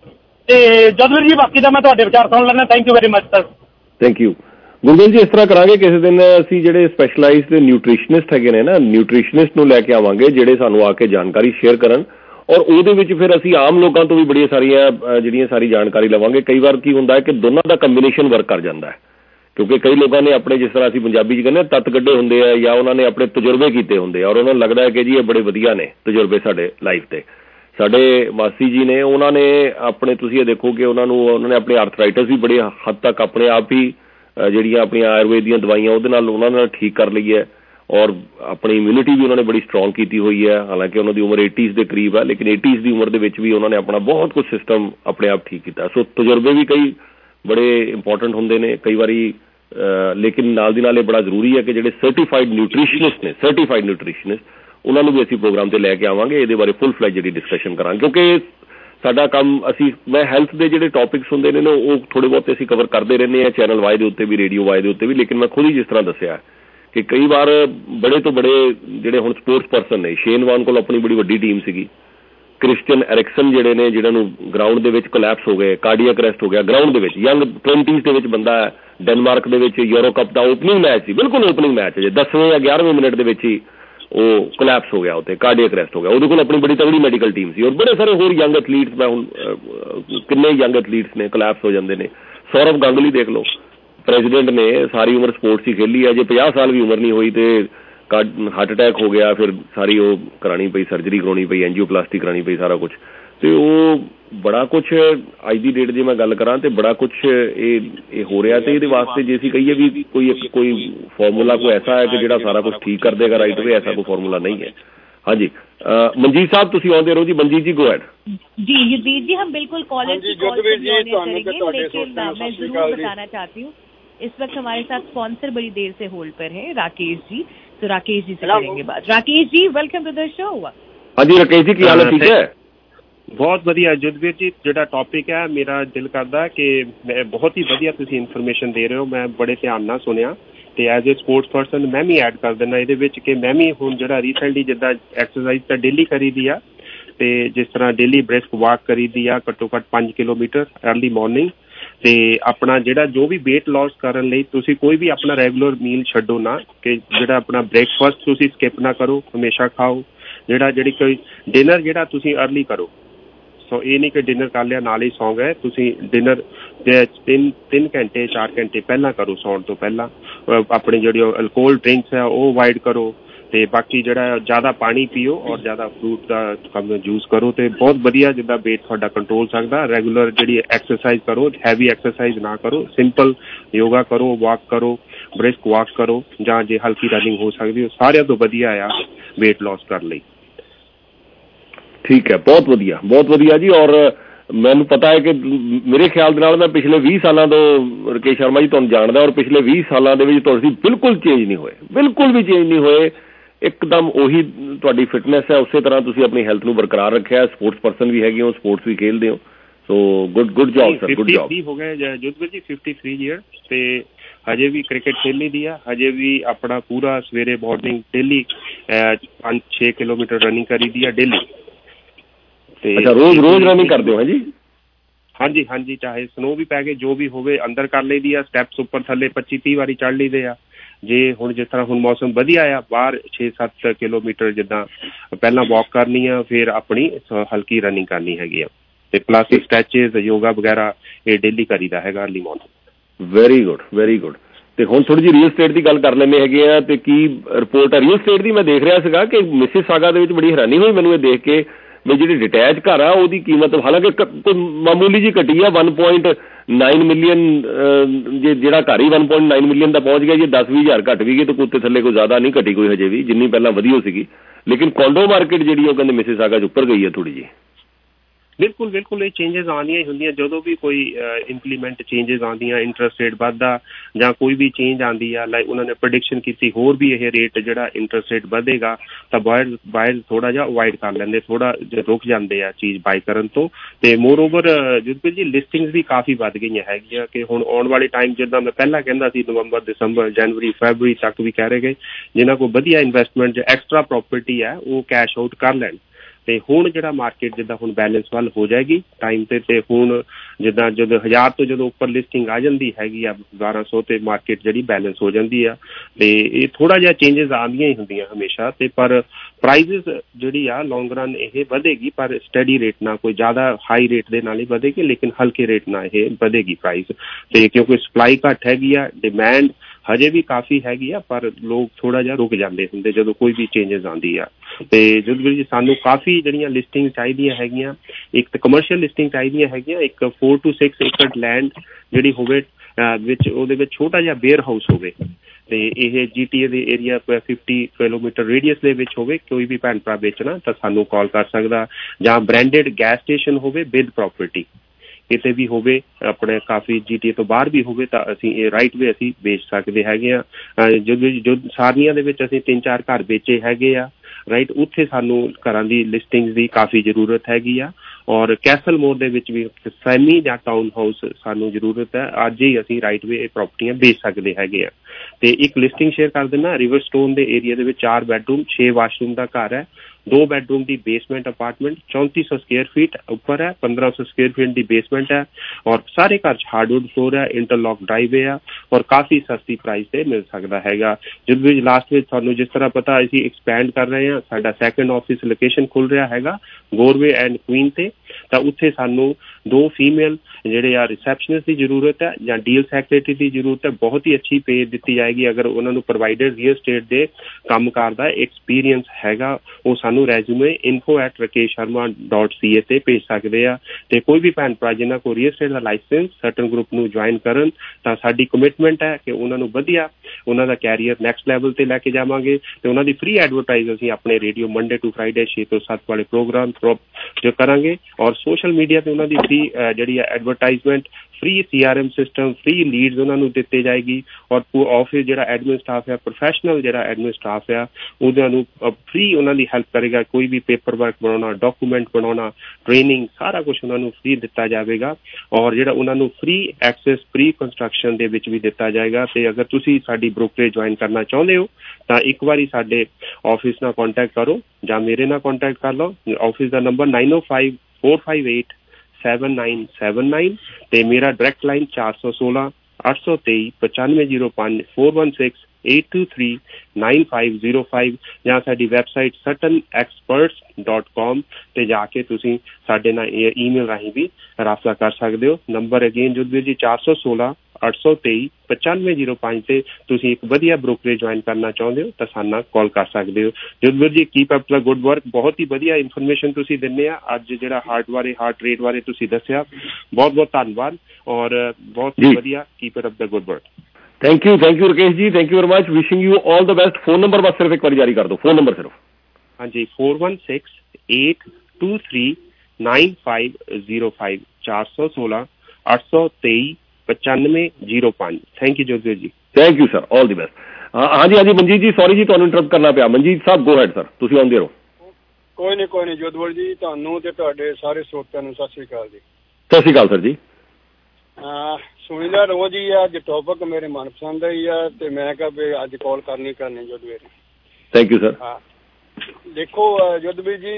Speaker 11: ਤੇ ਜੋਧਵੀਰ ਜੀ ਬਾਕੀ ਦਾ ਮੈਂ ਤੁਹਾਡੇ ਵਿਚਾਰ ਸੁਣ ਲੈਣਾ। Thank you very much sir.
Speaker 8: Thank you Gurbir ji. ਇਸ ਤਰ੍ਹਾਂ ਕਰਾਂਗੇ ਕਿਸੇ ਦਿਨ ਅਸੀਂ ਜਿਹੜੇ ਸਪੈਸ਼ਲਾਈਜ਼ਡ ਨਿਊਟ੍ਰੀਸ਼ਨਿਸਟ ਹੈਗੇ ਨੇ ਨਾ, ਨਿਊਟ੍ਰੀਸ਼ਨਿਸਟ ਨੂੰ ਲੈ ਕੇ ਆਵਾਂਗੇ ਜਿਹੜੇ ਸਾਨੂੰ ਆ ਕੇ ਜਾਣਕਾਰੀ ਸ਼ੇਅਰ ਕਰਨ, ਔਰ ਉਹਦੇ ਵਿੱਚ ਫਿਰ ਅਸੀਂ ਆਮ ਲੋਕਾਂ ਤੋਂ ਵੀ ਬੜੀਆਂ ਸਾਰੀਆਂ ਸਾਰੀ ਜਾਣਕਾਰੀ ਲਵਾਂਗੇ। ਕਈ ਵਾਰ ਕੀ ਹੁੰਦਾ ਹੈ ਕਿ ਦੋਨਾਂ ਦਾ ਕੰਬੀਨੇਸ਼ਨ ਵਰਕ ਕਰ ਜਾਂਦਾ ਹੈ, ਕਿਉਂਕਿ ਕਈ ਲੋਕਾਂ ਨੇ ਆਪਣੇ, ਜਿਸ ਤਰ੍ਹਾਂ ਅਸੀਂ ਪੰਜਾਬੀ 'ਚ ਕਹਿੰਦੇ ਤੱਤ ਕੱਢੇ ਹੁੰਦੇ ਆ, ਜਾਂ ਉਹਨਾਂ ਨੇ ਆਪਣੇ ਤਜਰਬੇ ਕੀਤੇ ਹੁੰਦੇ ਆ, ਔਰ ਉਹਨਾਂ ਨੂੰ ਲੱਗਦਾ ਹੈ ਕਿ ਜੀ ਇਹ ਬੜੇ ਵਧੀਆ ਨੇ ਤਜਰਬੇ ਸਾਡੇ ਲਾਈਫ 'ਤੇ। ਸਾਡੇ ਮਾਸੀ ਜੀ ਨੇ, ਉਹਨਾਂ ਨੇ ਆਪਣੇ, ਤੁਸੀਂ ਇਹ ਦੇਖੋ ਕਿ ਉਹਨਾਂ ਨੇ ਆਪਣੇ ਆਰਥਰਾਈਟਸ ਵੀ ਬੜੇ ਹੱਦ ਤੱਕ ਆਪਣੇ ਆਪ ਹੀ ਜਿਹੜੀਆਂ ਆਪਣੀਆਂ ਆਯੁਰਵੇਦ ਦੀਆਂ ਦਵਾਈਆਂ ਉਹਦੇ ਨਾਲ ਉਹਨਾਂ ਨੇ ਠੀਕ ਕਰ ਲਈ ਹੈ, ਔਰ ਆਪਣੀ ਇਮਿਊਨਿਟੀ ਵੀ ਉਹਨਾਂ ਨੇ ਬੜੀ ਸਟਰੋਂਗ ਕੀਤੀ ਹੋਈ ਹੈ। ਹਾਲਾਂਕਿ ਉਹਨਾਂ ਦੀ ਉਮਰ 80s ਦੇ ਕਰੀਬ ਹੈ, ਲੇਕਿਨ 80s ਦੀ ਉਮਰ ਦੇ ਵਿੱਚ ਵੀ ਉਹਨਾਂ ਨੇ ਆਪਣਾ ਬਹੁਤ ਕੁਝ ਸਿਸਟਮ ਆਪਣੇ ਆਪ ਠੀਕ ਕੀਤਾ। ਸੋ ਤਜਰਬੇ ਵੀ ਕਈ ਬੜੇ ਇੰਪੋਰਟੈਂਟ ਹੁੰਦੇ ਨੇ ਕਈ ਵਾਰੀ, ਲੇਕਿਨ ਨਾਲ ਦੀ ਨਾਲ ਇਹ ਬੜਾ ਜ਼ਰੂਰੀ ਹੈ ਕਿ ਜਿਹੜੇ ਸਰਟੀਫਾਈਡ ਨਿਊਟ੍ਰੀਸ਼ਨਿਸਟ ਉਹਨਾਂ ਨੂੰ ਵੀ ਅਸੀਂ ਪ੍ਰੋਗਰਾਮ 'ਤੇ ਲੈ ਕੇ ਆਵਾਂਗੇ। ਇਹਦੇ ਬਾਰੇ ਫੁੱਲ ਫਲੈਜ ਜਿਹੜੀ ਡਿਸਕਸ਼ਨ ਕਰਾਂਗੇ, ਕਿਉਂਕਿ ਸਾਡਾ ਕੰਮ ਮੈਂ ਹੈਲਥ ਦੇ ਜਿਹੜੇ ਟੌਪਿਕਸ ਹੁੰਦੇ ਨੇ ਨਾ ਉਹ ਥੋੜ੍ਹੇ ਬਹੁਤ ਅਸੀਂ ਕਵਰ ਕਰਦੇ ਰਹਿੰਦੇ ਹਾਂ, ਚੈਨਲ ਵਾਈ ਦੇ ਉੱਤੇ ਵੀ, ਰੇਡੀਓ ਵਾਈ ਦੇ ਉੱਤੇ ਵੀ। ਲੇਕਿਨ ਮੈਂ ਖੁਦ ਹੀ ਜਿਸ ਤਰ੍ਹਾਂ ਦੱਸਿਆ ਕਿ ਕਈ ਵਾਰ ਬੜੇ ਤੋਂ ਬੜੇ ਜਿਹੜੇ ਹੁਣ ਸਪੋਰਟਸ ਪਰਸਨ ਨੇ, ਸ਼ੇਨ ਵਾਨ ਕੋਲ ਆਪਣੀ ਬੜੀ ਵੱਡੀ ਟੀਮ ਸੀਗੀ, ਕ੍ਰਿਸਚੀਅਨ ਐਰਿਕਸਨ ਜਿਹੜੇ ਨੇ, ਜਿਹਨਾਂ ਨੂੰ ਗਰਾਊਂਡ ਦੇ ਵਿੱਚ ਕੋਲੈਪਸ ਹੋ ਗਏ, ਕਾਰਡੀਅਕ ਅਰੈਸਟ ਹੋ ਗਿਆ ਗਰਾਊਂਡ ਦੇ ਵਿੱਚ, ਯੰਗ 20s ਦੇ ਵਿੱਚ ਬੰਦਾ ਹੈ। ਡੈਨਮਾਰਕ ਦੇ ਵਿੱਚ ਯੂਰੋ ਕੱਪ ਦਾ ਓਪਨਿੰਗ ਮੈਚ ਸੀ, ਬਿਲਕੁਲ ਓਪਨਿੰਗ ਮੈਚ ਜੇ 10ਵੇਂ ਜਾਂ 11ਵੇਂ ਮਿੰਟ ਦੇ ਵਿੱਚ ਹੀ ਉਹ ਕੋਲੈਪਸ ਹੋ ਗਿਆ, ਉੱਥੇ ਕਾਰਡੀਅਕ ਅਰੈਸਟ ਹੋ ਗਿਆ। ਉਹਦੇ ਕੋਲ ਆਪਣੀ ਬੜੀ ਤਗੜੀ ਮੈਡੀਕਲ ਟੀਮ ਸੀ, ਔਰ ਬੜੇ ਸਾਰੇ ਹੋਰ ਯੰਗ ਐਥਲੀਟਸ, ਮੈਂ ਹੁਣ ਕਿੰਨੇ ਯੰਗ ਐਥਲੀਟਸ ਨੇ ਕੋਲੈਪਸ ਹੋ ਜਾਂਦੇ ਨੇ। ਸੌਰਵ ਗਾਂਗੁਲੀ ਦੇਖ ਲਓ, ਪ੍ਰੈਜ਼ੀਡੈਂਟ ਨੇ, ਸਾਰੀ ਉਮਰ ਸਪੋਰਟਸ ਹੀ ਖੇਲੀ ਹੈ, ਜੇ 50 ਸਾਲ ਵੀ ਉਮਰ ਨਹੀਂ ਹੋਈ ਤੇ ਹਾਰਟ ਅਟੈਕ ਹੋ ਗਿਆ, ਫਿਰ ਸਾਰੀ ਉਹ ਕਰਾਉਣੀ ਪਈ, ਸਰਜਰੀ ਕਰਾਉਣੀ ਪਈ, ਐਂਜੀਓਪਲਾਸਟੀ ਕਰਾਉਣੀ ਪਈ, ਸਾਰਾ ਕੁਛ। ਤੇ ਉਹ ਬੜਾ ਕੁਛ ਅੱਜ ਦੀ ਡੇਟ ਜੇ ਮੈਂ ਗੱਲ ਕਰਾਂ ਤੇ ਬੜਾ ਕੁਛ ਇਹ ਹੋ ਰਿਹਾ। ਤੇ ਇਹਦੇ ਵਾਸਤੇ ਜੇ ਅਸੀਂ ਕਹੀਏ ਵੀ ਕੋਈ ਫਾਰਮੂਲਾ ਕੋਈ ਐਸਾ ਹੈ ਕਿ ਜਿਹੜਾ ਸਾਰਾ ਕੁਛ ਠੀਕ ਕਰ ਦੇਗਾ ਰਾਈਟ ਵੇ, ਐਸਾ ਕੋਈ ਫਾਰਮੂਲਾ ਨਹੀਂ है। हाँ जी, मनजीत साहब ਤੁਸੀਂ ਆਉਂਦੇ ਰਹੋ ਜੀ। Manjit ji go ahead.
Speaker 12: जी युद्धवीर जी, हम बिल्कुल कॉलेज की कॉल करेंगे, लेकिन मैं जरूर बताना चाहती हूँ इस वक्त हमारे साथ स्पॉन्सर बड़ी देर से होल्ड पर है, राकेश जी। तो राकेश जी से करेंगे बात। Rakesh ji welcome to the show.
Speaker 8: हाँ जी राकेश जी, की हाल है? ठीक है,
Speaker 13: बहुत वधिया जुद्धवीर जी। ਜਿਹੜਾ ਟੌਪਿਕ ਹੈ ਮੇਰਾ ਦਿਲ ਕਰਦਾ ਕਿ ਮੈਂ ਬਹੁਤ ਹੀ ਵਧੀਆ ਤੁਸੀਂ ਇਨਫੋਰਮੇਸ਼ਨ ਦੇ ਰਹੇ ਹੋ, ਮੈਂ ਬੜੇ ਧਿਆਨ ਨਾਲ ਸੁਣਿਆ। ਤੇ ਐਜ਼ ਏ ਸਪੋਰਟਸ ਪਰਸਨ ਮੈਂ ਵੀ ਐਡ ਕਰ ਦਿੰਦਾ ਇਹਦੇ ਵਿੱਚ ਕਿ ਮੈਂ ਵੀ ਹੁਣ ਜਿਹੜਾ ਰੀਸੈਂਟਲੀ ਜਿੱਦਾਂ ਐਕਸਰਸਾਈਜ਼ ਤਾਂ ਡੇਲੀ ਕਰੀ ਦੀ ਆ, ਤੇ ਜਿਸ ਤਰ੍ਹਾਂ ਡੇਲੀ ਬ੍ਰਿਸਕ ਵਾਕ ਕਰੀ ਦੀ ਆ ਘੱਟੋ ਘੱਟ 5 ਕਿਲੋਮੀਟਰ ਅਰਲੀ ਮਾਰਨਿੰਗ। ਤੇ ਆਪਣਾ ਜਿਹੜਾ ਜੋ ਵੀ weight loss ਕਰਨ ਲਈ ਤੁਸੀਂ ਕੋਈ ਵੀ ਆਪਣਾ ਰੈਗੂਲਰ ਮੀਲ ਛੱਡੋ ਨਾ, ਕਿ ਜਿਹੜਾ ਆਪਣਾ ਬ੍ਰੇਕਫਾਸਟ ਤੁਸੀਂ ਸਕਿਪ ਨਾ ਕਰੋ, ਹਮੇਸ਼ਾ ਖਾਓ। ਜਿਹੜੀ ਕੋਈ ਡਿਨਰ ਜਿਹੜਾ ਤੁਸੀਂ ਅਰਲੀ ਕਰੋ। ਸੋ ਇਹ ਨਹੀਂ ਕਿ ਡਿਨਰ ਕਰ ਲਿਆ ਨਾਲ ਹੀ ਸੌਂ ਗਏ, ਤੁਸੀਂ ਡਿਨਰ 3 ਘੰਟੇ 4 ਘੰਟੇ ਪਹਿਲਾਂ ਕਰੋ, ਸੌਣ ਤੋਂ ਪਹਿਲਾਂ। ਆਪਣੀ ਜਿਹੜੀ ਅਲਕੋਹਲ ਡਰਿੰਕਸ ਹੈ ਉਹ ਅਵਾਇਡ ਕਰੋ। ਤੇ ਬਾਕੀ ਜਿਹੜਾ ਜ਼ਿਆਦਾ ਪਾਣੀ ਪੀਓ ਔਰ ਜ਼ਿਆਦਾ ਫਰੂਟ ਦਾ ਜੂਸ ਕਰੋ ਤੇ ਬਹੁਤ ਵਧੀਆ ਜਿੱਦਾਂ weight ਤੁਹਾਡਾ ਕੰਟਰੋਲ ਸਕਦਾ। ਰੈਗੂਲਰ ਜਿਹੜੀ ਐਕਸਰਸਾਈਜ਼ ਕਰੋ, ਹੈਵੀ ਐਕਸਰਸਾਈਜ਼ ਨਾ ਕਰੋ, ਸਿੰਪਲ ਯੋਗਾ ਕਰੋ, ਵਾਕ ਕਰੋ, ਬ੍ਰਿਸਕ ਵਾਕ ਕਰੋ, ਜਾਂ ਜੇ ਹਲਕੀ ਰਨਿੰਗ ਹੋ ਸਕਦੀ, ਉਹ ਸਾਰਿਆਂ ਤੋਂ ਵਧੀਆ ਆ weight loss ਕਰਨ ਲਈ।
Speaker 8: ਠੀਕ ਹੈ, ਬਹੁਤ ਵਧੀਆ ਜੀ। ਔਰ ਮੈਨੂੰ ਪਤਾ ਹੈ ਕਿ ਮੇਰੇ ਖਿਆਲ ਦੇ ਨਾਲ ਮੈਂ ਪਿਛਲੇ 20 ਸਾਲਾਂ ਤੋਂ ਰਕੇਸ਼ ਸ਼ਰਮਾ ਜੀ ਤੁਹਾਨੂੰ ਜਾਣਦਾ, ਔਰ ਪਿਛਲੇ 20 ਸਾਲਾਂ ਦੇ ਵਿੱਚ ਤੁਸੀਂ ਬਿਲਕੁਲ ਚੇਂਜ ਨਹੀਂ ਹੋਏ, ਬਿਲਕੁਲ ਵੀ ਚੇਂਜ ਨਹੀਂ ਹੋਏ। ਇੱਕਦਮ ਉਹੀ ਤੁਹਾਡੀ ਫਿਟਨੈਸ ਹੈ, ਉਸੇ ਤਰ੍ਹਾਂ ਤੁਸੀਂ ਆਪਣੀ ਹੈਲਥ ਨੂੰ ਬਰਕਰਾਰ ਰੱਖਿਆ। ਸਪੋਰਟਸ ਪਰਸਨ ਵੀ ਹੈਗੇ ਹੋ, ਸਪੋਰਟਸ ਵੀ ਖੇਲਦੇ ਹੋ, so good job sir, good job.
Speaker 13: 53 ਹੋ ਗਏ ਜੁਦਵੀਰ ਜੀ, 53 ਈਅਰ ਤੇ ਹਜੇ ਵੀ ਕ੍ਰਿਕਟ ਖੇਲੀ ਦੀ ਆ। ਹਜੇ ਵੀ ਆਪਣਾ ਪੂਰਾ ਸਵੇਰੇ ਮਾਰਨਿੰਗ ਡੇਲੀ 5-6 ਕਿਲੋਮੀਟਰ ਰਨਿੰਗ ਕਰੀ ਦੀ ਆ ਡੇਲੀ।
Speaker 8: ਅੱਛਾ, ਰੋਜ਼ ਰਨਿੰਗ ਕਰਦੇ ਹੋ ਜੀ?
Speaker 13: ਹਾਂਜੀ, ਚਾਹੇ ਸਨੋ ਵੀ ਪੈ ਗਏ, ਜੋ ਵੀ ਹੋਵੇ ਅੰਦਰ ਕਰ ਲਈ ਦੀ ਆ। ਸਟੈਪਸ ਉੱਪਰ ਥੱਲੇ 25-30 ਵਾਰੀ ਚੜ੍ਹ ਲਈਦੇ ਆ। ਜੇ ਹੁਣ ਜਿਸ ਤਰ੍ਹਾਂ ਹੁਣ ਮੌਸਮ ਵਧੀਆ ਆ, ਬਾਹਰ 6-7 ਕਿਲੋਮੀਟਰ ਜਿੱਦਾਂ ਪਹਿਲਾਂ ਵਾਕ ਕਰਨੀ ਆ, ਫਿਰ ਆਪਣੀ ਹਲਕੀ ਰਨਿੰਗ ਕਰਨੀ ਹੈਗੀ ਆ, ਤੇ ਪਲੱਸ ਸਟ੍ਰੈਚਿਸ, ਯੋਗਾ ਵਗੈਰਾ ਇਹ ਡੇਲੀ ਕਰੀਦਾ ਹੈਗਾ ਅਰਲੀ ਮਾਰਨਿੰਗ।
Speaker 8: Very good. ਤੇ ਹੁਣ ਥੋੜੀ ਜਿਹੀ ਰੀਅਲ ਸਟੇਟ ਦੀ ਗੱਲ ਕਰ ਲੈਂਦੇ ਹੈਗੇ ਆ। ਤੇ ਕੀ ਰਿਪੋਰਟ ਹੈ ਰੀਅਲ ਸਟੇਟ ਦੀ? ਮੈਂ ਦੇਖ ਰਿਹਾ ਸੀਗਾ ਕਿ ਮਿਸਿਸਾਗਾ ਦੇ ਵਿੱਚ ਬੜੀ ਹੈਰਾਨੀ ਹੋਈ ਮੈਨੂੰ ਇਹ ਦੇਖ ਕੇ ਵੀ ਜਿਹੜੀ ਡਿਟੈਚ ਘਰ ਆ ਉਹਦੀ ਕੀਮਤ ਹਾਲਾਂਕਿ ਕੋਈ ਮਾਮੂਲੀ ਜਿਹੀ ਘਟੀ ਆ, 1.9 ਮਿਲੀਅਨ। ਜਿਹੜਾ ਘਰ ਹੀ 1.9 ਮਿਲੀਅਨ ਦਾ ਪਹੁੰਚ ਗਿਆ, ਜੇ 10-20 ਹਜ਼ਾਰ ਘੱਟ ਵੀ ਗਈ ਤਾਂ ਕੁੱਤੇ ਥੱਲੇ ਕੋਈ ਜ਼ਿਆਦਾ ਨਹੀਂ ਘਟੀ ਕੋਈ ਹਜੇ ਵੀ, ਜਿੰਨੀ ਪਹਿਲਾਂ ਵਧੀਆ ਸੀਗੀ। ਲੇਕਿਨ ਕੋਂਡੋ ਮਾਰਕੀਟ ਜਿਹੜੀ ਉਹ ਕਹਿੰਦੇ ਮਿਸਿਸਾਗਾ 'ਚ ਉੱਪਰ ਗਈ ਹੈ ਥੋੜੀ ਜਿਹੀ।
Speaker 13: ਬਿਲਕੁਲ ਇਹ ਚੇਂਜਸ ਆਉਂਦੀਆਂ ਹੀ ਹੁੰਦੀਆਂ ਜਦੋਂ ਵੀ ਕੋਈ ਇੰਪਲੀਮੈਂਟ ਚੇਂਜਸ ਆਉਂਦੀਆਂ, ਇੰਟਰਸਟ ਰੇਟ ਵੱਧਦਾ ਜਾਂ ਕੋਈ ਵੀ ਚੇਂਜ ਆਉਂਦੀ ਆ। ਲਾਈਕ ਉਹਨਾਂ ਨੇ ਪ੍ਰੈਡਿਕਸ਼ਨ ਕੀਤੀ ਹੋਰ ਵੀ ਇਹ ਰੇਟ ਜਿਹੜਾ ਇੰਟਰਸਟ ਰੇਟ ਵਧੇਗਾ, ਤਾਂ ਬਾਇਰ ਥੋੜਾ ਜਿਹਾ ਅਵੋਇਡ ਕਰ ਲੈਂਦੇ, ਥੋੜਾ ਰੁਕ ਜਾਂਦੇ ਆ ਚੀਜ਼ ਬਾਈ ਕਰਨ ਤੋਂ। ਤੇ ਮੋਰ ਓਵਰ ਜੁਦਵੀਰ ਜੀ ਲਿਸਟਿੰਗਸ ਵੀ ਕਾਫੀ ਵੱਧ ਗਈਆਂ ਹੈਗੀਆਂ ਕਿ ਹੁਣ ਆਉਣ ਵਾਲੇ ਟਾਈਮ ਜਿੱਦਾਂ ਮੈਂ ਪਹਿਲਾਂ ਕਹਿੰਦਾ ਸੀ ਨਵੰਬਰ, ਦਸੰਬਰ, ਜਨਵਰੀ, ਫੈਬਰਰੀ ਤੱਕ ਵੀ ਕਹਿ ਰਹੇ ਗਏ ਜਿਨ੍ਹਾਂ ਕੋਲ ਵਧੀਆ ਇਨਵੈਸਟਮੈਂਟ ਐਕਸਟਰਾ ਪ੍ਰੋਪਰਟੀ ਹੈ ਉਹ ਕੈਸ਼ ਆਊਟ ਕਰ ਲੈਣ। ਤੇ ਹੁਣ ਜਿਹੜਾ ਮਾਰਕੀਟ ਜਿੱਦਾਂ ਹੁਣ ਬੈਲੈਂਸ ਵੱਲ ਹੋ ਜਾਏਗੀ ਟਾਈਮ ਤੇ ਹੁਣ ਜਿੱਦਾਂ ਜਦੋਂ 1000 ਤੋਂ ਜਦੋਂ ਉੱਪਰ ਲਿਸਟਿੰਗ ਆ ਜਾਂਦੀ ਹੈਗੀ ਆ 1200 ਤੇ ਮਾਰਕੀਟ ਜਿਹੜੀ ਬੈਲੈਂਸ ਹੋ ਜਾਂਦੀ ਆ। ਤੇ ਇਹ ਥੋੜਾ ਜਿਹਾ ਚੇਂਜਸ ਆਉਂਦੀਆਂ ਹੀ ਹੁੰਦੀਆਂ ਹਮੇਸ਼ਾ, ਤੇ ਪਰ ਪ੍ਰਾਈਸਿਸ ਜਿਹੜੀ ਆ ਲੌਂਗ ਰਨ ਇਹ ਵਧੇਗੀ, ਪਰ ਸਟੱਡੀ ਰੇਟ ਨਾਲ, ਕੋਈ ਜ਼ਿਆਦਾ ਹਾਈ ਰੇਟ ਦੇ ਨਾਲ ਹੀ ਵਧੇਗੀ, ਲੇਕਿਨ ਹਲਕੇ ਰੇਟ ਨਾਲ ਇਹ ਵਧੇਗੀ ਪ੍ਰਾਈਸ। ਤੇ ਕਿਉਂਕਿ ਸਪਲਾਈ ਘੱਟ ਹੈਗੀ ਆ, ਡਿਮਾਂਡ ਹਜੇ ਵੀ ਕਾਫੀ ਹੈਗੀ ਆ, ਪਰ ਲੋਕ ਥੋੜਾ ਜਿਹਾ ਰੁਕ ਜਾਂਦੇ ਹੁੰਦੇ ਜਦੋਂ ਕੋਈ ਵੀ ਚੇਂਜਸ ਆਉਂਦੀ ਆ। ਤੇ ਜੁਦਵੀਰ ਜੀ ਸਾਨੂੰ ਕਾਫੀ ਜਿਹੜੀਆਂ ਲਿਸਟਿੰਗ ਚਾਹੀਦੀਆਂ ਹੈਗੀਆਂ, ਇੱਕ ਤਾਂ ਕਮਰਸ਼ੀਅਲ ਲਿਸਟਿੰਗ ਚਾਹੀਦੀਆਂ ਹੈਗੀਆਂ, ਇੱਕ 4 to 6 ਏਕੜ ਲੈਂਡ ਜਿਹੜੀ ਹੋਵੇ ਵਿੱਚ ਉਹਦੇ ਵਿੱਚ ਛੋਟਾ ਜਿਹਾ ਵੇਅਰ ਹਾਊਸ ਹੋਵੇ, ਤੇ ਇਹ GTA ਦੇ ਏਰੀਆ 50 ਕਿਲੋਮੀਟਰ ਰੇਡੀਅਸ ਦੇ ਵਿੱਚ ਹੋਵੇ। ਕੋਈ ਵੀ ਭੈਣ ਭਰਾ ਵੇਚਣਾ ਤਾਂ ਸਾਨੂੰ ਕਾਲ ਕਰ ਸਕਦਾ, ਜਾਂ ਬ੍ਰਾਂਡਡ ਗੈਸ ਸਟੇਸ਼ਨ ਹੋਵੇ ਵਿਦ ਪ੍ਰੋਪਰਟੀ ਕਿਤੇ ਵੀ ਹੋਵੇ, ਆਪਣੇ ਕਾਫੀ GTA ਤੋਂ ਬਾਹਰ ਵੀ ਹੋਵੇ, ਤਾਂ ਅਸੀਂ ਇਹ ਰਾਈਟ ਵੇ ਅਸੀਂ ਵੇਚ ਸਕਦੇ ਹੈਗੇ ਆ। ਜੋ ਸਾਰਨੀਆਂ ਦੇ ਵਿੱਚ ਅਸੀਂ 3-4 ਘਰ ਵੇਚੇ ਹੈਗੇ ਆ ਰਾਈਟ, ਉੱਥੇ ਸਾਨੂੰ ਘਰਾਂ ਦੀ ਲਿਸਟਿੰਗ ਦੀ ਕਾਫੀ ਜ਼ਰੂਰਤ ਹੈਗੀ ਆ। ਔਰ ਕੈਸਲ ਮੋਰ ਦੇ ਵਿੱਚ ਵੀ ਸੈਮੀ ਜਾਂ ਟਾਊਨ ਹਾਊਸ ਸਾਨੂੰ ਜ਼ਰੂਰਤ ਹੈ। ਅੱਜ ਹੀ ਅਸੀਂ ਰਾਈਟ ਵੇ ਪ੍ਰਾਪਰਟੀਆਂ ਵੇਚ ਸਕਦੇ ਹੈਗੇ ਆ। ਤੇ ਇੱਕ ਲਿਸਟਿੰਗ ਸ਼ੇਅਰ ਕਰ ਦਿੰਦਾ, ਰਿਵਰ ਸਟੋਨ ਦੇ ਏਰੀਆ ਦੇ ਵਿੱਚ 4 ਬੈਡਰੂਮ 6 ਵਾਸ਼ਰੂਮ ਦਾ ਘਰ ਹੈ, 2 ਬੈਡਰੂਮ ਦੀ ਬੇਸਮੈਂਟ ਅਪਾਰਟਮੈਂਟ, 3400 ਸਕੁਅਰ ਫੀਟ ਉੱਪਰ ਹੈ, 1500 ਸਕੁਅਰ ਫੀਟ ਦੀ ਬੇਸਮੈਂਟ ਹੈ, ਔਰ ਸਾਰੇ ਘਰ 'ਚ ਹਾਰਡਵੁੱਡ ਫਲੋਰ ਹੈ, ਇੰਟਰਲੌਕ ਡਰਾਈਵੇ ਆ, ਔਰ ਕਾਫੀ ਸਸਤੀ ਪ੍ਰਾਈਸ ਤੇ ਮਿਲ ਸਕਦਾ ਹੈਗਾ। ਜਦੋਂ ਵੀ ਲਾਸਟ ਵਿੱਚ ਤੁਹਾਨੂੰ ਜਿਸ ਤਰ੍ਹਾਂ ਪਤਾ ਅਸੀਂ ਐਕਸਪੈਂਡ ਕਰ ਰਹੇ ਹਾਂ, ਸਾਡਾ ਸੈਕੰਡ ਆਫਿਸ ਲੋਕੇਸ਼ਨ ਖੁੱਲ ਰਿਹਾ ਹੈਗਾ ਗੋਰਵੇ ਐਂਡ ਕੁਈਨ ਤੇ, ਤਾਂ ਉੱਥੇ ਸਾਨੂੰ 2 ਫੀਮੇਲ ਜਿਹੜੇ ਆ ਰਿਸੈਪਸ਼ਨਿਸਟ ਦੀ ਜ਼ਰੂਰਤ ਹੈ ਜਾਂ ਡੀਲ ਸੈਕਟਰੀ ਦੀ ਜ਼ਰੂਰਤ ਹੈ। ਬਹੁਤ ਹੀ ਅੱਛੀ ਪੇ ਦਿੱਤੀ ਜਾਏਗੀ ਅਗਰ ਉਹਨਾਂ ਨੂੰ ਪ੍ਰੋਵਾਈਡਰ ਰੀਅਲ ਸਟੇਟ ਦੇ ਕੰਮਕਾਰ ਦਾ ਐਕਸਪੀਰੀਅੰਸ ਹੈਗਾ। ਉਹ ਸਾਨੂੰ ਰੈਜ਼ੂਮੇ info@rakeshsharma.ca ਤੇ ਭੇਜ ਸਕਦੇ ਆ। ਤੇ ਕੋਈ ਵੀ ਭੈਣ ਭਰਾ ਜਿਨ੍ਹਾਂ ਕੋਲ ਰੀਅਲ ਸਟੇਟ ਦਾ ਲਾਇਸੈਂਸ ਸਰਟਨ ਗਰੁੱਪ ਨੂੰ ਜੁਆਇਨ ਕਰਨ, ਤਾਂ ਸਾਡੀ ਕਮਿਟਮੈਂਟ ਹੈ ਕਿ ਉਹਨਾਂ ਨੂੰ ਵਧੀਆ ਉਹਨਾਂ ਦਾ ਕੈਰੀਅਰ ਨੈਕਸਟ ਲੈਵਲ ਤੇ ਲੈ ਕੇ ਜਾਵਾਂਗੇ। ਤੇ ਉਹਨਾਂ ਦੀ ਫ੍ਰੀ ਐਡਵਰਟਾਈਜ਼ ਅਸੀਂ ਆਪਣੇ ਰੇਡੀਓ ਮੰਡੇ ਟੂ ਫਰਾਈਡੇ 6 ਤੋਂ 7 ਵਾਲੇ ਪ੍ਰੋਗਰਾਮ ਜੋ ਕਰਾਂਗੇ, ਔਰ ਸੋਸ਼ਲ ਮੀਡੀਆ ਤੇ ਉਹਨਾਂ ਦੀ ਫ੍ਰੀ ਜਿਹੜੀ advertisement, free CRM system, free leads ਉਹਨਾਂ ਨੂੰ ਦਿੱਤੇ ਜਾਏਗੀ। ਔਰ ਆਫਿਸ ਜਿਹੜਾ ਐਡਮਿਨ ਸਟਾਫ ਹੈ, ਪ੍ਰੋਫੈਸ਼ਨਲ ਜਿਹੜਾ ਐਡਮਿਨ ਸਟਾਫ ਆ, ਉਹਨਾਂ ਨੂੰ ਫ੍ਰੀ ਉਹਨਾਂ ਦੀ ਹੈਲਪ ਕਰੇਗਾ। ਕੋਈ ਵੀ ਪੇਪਰ ਵਰਕ ਬਣਾਉਣਾ, ਡਾਕੂਮੈਂਟ ਬਣਾਉਣਾ, ਟ੍ਰੇਨਿੰਗ, ਸਾਰਾ ਕੁਝ ਉਹਨਾਂ ਨੂੰ ਫ੍ਰੀ ਦਿੱਤਾ ਜਾਵੇਗਾ। ਔਰ ਜਿਹੜਾ ਉਹਨਾਂ ਨੂੰ ਫ੍ਰੀ ਐਕਸੈਸ ਪ੍ਰੀ ਕੰਸਟਰਕਸ਼ਨ ਦੇ ਵਿੱਚ ਵੀ ਦਿੱਤਾ ਜਾਏਗਾ। ਤੇ ਅਗਰ ਤੁਸੀਂ ਸਾਡੀ ਬ੍ਰੋਕਰੇਜ ਜੁਆਇਨ ਕਰਨਾ ਚਾਹੁੰਦੇ ਹੋ ਤਾਂ ਇੱਕ ਵਾਰੀ ਸਾਡੇ ਆਫਿਸ ਨਾਲ ਕੰਟੈਕਟ ਕਰੋ ਜਾਂ ਮੇਰੇ ਨਾਲ ਕੰਟੈਕਟ ਕਰ ਲਓ। ਆਫਿਸ ਦਾ ਨੰਬਰ 9054587979 ਤੇ ਮੇਰਾ ਡਾਇਰੈਕਟ ਲਾਈਨ 416 823 9505 416-823-9505 ਜਾਂ ਸਾਡੀ ਵੈਬਸਾਈਟ certainexperts.com ਤੇ ਜਾ ਕੇ ਤੁਸੀਂ ਸਾਡੇ ਨਾਲ ਈਮੇਲ ਰਾਹੀਂ ਵੀ ਰਾਬਤਾ ਕਰ ਸਕਦੇ ਹੋ। ਨੰਬਰ ਅਗੇਨ ਜੁਦਵੀਰ ਜੀ 416 823-9505 ਤੇ ਤੁਸੀਂ ਇੱਕ ਵਧੀਆ ਬ੍ਰੋਕਰੇਜ ਜੁਆਇਨ ਕਰਨਾ ਚਾਹੁੰਦੇ ਹੋ ਤਾਂ ਸਾਡੇ ਨਾਲ ਕਾਲ ਕਰ ਸਕਦੇ ਹੋ। Jodhvir ji keep up the good work, ਬਹੁਤ ਹੀ ਵਧੀਆ ਇਨਫੋਰਮੇਸ਼ਨ ਤੁਸੀਂ ਦਿੰਦੇ ਆ। ਅੱਜ ਜਿਹੜਾ ਹਾਰਟ ਰੇਟ ਬਾਰੇ ਤੁਸੀਂ ਦੱਸਿਆ, ਬਹੁਤ ਬਹੁਤ ਧੰਨਵਾਦ ਔਰ ਬਹੁਤ ਹੀ ਵਧੀਆ। Keep up the good work.
Speaker 8: Thank you Rakesh ji, thank you very much, wishing you all the best. Phone number ਬਸ ਸਿਰਫ ਇੱਕ ਵਾਰੀ ਜਾਰੀ ਕਰ ਦਿਓ, ਫੋਨ ਨੰਬਰ ਸਿਰਫ।
Speaker 13: ਹਾਂਜੀ 4168239505 416-823-9505। Thank you Jodhvir ji.
Speaker 8: Thank you sir, all the best. ਹਾਂਜੀ ਮਨਜੀਤ ਜੀ, ਸੌਰੀ ਜੀ ਤੁਹਾਨੂੰ ਇੰਟਰਪਟ ਕਰਨਾ ਪਿਆ। Manjit Sahib go ahead sir, ਤੁਸੀਂ ਆਉਂਦੇ ਰਹੋ।
Speaker 14: ਕੋਈ ਨਹੀਂ ਜੋਧਵੀਰ ਜੀ, ਤੁਹਾਨੂੰ ਤੇ ਤੁਹਾਡੇ ਸਾਰੇ ਸਰੋਤਿਆਂ ਨੂੰ ਸਤਿ ਸ੍ਰੀ ਅਕਾਲ ਜੀ।
Speaker 8: ਸਤਿ ਸ੍ਰੀ ਅਕਾਲ ਸਰ ਜੀ।
Speaker 14: ਸੁਣੀਦਾ ਰੋਜ਼ ਹੀ ਆ, ਅੱਜ ਟੌਪਿਕ ਮੇਰੇ ਮਨਪਸੰਦ ਹੀ ਆ ਤੇ ਮੈਂ ਕਿਹਾ ਵੀ ਅੱਜ ਕਾਲ ਕਰਨੀ ਜੋਧਵੀਰ।
Speaker 8: Thank you sir.
Speaker 14: ਦੇਖੋ ਜੋਧਵੀਰ ਜੀ,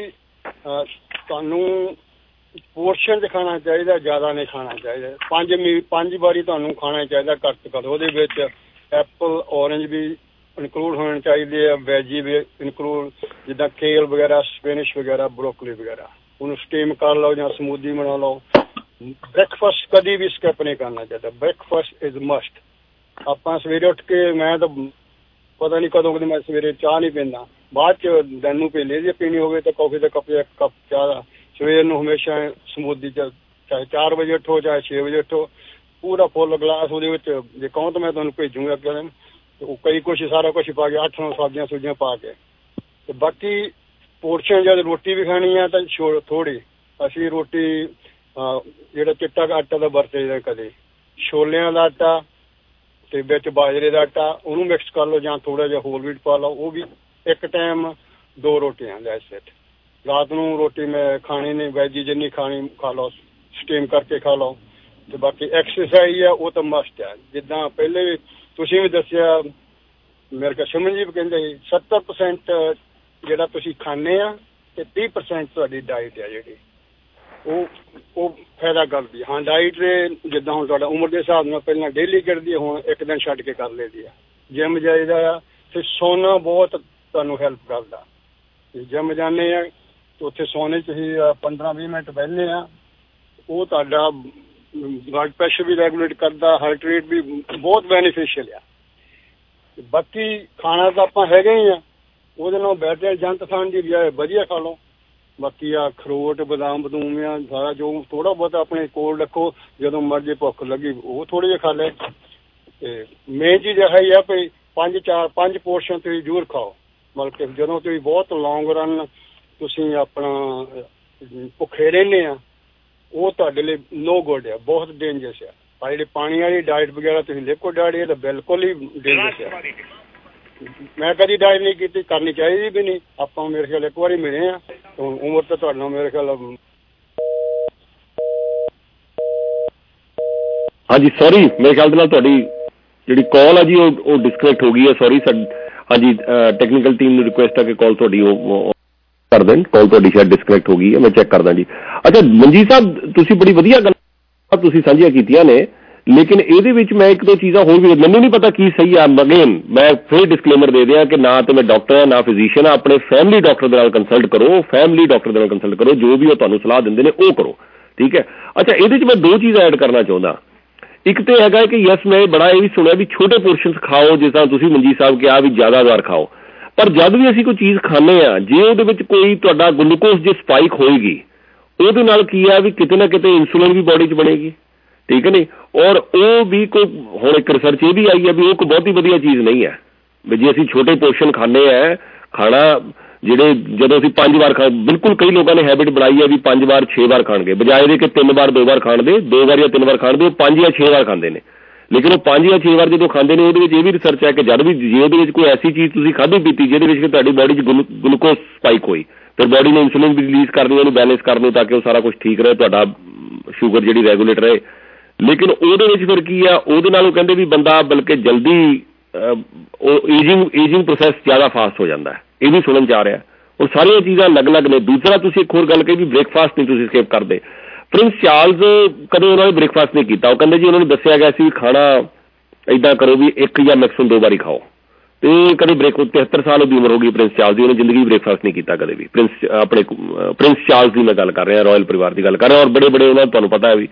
Speaker 14: ਤੁਹਾਨੂੰ ਪੋਰਸ਼ਨ 'ਚ ਖਾਣਾ ਚਾਹੀਦਾ, ਜ਼ਿਆਦਾ ਨਹੀਂ ਖਾਣਾ ਚਾਹੀਦਾ। 5 ਵਾਰੀ ਤੁਹਾਨੂੰ ਖਾਣਾ ਚਾਹੀਦਾ ਘੱਟ ਤੋਂ ਘੱਟ। ਉਹਦੇ ਵਿੱਚ ਐਪਲ ਔਰੰਜ ਵੀ ਇਨਕਲੂਡ ਹੋਣੇ ਚਾਹੀਦੇ ਆ, ਵੈਜੀ ਵੀ ਇਨਕਲੂਡ, ਜਿੱਦਾਂ ਕੇਲ ਵਗੈਰਾ, ਸਪਿਨਿਸ਼ ਵਗੈਰਾ, ਬਰੋਕਲੀ ਵਗੈਰਾ। ਉਹਨੂੰ ਸਟੀਮ ਕਰ ਲਓ ਜਾਂ ਸਮੂਦੀ ਬਣਾ ਲਓ। ਬ੍ਰੇਕਫਾਸਟ ਕਦੀ ਵੀ ਸਕਿਪ ਨਹੀਂ ਕਰਨਾ ਚਾਹੀਦਾ। Breakfast is must. ਆਪਾਂ ਸਵੇਰੇ ਉੱਠ ਕੇ, ਮੈਂ ਤਾਂ ਪਤਾ ਨਹੀਂ ਕਦੋਂ ਕਦੇ ਮੈਂ ਸਵੇਰੇ ਚਾਹ ਨਹੀਂ ਪੀਂਦਾ, ਬਾਅਦ 'ਚ ਦਿਨ ਨੂੰ ਪੀ ਲਈ। ਜੇ ਪੀਣੀ ਹੋਵੇ ਤਾਂ ਕੌਫੀ ਦਾ ਕੱਪ, ਇੱਕ ਕੱਪ ਚਾਹ ਦਾ। ਸਵੇਰ ਨੂੰ ਹਮੇਸ਼ਾ ਸਮੂਦੀ 'ਚ, ਚਾਹੇ 4 ਵਜੇ ਉੱਠੋ ਚਾਹੇ 6 ਵਜੇ ਉੱਠੋ, ਪੂਰਾ ਫੁੱਲ ਗਲਾਸ ਉਹਦੇ ਵਿੱਚ। ਜੇ ਕਹੋ ਤਾਂ ਮੈਂ ਤੁਹਾਨੂੰ ਭੇਜੂਗਾ ਅੱਗੇ ਦਿਨ, ਉਹ ਕਈ ਕੁਛ ਸਾਰਾ ਕੁਛ ਪਾ ਕੇ 8-9 ਸਬਜ਼ੀਆਂ ਪਾ ਕੇ। ਤੇ ਬਾਕੀ ਪੋਰਸ਼ਨ ਜਦ ਰੋਟੀ ਵੀ ਖਾਣੀ ਆ ਤਾਂ ਥੋੜ੍ਹੀ। ਅਸੀਂ ਰੋਟੀ ਜਿਹੜਾ ਚਿੱਟਾ ਆਟਾ ਦਾ ਵਰਤਦੇ ਕਦੇ, ਛੋਲਿਆਂ ਦਾ ਆਟਾ ਤੇ ਵਿੱਚ ਬਾਜਰੇ ਦਾ ਆਟਾ, ਉਹਨੂੰ ਮਿਕਸ ਕਰ ਲਓ ਜਾਂ ਥੋੜ੍ਹਾ ਜਿਹਾ ਹੋਲ ਵੀਟ ਪਾ ਲਓ। ਉਹ ਵੀ ਇੱਕ ਟਾਈਮ 2 ਰੋਟੀਆਂ ਦੈਟਸ ਇਟ। ਰਾਤ ਨੂੰ ਰੋਟੀ ਮੈਂ ਖਾਣੀ ਨਹੀਂ, ਵੈਜੀ ਜਿੰਨੀ ਖਾਣੀ ਖਾ ਲਓ, ਸਟੀਮ ਕਰਕੇ ਖਾ ਲਓ। ਤੇ ਬਾਕੀ ਐਕਸਰਸਾਈਜ਼ ਆ ਉਹ ਤਾਂ ਮਸਟ ਆ। ਜਿੱਦਾਂ ਪਹਿਲੇ ਤੁਸੀਂ ਵੀ ਦੱਸਿਆ, ਮੇਰੇ ਕੋਲ ਸਿਮਰਨਜੀਤ ਕਹਿੰਦੇ ਸੀ 70% ਜਿਹੜਾ ਤੁਸੀਂ ਖਾਂਦੇ ਆ ਤੇ 30% ਤੁਹਾਡੀ ਡਾਇਟ ਆ ਜਿਹੜੀ ਉਹ ਫਾਇਦਾ ਕਰਦੀ ਆ। ਹਾਂ ਡਾਇਟ ਦੇ ਜਿੱਦਾਂ ਹੁਣ ਤੁਹਾਡਾ ਉਮਰ ਦੇ ਹਿਸਾਬ ਨਾਲ ਪਹਿਲਾਂ ਡੇਲੀ ਕਰਦੀ ਆ, ਹੁਣ ਇੱਕ ਦਿਨ ਛੱਡ ਕੇ ਕਰ ਲੈਂਦੀ ਆ। ਜਿੰਮ ਜਾਈਦਾ ਆ ਤੇ ਸੌਣਾ ਬਹੁਤ ਤੁਹਾਨੂੰ ਹੈਲਪ ਕਰਦਾ। ਜਿੰਮ ਜਾਂਦੇ ਆ ਤੇ ਉੱਥੇ ਸੌਣੇ 'ਚ ਹੀ 15-20 ਮਿੰਟ ਬਹਿੰਦੇ ਆ, ਉਹ ਤੁਹਾਡਾ ਬਲੱਡ ਪ੍ਰੈਸ਼ਰ ਵੀ ਰੈਗੂਲੇਟ ਕਰਦਾ, ਹਾਰਟ ਰੇਟ ਵੀ ਬਹੁਤ ਬੈਨੀਫਿਸ਼ੀਅਲ ਆ। ਬਾਕੀ ਖਾਣਾ ਤਾਂ ਆਪਾਂ ਹੈਗੇ ਹੀ ਆ, ਉਹਦੇ ਨਾਲ ਬੈਟਰ ਜੰਕ ਖਾਣ ਦੀ ਬਜਾਏ ਵਧੀਆ ਖਾ ਲਓ। ਬਾਕੀ ਆ ਅਖਰੋਟ, ਬਦਾਮ ਬਦੂਮ ਆ ਸਾਰਾ ਜੋ ਥੋੜ੍ਹਾ ਬਹੁਤ ਆਪਣੇ ਕੋਲ ਰੱਖੋ, ਜਦੋਂ ਮਰਜ਼ੀ ਭੁੱਖ ਲੱਗੀ ਉਹ ਥੋੜ੍ਹੇ ਜਿਹੇ ਖਾ ਲੈ। ਤੇ ਮੇਨ ਚੀਜ਼ ਇਹ ਹੀ ਆ ਵੀ 5 ਪੋਰਸ਼ਨ ਤੁਸੀਂ ਜ਼ਰੂਰ ਖਾਓ। ਮਤਲਬ ਕਿ ਜਦੋਂ ਤੁਸੀਂ ਬਹੁਤ ਲੌਂਗ ਰਨ ਤੁਸੀਂ ਆਪਣਾ ਭੁੱਖੇ ਰਹਿੰਦੇ ਆ, ਉਹ ਤੁਹਾਡੇ ਲਈ ਨੋ ਗੁੱਡ ਆ, ਬਹੁਤ ਡੇਂਜਰਸ ਆ। ਆ ਜਿਹੜੀ ਪਾਣੀ ਵਾਲੀ ਡਾਇਟ ਵਗੈਰਾ ਤੁਸੀਂ ਲਿਕੁਇਡ ਡਾਇਟ, ਇਹ ਤਾਂ ਬਿਲਕੁਲ ਹੀ ਡੇਂਜਰਸ ਆ। ਮੈਂ ਕਦੀ ਡਾਇਟ ਨਹੀਂ ਕੀਤੀ, ਕਰਨੀ ਚਾਹੀਦੀ ਵੀ ਨਹੀਂ। ਆਪਾਂ ਮੇਰੇ ਖਿਆਲ ਇੱਕ ਵਾਰੀ ਮਿਲੇ ਆ, ਉਮਰ ਤਾਂ ਤੁਹਾਡੇ ਨਾਲ ਮੇਰੇ ਖਿਆਲ।
Speaker 8: ਹਾਂਜੀ ਸੌਰੀ, ਮੇਰੇ ਖਿਆਲ ਦੇ ਨਾਲ ਤੁਹਾਡੀ ਜਿਹੜੀ ਕਾਲ ਆ ਜੀ ਉਹ ਡਿਸਕਨੈਕਟ ਹੋ ਗਈ ਹੈ। Sorry sir. ਹਾਂਜੀ ਟੈਕਨੀਕਲ ਟੀਮ ਨੂੰ ਰਿਕੁਐਸਟ ਆ ਕਿ ਕਾਲ ਤੁਹਾਡੀ ਉਹ ਕਰ ਦੇਣ। ਕਾਲ ਤੁਹਾਡੀ ਸ਼ਾਇਦ ਡਿਸਕਨੈਕਟ ਹੋ ਗਈ ਹੈ, ਮੈਂ ਚੈੱਕ ਕਰਦਾ ਜੀ। ਅੱਛਾ ਮਨਜੀਤ ਸਾਹਿਬ, ਤੁਸੀਂ ਬੜੀ ਵਧੀਆ ਗੱਲਾਂ ਤੁਸੀਂ ਸਾਂਝੀਆਂ ਕੀਤੀਆਂ ਨੇ, ਲੇਕਿਨ ਇਹਦੇ ਵਿੱਚ ਮੈਂ ਇੱਕ ਦੋ ਚੀਜ਼ਾਂ ਹੋਰ ਵੀ, ਮੈਨੂੰ ਨਹੀਂ ਪਤਾ ਕੀ ਸਹੀ ਆ। ਅਗੇਨ ਮੈਂ ਫਿਰ ਡਿਸਕਲੇਮਰ ਦੇ ਦਿਆਂ ਕਿ ਨਾ ਤਾਂ ਮੈਂ ਡਾਕਟਰ ਹਾਂ ਨਾ ਫਿਜ਼ੀਸ਼ੀਅਨ ਹਾਂ। ਆਪਣੇ ਫੈਮਿਲੀ ਡਾਕਟਰ ਦੇ ਨਾਲ ਕੰਸਲਟ ਕਰੋ, ਜੋ ਵੀ ਉਹ ਤੁਹਾਨੂੰ ਸਲਾਹ ਦਿੰਦੇ ਨੇ ਉਹ ਕਰੋ, ਠੀਕ ਹੈ। ਅੱਛਾ ਇਹਦੇ 'ਚ ਮੈਂ 2 ਚੀਜ਼ਾਂ ਐਡ ਕਰਨਾ ਚਾਹੁੰਦਾ। ਇੱਕ ਤੇ ਹੈਗਾ ਕਿ ਯਸ, ਮੈਂ ਬੜਾ ਇਹ ਵੀ ਸੁਣਿਆ ਵੀ ਛੋਟੇ ਪੋਰਸ਼ਨਸ ਖਾਓ, ਜਿਸ ਤਰ੍ਹਾਂ ਤੁਸੀਂ ਮਨਜੀਤ ਸਾਹਿਬ ਕਿਹਾ ਵੀ ਜ਼ਿਆਦਾ ਵਾਰ ਖਾਓ। ਪਰ ਜਦ ਵੀ ਅਸੀਂ ਕੋਈ ਚੀਜ਼ ਖਾਂਦੇ ਆ, ਜੇ ਉਹਦੇ ਵਿੱਚ ਕੋਈ ਤੁਹਾਡਾ ਗਲੂਕੋਜ਼ ਜੇ ਸਪਾਈਕ ਹੋਏਗੀ, ਉਹਦੇ ਨਾਲ ਕੀ ਆ ਵੀ ਕਿਤੇ ਨਾ ਕਿਤੇ ਇਨਸੂਲਿਨ ਵੀ ਬੋਡੀ 'ਚ ਬਣੇਗੀ, ਠੀਕ ਹੈ ਨਹੀਂ। ਔਰ ਉਹ ਵੀ ਕੋਈ ਹੁਣ ਇੱਕ ਰਿਸਰਚ ਇਹ ਵੀ ਆਈ ਹੈ ਵੀ ਉਹ ਕੋਈ ਬਹੁਤੀ ਵਧੀਆ ਚੀਜ਼ ਨਹੀਂ ਹੈ ਵੀ ਜੇ ਅਸੀਂ ਛੋਟੇ ਪੋਰਸ਼ਨ ਖਾਂਦੇ ਆ ਖਾਣਾ, ਜਿਹੜੇ ਜਦੋਂ ਅਸੀਂ 5 ਵਾਰ ਬਿਲਕੁਲ ਕਈ ਲੋਕਾਂ ਨੇ ਹੈਬਿਟ ਬਣਾਈ ਹੈ ਵੀ 5 ਵਾਰ 6 ਵਾਰ ਖਾਣਗੇ, ਬਜਾਏ ਦੇ ਕਿ 3 ਵਾਰ 2 ਵਾਰ ਖਾਣ ਦੇ, 2 ਵਾਰ ਜਾਂ 3 ਵਾਰ ਖਾਣ ਦੇ, ਉਹ 5 ਜਾਂ 6 ਵਾਰ ਖਾਂਦੇ ਨੇ। ਲੇਕਿਨ ਉਹ 5 ਜਾਂ 6 ਵਾਰ ਜਦੋਂ ਖਾਂਦੇ ਨੇ, ਉਹਦੇ ਵਿੱਚ ਇਹ ਵੀ ਰਿਸਰਚ ਹੈ ਕਿ ਜਦ ਵੀ ਜੇ ਉਹਦੇ ਵਿੱਚ ਕੋਈ ਐਸੀ ਚੀਜ਼ ਤੁਸੀਂ ਖਾਧੀ ਪੀਤੀ ਜਿਹਦੇ ਵਿੱਚ ਕਿ ਤੁਹਾਡੀ ਬੋਡੀ 'ਚ ਗਲੂਕੋਜ਼ ਸਪਾਈਕ ਹੋਈ, ਫਿਰ ਬੋਡੀ ਨੇ ਇਨਸੂਲਿਨ ਵੀ ਰਿਲੀਜ਼ ਕਰਨੀ, ਉਹਨੂੰ ਬੈਲੈਂਸ ਕਰਨ ਨੂੰ, ਤਾਂ ਕਿ ਉਹ ਸਾਰਾ ਕੁਝ ਠੀਕ ਰਹੇ, ਤੁਹਾਡਾ ਸ਼ੂਗਰ ਜਿਹੜੀ ਰੈਗੂਲੇਟ ਰਹੇ। ਲੇਕਿਨ ਉਹਦੇ ਵਿੱਚ ਫਿਰ ਕੀ ਆ, ਉਹਦੇ ਨਾਲ ਉਹ ਕਹਿੰਦੇ ਵੀ ਬੰਦਾ ਬਲਕਿ ਜਲਦੀ ਉਹ ਏਜਿੰਗ ਪ੍ਰੋਸੈਸ ਜ਼ਿਆਦਾ ਫਾਸਟ ਹੋ ਜਾਂਦਾ ਹੈ। ਇਹ ਵੀ ਸੁਣਨ 'ਚ ਆ ਰਿਹਾ। ਉਹ ਸਾਰੀਆਂ ਚੀਜ਼ਾਂ ਅਲੱਗ-ਅਲੱਗ ਨੇ। ਦੂਸਰਾ ਤੁਸੀਂ ਇੱਕ ਹੋਰ ਗੱਲ ਕਹੀ ਵੀ ਬ੍ਰੇਕਫਾਸਟ ਨਹੀਂ ਤੁਸੀਂ ਸਕਿਪ ਕਰਦੇ। ਪ੍ਰਿੰਸ ਚਾਰਲਸ ਕਦੇ ਉਹਨਾਂ ਨੇ ਬ੍ਰੇਕਫਾਸਟ ਨਹੀਂ ਕੀਤਾ। ਉਹ ਕਹਿੰਦੇ ਜੀ ਉਹਨਾਂ ਨੂੰ ਦੱਸਿਆ ਗਿਆ ਸੀ ਵੀ ਖਾਣਾ ਇੱਦਾਂ ਕਰੋ ਵੀ 1 ਜਾਂ ਮੈਕਸਿਮਮ 2 ਵਾਰੀ ਖਾਓ। ਤੇ ਕਦੇ 73 ਸਾਲ ਦੀ ਉਮਰ ਹੋ ਗਈ ਪ੍ਰਿੰਸ ਚਾਰਲਸ ਦੀ, ਉਹਨੇ ਜ਼ਿੰਦਗੀ ਬ੍ਰੇਕਫਾਸਟ ਨਹੀਂ ਕੀਤਾ ਕਦੇ ਵੀ। ਪ੍ਰਿੰਸ ਚਾਰਲਸ ਦੀ ਮੈਂ ਗੱਲ ਕਰ ਰਿਹਾ, ਰਾਇਲ ਪਰਿਵਾਰ ਦੀ ਗੱਲ ਕਰ ਰਿਹਾ। ਔਰ ਬੜੇ ਉਹਨਾਂ ਤੁਹਾਨੂੰ ਪਤਾ ਹੈ ਵੀ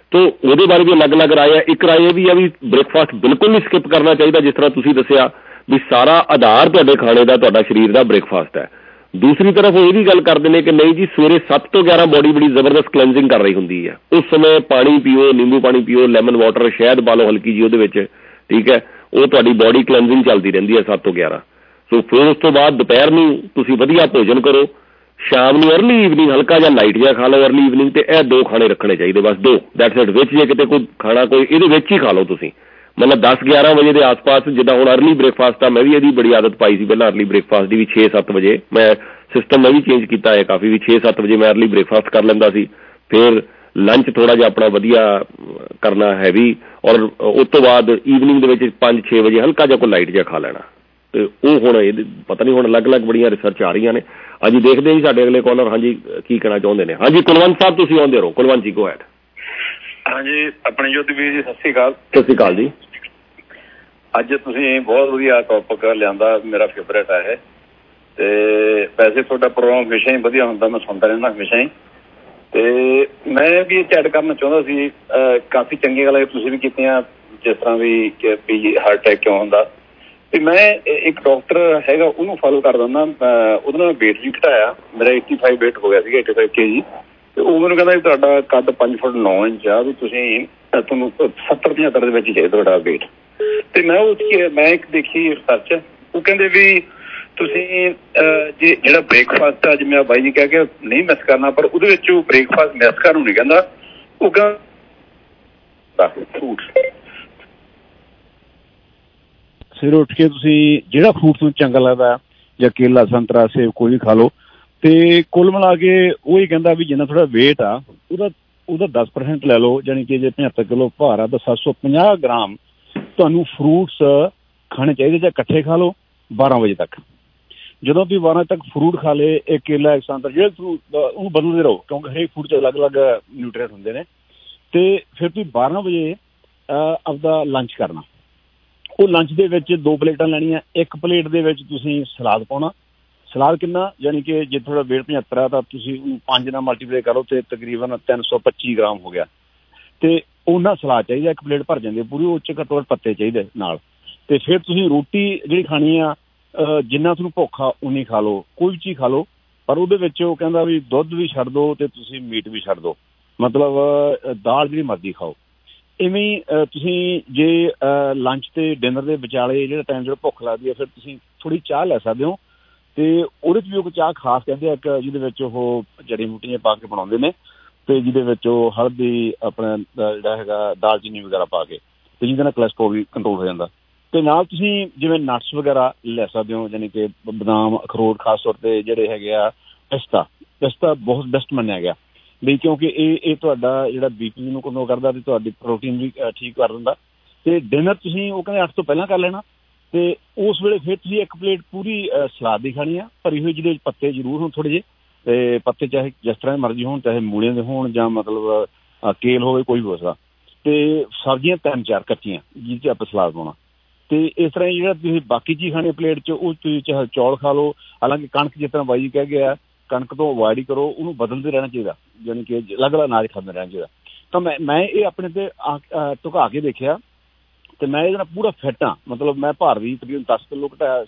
Speaker 8: ਤੋ ਉਹਦੇ ਬਾਰੇ ਵੀ ਅਲੱਗ-ਅਲੱਗ ਰਾਏ ਆ। ਇੱਕ ਰਾਏ ਇਹ ਵੀ ਆ ਵੀ ਬ੍ਰੇਕਫਾਸਟ ਬਿਲਕੁਲ ਨਹੀਂ ਸਕਿਪ ਕਰਨਾ ਚਾਹੀਦਾ, ਜਿਸ ਤਰ੍ਹਾਂ ਤੁਸੀਂ ਦੱਸਿਆ ਵੀ ਸਾਰਾ ਆਧਾਰ ਤੁਹਾਡੇ ਖਾਣੇ ਦਾ ਤੁਹਾਡਾ ਸਰੀਰ ਦਾ ਬ੍ਰੇਕਫਾਸਟ ਹੈ। ਦੂਸਰੀ ਤਰਫ ਉਹ ਇਹ ਵੀ ਗੱਲ ਕਰਦੇ ਨੇ ਕਿ ਨਹੀਂ ਜੀ ਸਵੇਰੇ 7 ਤੋਂ 11 ਬੋਡੀ ਬੜੀ ਜ਼ਬਰਦਸਤ ਕਲੈਂਜ਼ਿੰਗ ਕਰ ਰਹੀ ਹੁੰਦੀ ਹੈ, ਉਸ ਸਮੇਂ ਪਾਣੀ ਪੀਓ, ਨਿੰਬੂ ਪਾਣੀ ਪੀਓ, ਲੈਮਨ ਵਾਟਰ, ਸ਼ਹਿਦ ਪਾ ਲਓ ਹਲਕੀ ਜੀ ਉਹਦੇ ਵਿੱਚ, ਠੀਕ ਹੈ, ਉਹ ਤੁਹਾਡੀ ਬੋਡੀ ਕਲੈਂਜ਼ਿੰਗ ਚੱਲਦੀ ਰਹਿੰਦੀ ਹੈ 7 ਤੋਂ 11। ਸੋ ਫਿਰ ਉਸ ਤੋਂ ਬਾਅਦ ਦੁਪਹਿਰ ਨੂੰ ਤੁਸੀਂ ਵਧੀਆ ਭੋਜਨ ਕਰੋ, ਸ਼ਾਮ ਨੂੰ ਅਰਲੀ ਈਵਨਿੰਗ ਹਲਕਾ ਜਿਹਾ ਲਾਈਟ ਜਿਹਾ ਖਾ ਲਓ ਅਰਲੀ ਈਵਨਿੰਗ, ਤੇ ਇਹ 2 ਖਾਣੇ ਰੱਖਣੇ ਚਾਹੀਦੇ, ਬਸ 2 ਦੈਟਸ ਇਟ। ਵਿੱਚ ਜੇ ਕਿਤੇ ਕੋਈ ਖਾਣਾ ਕੋਈ ਇਹਦੇ ਵਿੱਚ ਹੀ ਖਾ ਲਓ ਤੁਸੀਂ, ਮਤਲਬ 10-11 ਵਜੇ ਦੇ ਆਸ-ਪਾਸ। ਜਿੱਦਾਂ ਹੁਣ ਅਰਲੀ ਬ੍ਰੇਕਫਾਸਟ ਆ, ਮੈਂ ਵੀ ਇਹਦੀ ਬੜੀ ਆਦਤ ਪਾਈ ਸੀ ਪਹਿਲਾਂ ਅਰਲੀ ਬ੍ਰੇਕਫਾਸਟ ਦੀ ਵੀ, 6-7 ਵਜੇ ਮੈਂ ਸਿਸਟਮ ਮੈਂ ਵੀ ਚੇਂਜ ਕੀਤਾ ਹੈ ਕਾਫੀ, ਵੀ 6-7 ਵਜੇ ਮੈਂ ਅਰਲੀ ਬ੍ਰੇਕਫਾਸਟ ਕਰ ਲੈਂਦਾ ਸੀ। ਫਿਰ ਲੰਚ ਥੋੜ੍ਹਾ ਜਿਹਾ ਆਪਣਾ ਵਧੀਆ ਕਰਨਾ ਹੈਵੀ, ਔਰ ਉਸ ਤੋਂ ਬਾਅਦ ਈਵਨਿੰਗ ਦੇ ਵਿੱਚ 5-6 ਵਜੇ ਹਲਕਾ ਜਿਹਾ ਕੋਈ ਲਾਈਟ ਜਿਹਾ ਖਾ ਲੈਣਾ। ਤੇ ਉਹ ਹੁਣ ਇਹ ਪਤਾ ਨਹੀਂ ਹੁਣ ਅਲੱਗ-ਅਲੱਗ ਬੜੀਆਂ ਰਿਸਰਚ ਆ ਰਹੀਆਂ ਨੇ। ਹਾਂਜੀ ਦੇਖਦੇ ਜੀ ਸਾਡੇ ਅਗਲੇ ਕਾਲਰ, ਹਾਂਜੀ ਕੀ ਕਹਿਣਾ ਚਾਹੁੰਦੇ ਨੇ। ਹਾਂਜੀ ਕੁਲਵੰਤ ਸਾਹਿਬ ਤੁਸੀਂ ਆਉਂਦੇ ਰਹੋ। ਕੁਲਵੰਤ ਜੀ ਗੋ ਹੈਡ।
Speaker 15: ਹਾਂਜੀ ਆਪਣੇ ਯੁੱਧਵੀਰ ਜੀ ਸਤਿ ਸ਼੍ਰੀ ਅਕਾਲ।
Speaker 8: ਸਤਿ ਸ਼੍ਰੀ ਅਕਾਲ ਜੀ।
Speaker 15: ਅੱਜ ਤੁਸੀਂ ਬਹੁਤ ਵਧੀਆ ਟੌਪਿਕ ਲਿਆਂਦਾ, ਮੇਰਾ ਫੇਵਰੇਟ ਹੈ ਇਹ। ਤੇ ਵੈਸੇ ਤੁਹਾਡਾ ਪ੍ਰੋਗਰਾਮ ਹਮੇਸ਼ਾ ਹੀ ਵਧੀਆ ਹੁੰਦਾ, ਮੈਂ ਸੁਣਦਾ ਰਹਿੰਦਾ ਹਮੇਸ਼ਾ ਹੀ। ਤੇ ਮੈਂ ਵੀ ਐਡ ਕਰਨਾ ਚਾਹੁੰਦਾ ਸੀ, ਕਾਫੀ ਚੰਗੀਆਂ ਗੱਲਾਂ ਤੁਸੀਂ ਵੀ ਕੀਤੀਆਂ, ਜਿਸ ਤਰ੍ਹਾਂ ਵੀ ਹਾਰਟ ਅਟੈਕ ਕਿਉਂ ਹੁੰਦਾ। ਤੇ ਮੈਂ ਇੱਕ ਡਾਕਟਰ ਹੈਗਾ ਉਹਨੂੰ ਫੋਲੋ ਕਰ ਦਿੰਦਾ, ਉਹਦੇ ਨਾਲ ਵੇਟ ਵੀ ਘਟਾਇਆ, ਮੇਰਾ 85 ਵੇਟ ਹੋ ਗਿਆ ਸੀਗਾ, 85 kg। ਤੇ ਉਹ ਮੈਨੂੰ ਕਹਿੰਦਾ ਵੀ ਤੁਹਾਡਾ ਕੱਦ 5 ਫੁੱਟ 9 ਇੰਚ ਆ, ਵੀ ਤੁਸੀਂ ਤੁਹਾਨੂੰ 70-75 ਦੇ ਵਿੱਚ ਚਾਹੀਦਾ ਤੁਹਾਡਾ ਵੇਟ। ਤੇ ਮੈਂ ਇੱਕ ਦੇਖੀ ਰਿਸਰਚ, ਉਹ ਕਹਿੰਦੇ ਵੀ ਤੁਸੀਂ ਜੇ ਜਿਹੜਾ ਬ੍ਰੇਕਫਾਸਟ ਆ, ਜਿਵੇਂ ਬਾਈ ਜੀ ਕਹਿ ਕੇ ਨਹੀਂ ਮਿਸ ਕਰਨਾ, ਪਰ ਉਹਦੇ ਵਿੱਚ ਉਹ ਬ੍ਰੇਕਫਾਸਟ ਮਿਸ ਕਰਨ ਨੂੰ ਨਹੀਂ ਕਹਿੰਦਾ, ਉਹ ਕਹਿੰਦਾ ਫਰੂਟ।
Speaker 16: ਸਵੇਰੇ ਉੱਠ ਕੇ ਤੁਸੀਂ ਜਿਹੜਾ ਫਰੂਟ ਤੁਹਾਨੂੰ ਚੰਗਾ ਲੱਗਦਾ, ਜਾਂ ਕੇਲਾ, ਸੰਤਰਾ, ਸੇਬ ਕੋਈ ਵੀ ਖਾ ਲਓ। ਤੇ ਕੁੱਲ ਮਿਲਾ ਕੇ ਉਹ ਹੀ ਕਹਿੰਦਾ ਵੀ ਜਿੰਨਾ ਥੋੜਾ ਵੇਟ ਆ ਉਹਦਾ 10% ਲੈ ਲਓ, ਜਾਣੀ ਕਿ ਜੇ 75 ਕਿਲੋ ਭਾਰ ਆ ਤਾਂ 750 ਗ੍ਰਾਮ ਤੁਹਾਨੂੰ ਫਰੂਟਸ ਖਾਣੇ ਚਾਹੀਦੇ, ਜਾਂ ਇਕੱਠੇ ਖਾ ਲਓ 12 ਵਜੇ ਤੱਕ। ਜਦੋਂ ਤੁਸੀਂ 12 ਵਜੇ ਤੱਕ ਫਰੂਟ ਖਾ ਲਏ, ਇੱਕ ਕੇਲਾ, ਇੱਕ ਸੰਤਰਾ, ਜਿਹੜੇ ਫਰੂਟ ਉਹਨੂੰ ਬਦਲਦੇ ਰਹੋ, ਕਿਉਂਕਿ ਹਰੇਕ ਫਰੂਟ 'ਚ ਅਲੱਗ-ਅਲੱਗ ਨਿਊਟਰੀਐਂਟ ਹੁੰਦੇ ਨੇ। ਤੇ ਫਿਰ ਤੁਸੀਂ 12 ਵਜੇ ਆਪਦਾ ਲੰਚ ਕਰਨਾ। ਉਹ ਲੰਚ ਦੇ ਵਿੱਚ 2 ਪਲੇਟਾਂ ਲੈਣੀਆਂ, ਇੱਕ ਪਲੇਟ ਦੇ ਵਿੱਚ ਤੁਸੀਂ ਸਲਾਦ ਪਾਉਣਾ। ਸਲਾਦ ਕਿੰਨਾ, ਯਾਨੀ ਕਿ ਜੇ ਤੁਹਾਡਾ ਵੇਟ 75 ਆ ਤਾਂ ਤੁਸੀਂ 5 ਨਾਲ ਮਲਟੀਪਲਾਈ ਕਰੋ ਤੇ ਤਕਰੀਬਨ 325 ਗ੍ਰਾਮ ਹੋ ਗਿਆ। ਤੇ ਉਹਨਾਂ ਸਲਾਦ ਚਾਹੀਦਾ, ਇੱਕ ਪਲੇਟ ਭਰ ਜਾਂਦੀ ਹੈ ਪੂਰੀ, ਉਹ 'ਚ ਘੱਟੋ ਘੱਟ ਪੱਤੇ ਚਾਹੀਦੇ ਨਾਲ। ਤੇ ਫਿਰ ਤੁਸੀਂ ਰੋਟੀ ਜਿਹੜੀ ਖਾਣੀ ਆ, ਜਿੰਨਾ ਤੁਹਾਨੂੰ ਭੁੱਖ ਆ ਉਨੀ ਖਾ ਲਓ, ਕੋਈ ਵੀ ਚੀਜ਼ ਖਾ ਲਓ, ਪਰ ਉਹਦੇ ਵਿੱਚ ਉਹ ਕਹਿੰਦਾ ਵੀ ਦੁੱਧ ਵੀ ਛੱਡ ਦਿਓ ਤੇ ਤੁਸੀਂ ਮੀਟ ਵੀ ਛੱਡ ਦਿਓ, ਮਤਲਬ ਦਾਲ ਜਿਹੜੀ ਮਰਜ਼ੀ ਖਾਓ। ਇਵੇਂ ਹੀ ਤੁਸੀਂ ਜੇ ਲੰਚ ਤੇ ਡਿਨਰ ਦੇ ਵਿਚਾਲੇ ਜਿਹੜਾ ਟਾਈਮ ਜਿਹੜਾ ਭੁੱਖ ਲੱਗਦੀ ਹੈ, ਫਿਰ ਤੁਸੀਂ ਥੋੜ੍ਹੀ ਚਾਹ ਲੈ ਸਕਦੇ ਹੋ। ਤੇ ਉਹਦੇ 'ਚ ਵੀ ਉਹ ਚਾਹ ਖਾਸ ਕਹਿੰਦੇ ਆ ਇੱਕ, ਜਿਹਦੇ ਵਿੱਚ ਉਹ ਜੜੀ ਬੂਟੀਆਂ ਪਾ ਕੇ ਬਣਾਉਂਦੇ ਨੇ, ਤੇ ਜਿਹਦੇ ਵਿੱਚ ਉਹ ਹਲਦੀ, ਆਪਣਾ ਜਿਹੜਾ ਹੈਗਾ ਦਾਲਚੀਨੀ ਵਗੈਰਾ ਪਾ ਕੇ, ਤੇ ਜਿਹਦੇ ਨਾਲ ਕੋਲੈਸਟਰੋਲ ਵੀ ਕੰਟਰੋਲ ਹੋ ਜਾਂਦਾ। ਤੇ ਨਾਲ ਤੁਸੀਂ ਜਿਵੇਂ ਨਟਸ ਵਗੈਰਾ ਲੈ ਸਕਦੇ ਹੋ, ਯਾਨੀ ਕਿ ਬਦਾਮ, ਅਖਰੋਟ, ਖਾਸ ਤੌਰ ਤੇ ਜਿਹੜੇ ਹੈਗੇ ਆ ਪਿਸਤਾ ਬਹੁਤ ਬੈਸਟ ਮੰਨਿਆ ਗਿਆ ਵੀ, ਕਿਉਂਕਿ ਇਹ ਤੁਹਾਡਾ ਜਿਹੜਾ BP ਨੂੰ ਕੰਟਰੋਲ ਕਰਦਾ ਤੇ ਤੁਹਾਡੀ ਪ੍ਰੋਟੀਨ ਵੀ ਠੀਕ ਕਰ ਦਿੰਦਾ। ਤੇ ਡਿਨਰ ਤੁਸੀਂ ਉਹ ਕਹਿੰਦੇ 8 ਤੋਂ ਪਹਿਲਾਂ ਕਰ ਲੈਣਾ, ਤੇ ਉਸ ਵੇਲੇ ਫਿਰ ਤੁਸੀਂ ਇੱਕ ਪਲੇਟ ਪੂਰੀ ਸਲਾਦ ਦੀ ਖਾਣੀ ਆ, ਭਰੀ ਹੋਈ, ਜਿਹਦੇ ਵਿੱਚ ਪੱਤੇ ਜ਼ਰੂਰ ਹੋਣ ਥੋੜ੍ਹੇ ਜਿਹੇ, ਤੇ ਪੱਤੇ ਚਾਹੇ ਜਿਸ ਤਰ੍ਹਾਂ ਮਰਜ਼ੀ ਹੋਣ, ਚਾਹੇ ਮੂਲੀਆਂ ਦੇ ਹੋਣ ਜਾਂ ਮਤਲਬ ਕੇਲ ਹੋਵੇ, ਕੋਈ ਵੀ ਹੋ ਸਕਦਾ। ਤੇ ਸਬਜ਼ੀਆਂ 3-4 ਕੱਚੀਆਂ, ਜਿਹਦੇ 'ਚ ਆਪਾਂ ਸਲਾਦ ਪਾਉਣਾ। ਤੇ ਇਸ ਤਰ੍ਹਾਂ ਹੀ ਜਿਹੜਾ ਤੁਸੀਂ ਬਾਕੀ ਚੀਜ਼ ਖਾਣੀ ਪਲੇਟ 'ਚ, ਉਹ ਤੁਸੀਂ ਚਾਹੇ ਚੌਲ ਖਾ ਲਓ। ਹਾਲਾਂਕਿ ਕਣਕ, ਜਿਸ ਤਰ੍ਹਾਂ ਬਾਈ ਜੀ ਕਹਿ ਗਿਆ, ਕਣਕ ਤੋਂ ਅਵੋਇਡ ਹੀ ਕਰੋ, ਉਹਨੂੰ ਬਦਲਦੇ ਰਹਿਣਾ ਚਾਹੀਦਾ, ਯਾਨੀ ਕਿ ਅਲੱਗ-ਅਲੱਗ ਅਨਾਜ ਖਾਂਦੇ ਰਹਿਣਾ ਚਾਹੀਦਾ। ਤਾਂ ਮੈਂ ਇਹ ਆਪਣੇ ਤੇ ਢੁਕਾ ਕੇ ਦੇਖਿਆ, ਤੇ ਮੈਂ ਇਹਦੇ ਨਾਲ ਪੂਰਾ ਫਿੱਟ ਹਾਂ। ਮਤਲਬ ਮੈਂ ਭਾਰ ਵੀ ਤਕਰੀਬਨ 10 ਕਿਲੋ ਘਟਾਇਆ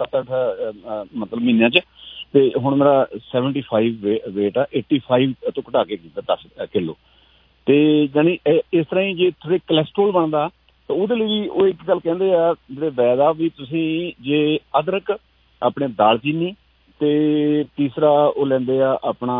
Speaker 16: 7-8 ਮਤਲਬ ਮਹੀਨਿਆਂ 'ਚ, ਤੇ ਹੁਣ ਮੇਰਾ 75 ਵੇਟ ਆ, 85 ਤੋਂ ਘਟਾ ਕੇ ਕੀਤਾ 10 ਕਿਲੋ। ਤੇ ਯਾਨੀ ਇਸ ਤਰ੍ਹਾਂ ਹੀ ਜੇ ਥੋੜ੍ਹੇ ਕੋਲੈਸਟਰੋਲ ਬਣਦਾ ਤਾਂ ਉਹਦੇ ਲਈ ਵੀ ਉਹ ਇੱਕ ਗੱਲ ਕਹਿੰਦੇ ਆ ਜਿਹੜੇ ਵੈਦ ਆ, ਵੀ ਤੁਸੀਂ ਜੇ ਅਦਰਕ, ਆਪਣੇ ਦਾਲਚੀਨੀ, ਤੇ ਤੀਸਰਾ ਉਹ ਲੈਂਦੇ ਆ ਆਪਣਾ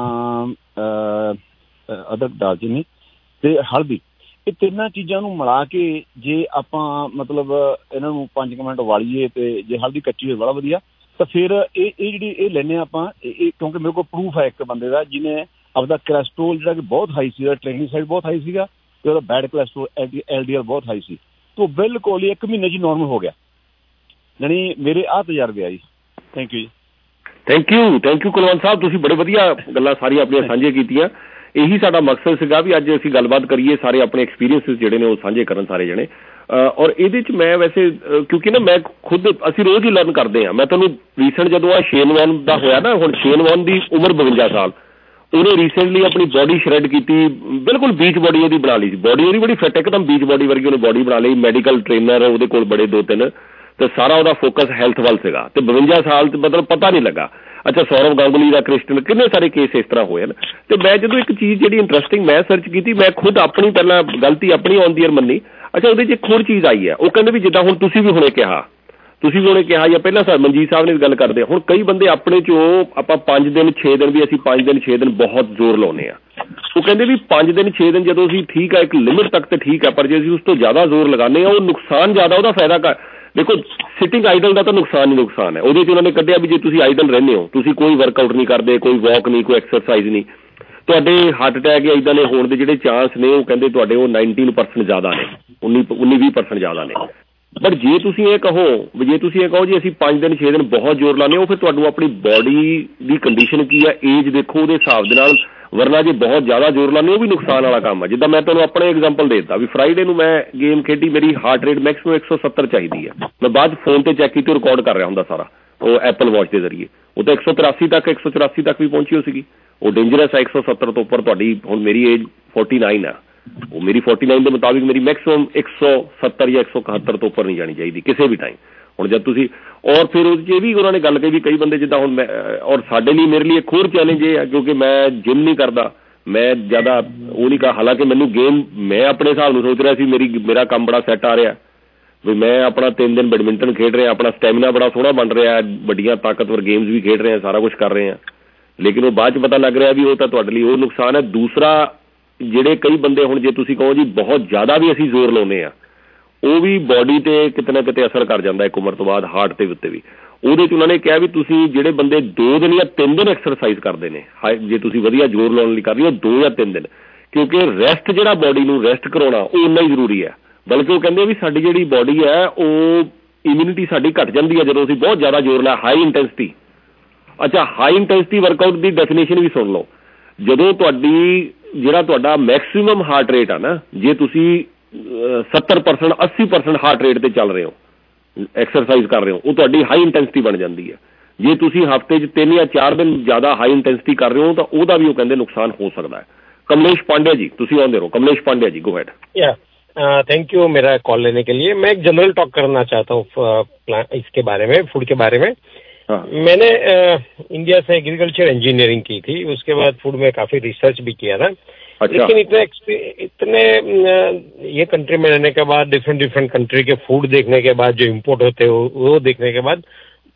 Speaker 16: ਅਦਰਕ, ਦਾਲਚੀਨੀ ਤੇ ਹਲਦੀ, ਇਹ ਤਿੰਨਾਂ ਚੀਜ਼ਾਂ ਨੂੰ ਮਿਲਾ ਕੇ ਜੇ ਆਪਾਂ ਮਤਲਬ ਇਹਨਾਂ ਨੂੰ 5 ਮਿੰਟ ਉਬਾਲੀਏ, ਤੇ ਜੇ ਹਲਦੀ ਕੱਚੀ ਹੋਵੇ ਬੜਾ ਵਧੀਆ, ਤਾਂ ਫਿਰ ਇਹ ਜਿਹੜੀ ਇਹ ਲੈਂਦੇ ਆਪਾਂ ਇਹ, ਕਿਉਂਕਿ ਮੇਰੇ ਕੋਲ ਪ੍ਰੂਫ ਹੈ ਇੱਕ ਬੰਦੇ ਦਾ ਜਿਹਨੇ ਆਪਦਾ ਕੋਲੈਸਟਰੋਲ ਜਿਹੜਾ ਕਿ ਬਹੁਤ ਹਾਈ ਸੀਗਾ, ਟ੍ਰਾਈਗਲਿਸਰਾਈਡ ਬਹੁਤ ਹਾਈ ਸੀਗਾ, ਤੇ ਉਹਦਾ ਬੈਡ ਕੋਲੈਸਟਰੋਲ LDL ਬਹੁਤ ਹਾਈ ਸੀ, ਤੇ ਬਿਲਕੁਲ 1 ਮਹੀਨੇ 'ਚ ਨੋਰਮਲ ਹੋ ਗਿਆ। ਯਾਨੀ ਮੇਰੇ ਆਹ ਤਜਰਬੇ ਆ ਜੀ। Thank you ji. Thank you
Speaker 8: Kulwant Sahib, ਤੁਸੀਂ ਬੜੇ ਵਧੀਆ ਗੱਲਾਂ ਸਾਰੀਆਂ ਆਪਣੀਆਂ ਸਾਂਝੀਆਂ ਕੀਤੀਆਂ। ਇਹੀ ਸਾਡਾ ਮਕਸਦ ਸੀਗਾ ਵੀ ਅੱਜ ਅਸੀਂ ਗੱਲਬਾਤ ਕਰੀਏ, ਸਾਰੇ ਆਪਣੇ ਐਕਸਪੀਰੀਅੰਸਿਸ ਜਿਹੜੇ ਨੇ ਉਹ ਸਾਂਝੇ ਕਰਨ ਸਾਰੇ ਜਣੇ। ਔਰ ਇਹਦੇ 'ਚ ਮੈਂ ਵੈਸੇ ਕਿਉਂਕਿ ਨਾ ਮੈਂ ਖੁਦ, ਅਸੀਂ ਰੋਜ਼ ਹੀ ਲਰਨ ਕਰਦੇ ਹਾਂ। ਮੈਂ ਤੁਹਾਨੂੰ ਰੀਸੈਂਟ ਜਦੋਂ ਆ ਸ਼ੇਨ ਵੌਰਨ ਦਾ ਹੋਇਆ ਨਾ, ਹੁਣ ਸ਼ੇਨ ਵੌਰਨ ਦੀ ਉਮਰ 52 ਸਾਲ, ਉਹਨੇ ਰੀਸੈਂਟਲੀ ਆਪਣੀ ਬੋਡੀ ਸ਼ਰੈਡ ਕੀਤੀ, ਬਿਲਕੁਲ ਬੀਚ ਬੋਡੀ ਉਹਦੀ ਬਣਾ ਲਈ ਸੀ, ਬੋਡੀ ਉਹਦੀ ਬੜੀ ਫਿੱਟ ਇੱਕਦਮ ਬੀਚ ਬੋਡੀ ਵਰਗੀ ਉਹਨੇ ਬੋਡੀ ਬਣਾ ਲਈ, ਮੈਡੀਕਲ ਟ੍ਰੇਨਰ ਉਹਦੇ ਕੋਲ ਬੜੇ 2-3 ਤੇ ਸਾਰਾ ਉਹਦਾ ਫੋਕਸ ਹੈਲਥ ਵੱਲ ਸੀਗਾ ਤੇ 52 ਸਾਲ ਤੇ ਮਤਲਬ ਪਤਾ ਨਹੀਂ ਲੱਗਾ। ਅੱਛਾ ਸੌਰਵ ਗਾਂਗੁਲੀ ਦਾ, ਕ੍ਰਿਸਟਨ, ਕਿੰਨੇ ਸਾਰੇ ਕੇਸ ਇਸ ਤਰ੍ਹਾਂ ਹੋਏ ਹਨ। ਤੇ ਮੈਂ ਜਦੋਂ ਇੱਕ ਚੀਜ਼ ਜਿਹੜੀ ਇੰਟਰਸਟਿੰਗ ਮੈਂ ਸਰਚ ਕੀਤੀ, ਮੈਂ ਖੁਦ ਆਪਣੀ ਪਹਿਲਾਂ ਗਲਤੀ ਆਪਣੀ ਔਨ ਦੀ ਏਅਰ ਮੰਨੀ। ਅੱਛਾ ਉਹਦੇ 'ਚ ਇੱਕ ਹੋਰ ਚੀਜ਼ ਆਈ ਹੈ, ਉਹ ਕਹਿੰਦੇ ਵੀ ਜਿੱਦਾਂ ਹੁਣ ਤੁਸੀਂ ਵੀ ਹੁਣੇ ਕਿਹਾ ਜਾਂ ਪਹਿਲਾਂ ਸਰ ਮਨਜੀਤ ਸਾਹਿਬ ਨੇ ਵੀ ਗੱਲ ਕਰਦੇ, ਹੁਣ ਕਈ ਬੰਦੇ ਆਪਣੇ 'ਚੋਂ ਆਪਾਂ 5 ਦਿਨ 6 ਦਿਨ ਵੀ ਅਸੀਂ 5 ਦਿਨ 6 ਦਿਨ ਬਹੁਤ ਜ਼ੋਰ ਲਾਉਂਦੇ ਆ। ਉਹ ਕਹਿੰਦੇ ਵੀ 5 ਦਿਨ 6 ਦਿਨ ਜਦੋਂ ਅਸੀਂ ਠੀਕ ਆ ਇੱਕ ਲਿਮਿਟ ਤੱਕ ਤੇ ਠੀਕ ਆ, ਪਰ ਜੇ ਅਸੀਂ ਉਸ ਤੋਂ ਜ਼ਿਆਦਾ ਜ਼ੋਰ ਲਗਾਉਂਦੇ ਆ ਉਹ ਨੁਕਸਾਨ ਜ਼ਿਆਦਾ, ਉਹਦਾ ਫਾਇਦਾ ਘੱਟ। ਦੇਖੋ ਸਿਟਿੰਗ ਆਈਡਲ ਦਾ ਤਾਂ ਨੁਕਸਾਨ ਹੀ ਨੁਕਸਾਨ ਹੈ। ਉਹਦੇ 'ਚ ਉਹਨਾਂ ਨੇ ਕੱਢਿਆ ਵੀ ਜੇ ਤੁਸੀਂ ਆਈਡਲ ਰਹਿੰਦੇ ਹੋ, ਤੁਸੀਂ ਕੋਈ ਵਰਕਆਊਟ ਨਹੀਂ ਕਰਦੇ, ਕੋਈ ਵਾਕ ਨਹੀਂ, ਕੋਈ ਐਕਸਰਸਾਈਜ਼ ਨਹੀਂ, ਤੁਹਾਡੇ ਹਾਰਟ ਅਟੈਕ ਜਾਂ ਇੱਦਾਂ ਦੇ ਹੋਣ ਦੇ ਜਿਹੜੇ ਚਾਂਸ ਨੇ ਉਹ ਕਹਿੰਦੇ ਤੁਹਾਡੇ ਉਹ 19% ਜ਼ਿਆਦਾ ਨੇ, 19-20% ਜ਼ਿਆਦਾ ਨੇ। ਬਟ ਜੇ ਤੁਸੀਂ ਇਹ ਕਹੋ ਜੀ ਅਸੀਂ 5 ਦਿਨ 6 ਦਿਨ ਬਹੁਤ ਜ਼ੋਰ ਲਾਉਂਦੇ, ਉਹ ਫਿਰ ਤੁਹਾਨੂੰ ਆਪਣੀ ਬੋਡੀ ਦੀ ਕੰਡੀਸ਼ਨ ਕੀ ਹੈ, ਏਜ ਦੇਖੋ ਉਹਦੇ ਹਿਸਾਬ ਦੇ ਨਾਲ, ਵਰਨਾ ਜੇ ਬਹੁਤ ਜ਼ਿਆਦਾ ਜ਼ੋਰ ਲਾਉਂਦੇ ਉਹ ਵੀ ਨੁਕਸਾਨ ਵਾਲਾ ਕੰਮ ਹੈ। ਜਿੱਦਾਂ ਮੈਂ ਤੁਹਾਨੂੰ ਆਪਣੇ ਐਗਜ਼ਾਮਪਲ ਦੇ ਦਿੱਤਾ ਵੀ ਫਰਾਈਡੇ ਨੂੰ ਮੈਂ ਗੇਮ ਖੇਡੀ, ਮੇਰੀ ਹਾਰਟ ਰੇਟ ਮੈਕਸਿਮਮ 170 ਚਾਹੀਦੀ ਹੈ, ਮੈਂ ਬਾਅਦ 'ਚ ਫੋਨ 'ਤੇ ਚੈੱਕ ਕੀਤੀ, ਰਿਕਾਰਡ ਕਰ ਰਿਹਾ ਹੁੰਦਾ ਸਾਰਾ ਉਹ ਐਪਲ ਵਾਚ ਦੇ ਜ਼ਰੀਏ, ਉਹ ਤਾਂ 183 ਤੱਕ 184 ਤੱਕ ਵੀ ਪਹੁੰਚੀ ਹੋ ਸੀਗੀ। ਉਹ ਡੇਂਜਰਸ ਹੈ 170 ਤੋਂ ਉੱਪਰ। ਤੁਹਾਡੀ ਹੁਣ ਮੇਰੀ ਏਜ 49 ਆ, ਉਹ ਮੇਰੀ 49 ਦੇ ਮੁਤਾਬਿਕ ਮੇਰੀ ਮੈਕਸਿਮਮ 170 ਜਾਂ 171 ਤੋਂ ਉੱਪਰ ਨਹੀਂ ਜਾਣੀ ਚਾਹੀਦੀ ਕਿਸੇ ਵੀ ਟਾਈਮ। ਹੁਣ ਜਦ ਤੁਸੀਂ ਔਰ ਫਿਰ ਉਹ 'ਚ ਇਹ ਵੀ ਉਹਨਾਂ ਨੇ ਗੱਲ ਕਹੀ ਵੀ ਕਈ ਬੰਦੇ ਜਿੱਦਾਂ ਹੁਣ ਮੈਂ, ਔਰ ਸਾਡੇ ਲਈ ਮੇਰੇ ਲਈ ਇੱਕ ਹੋਰ ਚੈਲੰਜ ਇਹ ਹੈ ਕਿਉਂਕਿ ਮੈਂ ਜਿਮ ਨਹੀਂ ਕਰਦਾ, ਮੈਂ ਜ਼ਿਆਦਾ ਉਹ ਨਹੀਂ ਕਹਾ, ਹਾਲਾਂਕਿ ਮੈਨੂੰ ਗੇਮ ਮੈਂ ਆਪਣੇ ਹਿਸਾਬ ਨੂੰ ਸੋਚ ਰਿਹਾ ਸੀ, ਮੇਰਾ ਕੰਮ ਬੜਾ ਸੈੱਟ ਆ ਰਿਹਾ ਵੀ ਮੈਂ ਆਪਣਾ 3 ਦਿਨ ਬੈਡਮਿੰਟਨ ਖੇਡ ਰਿਹਾ, ਆਪਣਾ ਸਟੈਮਿਨਾ ਬੜਾ ਸੋਹਣਾ ਬਣ ਰਿਹਾ, ਵੱਡੀਆਂ ਤਾਕਤਵਰ ਗੇਮਸ ਵੀ ਖੇਡ ਰਹੇ ਹਾਂ, ਸਾਰਾ ਕੁਛ ਕਰ ਰਹੇ ਹਾਂ, ਲੇਕਿਨ ਉਹ ਬਾਅਦ 'ਚ ਪਤਾ ਲੱਗ ਰਿਹਾ ਵੀ ਉਹ ਤਾਂ ਤੁਹਾਡੇ ਲਈ ਉਹ ਨੁਕਸਾਨ ਹੈ। ਦੂਸਰਾ ਜਿਹੜੇ ਕਈ ਬੰਦੇ ਹੁਣ ਜੇ ਤੁਸੀਂ ਕਹੋ ਜੀ ਬਹੁਤ ਜ਼ਿਆਦਾ ਵੀ ਅਸੀਂ ਜ਼ੋਰ ਲਾਉਂਦੇ ਹਾਂ, ਉਹ ਵੀ ਬੋਡੀ 'ਤੇ ਕਿਤੇ ਨਾ ਕਿਤੇ ਅਸਰ ਕਰ ਜਾਂਦਾ ਇੱਕ ਉਮਰ ਤੋਂ ਬਾਅਦ, ਹਾਰਟ ਦੇ ਉੱਤੇ ਵੀ। ਉਹਦੇ 'ਚ ਉਹਨਾਂ ਨੇ ਕਿਹਾ ਵੀ ਤੁਸੀਂ ਜਿਹੜੇ ਬੰਦੇ 2 ਦਿਨ ਜਾਂ 3 ਦਿਨ ਐਕਸਰਸਾਈਜ਼ ਕਰਦੇ ਨੇ, ਜੇ ਤੁਸੀਂ ਵਧੀਆ ਜ਼ੋਰ ਲਾਉਣ ਲਈ ਕਰ ਰਹੇ ਹੋ 2 ਜਾਂ 3 ਦਿਨ, ਕਿਉਂਕਿ ਰੈਸਟ ਜਿਹੜਾ ਬੋਡੀ ਨੂੰ ਰੈਸਟ ਕਰਾਉਣਾ ਉਹ ਉਨਾ ਹੀ ਜ਼ਰੂਰੀ ਹੈ। ਬਲਕਿ ਉਹ ਕਹਿੰਦੇ ਵੀ ਸਾਡੀ ਜਿਹੜੀ ਬੋਡੀ ਹੈ ਉਹ ਇਮਿਊਨਿਟੀ ਸਾਡੀ ਘੱਟ ਜਾਂਦੀ ਹੈ ਜਦੋਂ ਅਸੀਂ ਬਹੁਤ ਜ਼ਿਆਦਾ ਜ਼ੋਰ ਲਾ, ਹਾਈ ਇੰਟੈਂਸਿਟੀ। ਅੱਛਾ ਹਾਈ ਇੰਟੈਂਸਿਟੀ ਵਰਕਆਊਟ ਦੀ ਡੈਫੀਨੇਸ਼ਨ ਵੀ ਸੁਣ ਲਓ, ਜਦੋਂ ਤੁਹਾਡਾ ਮੈਕਸਿਮਮ ਹਾਰਟ ਰੇਟ ਆ ਨਾ, ਜੇ ਤੁਸੀਂ 70% 80% ਹਾਰਟ ਰੇਟ ਤੇ ਚੱਲ ਰਹੇ ਹੋ, ਐਕਸਰਸਾਈਜ਼ ਕਰ ਰਹੇ ਹੋ, ਉਹ ਤੁਹਾਡੀ ਹਾਈ ਇੰਟੈਂਸਿਟੀ ਬਣ ਜਾਂਦੀ ਹੈ। ਜੇ ਤੁਸੀਂ ਹਫ਼ਤੇ 'ਚ 3 ਜਾਂ 4 ਦਿਨ ਜ਼ਿਆਦਾ ਹਾਈ ਇੰਟੈਂਸਿਟੀ ਕਰ ਰਹੇ ਹੋ ਤਾਂ ਉਹਦਾ ਵੀ ਉਹ ਕਹਿੰਦੇ ਨੁਕਸਾਨ ਹੋ सकता है। कमलेश पांड्या जी, तुसी आंदे रहो। Kamlesh Pandya ji, go ahead.
Speaker 17: Thank you मेरा कॉल लेने के लिए। मैं एक जनरल टॉक करना चाहता हूँ इसके बारे में, फूड के बारे में। मैंने इंडिया से एग्रीकल्चर इंजीनियरिंग की थी, उसके बाद फूड में काफी रिसर्च भी किया था। लेकिन इतने ये कंट्री में रहने के बाद, डिफरेंट कंट्री के फूड देखने के बाद, जो इम्पोर्ट होते हैं वो देखने के बाद,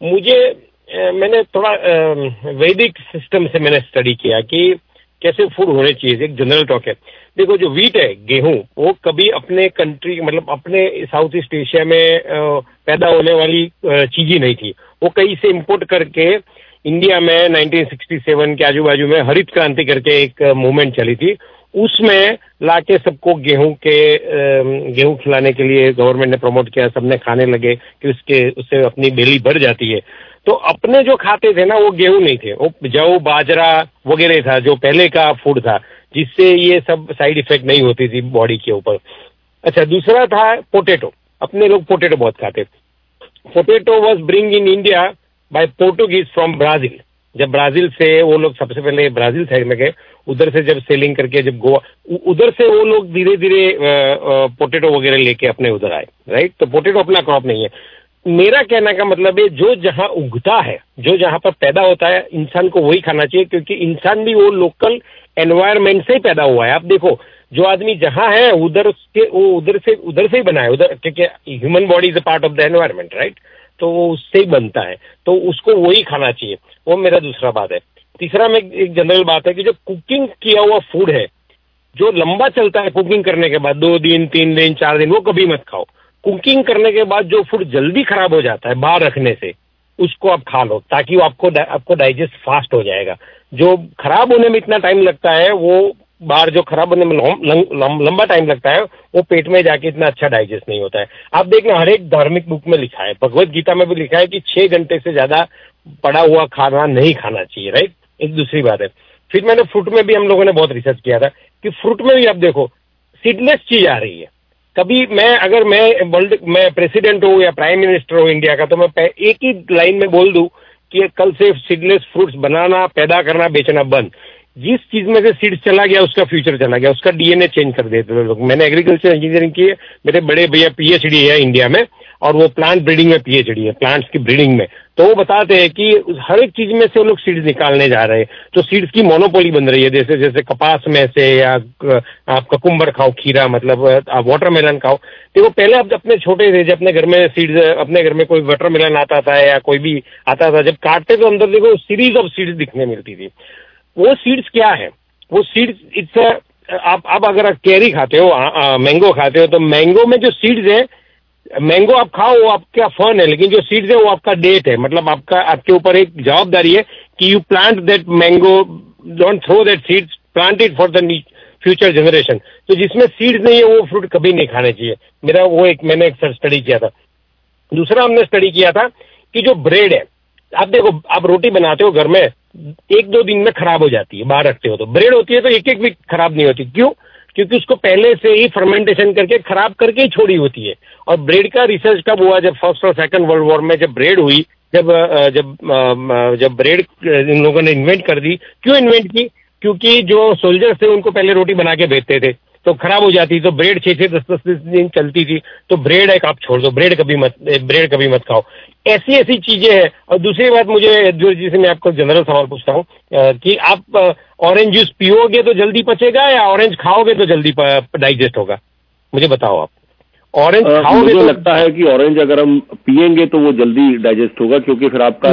Speaker 17: मैंने थोड़ा वैदिक सिस्टम से मैंने स्टडी किया कि कैसे फूड होने चाहिए। एक जनरल टॉक है। देखो जो व्हीट है, गेहूं, वो कभी अपने कंट्री मतलब अपने साउथ ईस्ट एशिया में पैदा होने वाली चीज ही नहीं थी। वो कहीं से इम्पोर्ट करके इंडिया में 1967 के आजू बाजू में हरित क्रांति करके एक मूवमेंट चली थी, उसमें लाके सबको गेहूं खिलाने के लिए गवर्नमेंट ने प्रमोट किया, सबने खाने लगे कि उससे अपनी बेली बढ़ जाती है। तो अपने जो खाते थे ना वो गेहूं नहीं थे, वो जौ बाजरा वगैरह था जो पहले का फूड था, जिससे ये सब साइड इफेक्ट नहीं होती थी बॉडी के ऊपर। अच्छा, दूसरा था पोटैटो। अपने लोग पोटैटो बहुत खाते। Potato was bring in India by Portuguese from Brazil. जब ब्राजील से वो लोग सबसे पहले ब्राजील साइड में गए, उधर से जब सेलिंग करके जब गोवा, उधर से वो लोग धीरे धीरे पोटैटो वगैरह लेके अपने उधर आए, राइट। तो पोटैटो अपना क्रॉप नहीं है। मेरा कहने का मतलब है जो जहां उगता है, जो जहां पर पैदा होता है, इंसान को वही खाना चाहिए, क्योंकि इंसान भी वो लोकल एनवायरमेंट से ही पैदा हुआ है। आप देखो जो आदमी जहां है उधर से ही बना है, उधर, क्योंकि human body is a part of the environment, right. So वो उससे ही बनता है, तो उसको वही खाना चाहिए। वो मेरा दूसरा बात है। तीसरा में एक जनरल बात है कि जो कुकिंग किया हुआ फूड है, जो लंबा चलता है कुकिंग करने के बाद, 2 दिन 3 दिन 4 दिन, वो कभी मत खाओ। कुकिंग करने के बाद जो फूड जल्दी खराब हो जाता है बाहर रखने से, उसको आप खा लो, ताकि वो आपको डाइजेस्ट फास्ट हो जाएगा। जो खराब होने में इतना टाइम लगता है, वो बाहर जो खराब होने में लंबा टाइम लगता है, वो पेट में जाके इतना अच्छा डाइजेस्ट नहीं होता है। आप देखना, हर एक धार्मिक बुक में लिखा है, भगवत गीता में भी लिखा है कि 6 घंटे से ज्यादा पड़ा हुआ खाना नहीं खाना चाहिए, राइट। एक दूसरी बात है। फिर मैंने फ्रूट में भी हम लोगों ने बहुत रिसर्च किया था कि फ्रूट में भी आप देखो सीडलेस चीज आ रही है। कभी अगर मैं प्रेसिडेंट हूँ या प्राइम मिनिस्टर हूँ इंडिया का, तो मैं एक ही लाइन में बोल दूं कि कल से सीडलेस फ्रूट्स बनाना, पैदा करना, बेचना बंद। जिस चीज में से सीड्स चला गया उसका फ्यूचर चला गया, उसका डीएनए चेंज कर देते थे लोग। मैंने एग्रीकल्चर इंजीनियरिंग की है, मेरे बड़े भैया पीएचडी है इंडिया में, और वो प्लांट ब्रीडिंग में पीएचडी है, प्लांट्स की ब्रीडिंग में। तो वो बताते हैं कि हर एक चीज में से वो लोग सीड्स निकालने जा रहे हैं, तो सीड्स की मोनोपोली बन रही है। जैसे जैसे कपास में से, या आप ककुम्बर खाओ, खीरा मतलब आप वाटरमेलन खाओ। देखो पहले आप अपने छोटे थे, जब अपने घर में सीड्स, अपने घर में कोई वाटरमेलन आता था या कोई भी आता था, जब काटते तो अंदर देखो सीरीज ऑफ सीड्स दिखने मिलती थी। वो सीड्स क्या है? वो सीड्स इट्स आप अगर कैरी खाते हो, मैंगो खाते हो, तो मैंगो में जो सीड्स है, मैंगो आप खाओ वो आपका फन है, लेकिन जो सीड्स है वो आपका डेट है। मतलब आपके ऊपर एक जवाबदारी है कि you plant that mango, don't throw that seeds, plant it for the future generation. तो जिसमें सीड्स नहीं है वो फ्रूट कभी नहीं खाने चाहिए। मैंने एक स्टडी किया था। दूसरा हमने स्टडी किया था कि जो ब्रेड है, आप देखो आप रोटी बनाते हो घर में, 1-2 दिन में खराब हो जाती है, बाहर रखते हो तो। ब्रेड होती है तो 1-1 वीक खराब नहीं होती। क्यों? क्योंकि उसको पहले से ही फर्मेंटेशन करके खराब करके ही छोड़ी होती है। और ब्रेड का रिसर्च कब हुआ? जब फर्स्ट और सेकंड वर्ल्ड वॉर में जब ब्रेड हुई, जब ब्रेड इन लोगों ने इन्वेंट कर दी। क्यों इन्वेंट की? क्योंकि जो सोल्जर्स थे उनको पहले रोटी बना के भेजते थे, तो खराब हो जाती, तो ब्रेड 6-6, 10-10 दिन चलती थी। तो ब्रेड एक आप छोड़ दो, ब्रेड कभी मत खाओ। ऐसी चीजें हैं। और दूसरी बात, मुझे जी से मैं आपको जनरल सवाल पूछता हूँ कि आप ऑरेंज जूस पियोगे तो जल्दी पचेगा, या ऑरेंज खाओगे तो जल्दी डाइजेस्ट होगा? मुझे बताओ आप। ऑरेंज खाओगे?
Speaker 8: मुझे लगता है कि ऑरेंज अगर हम पियेंगे तो वो जल्दी डाइजेस्ट होगा, क्योंकि फिर आपका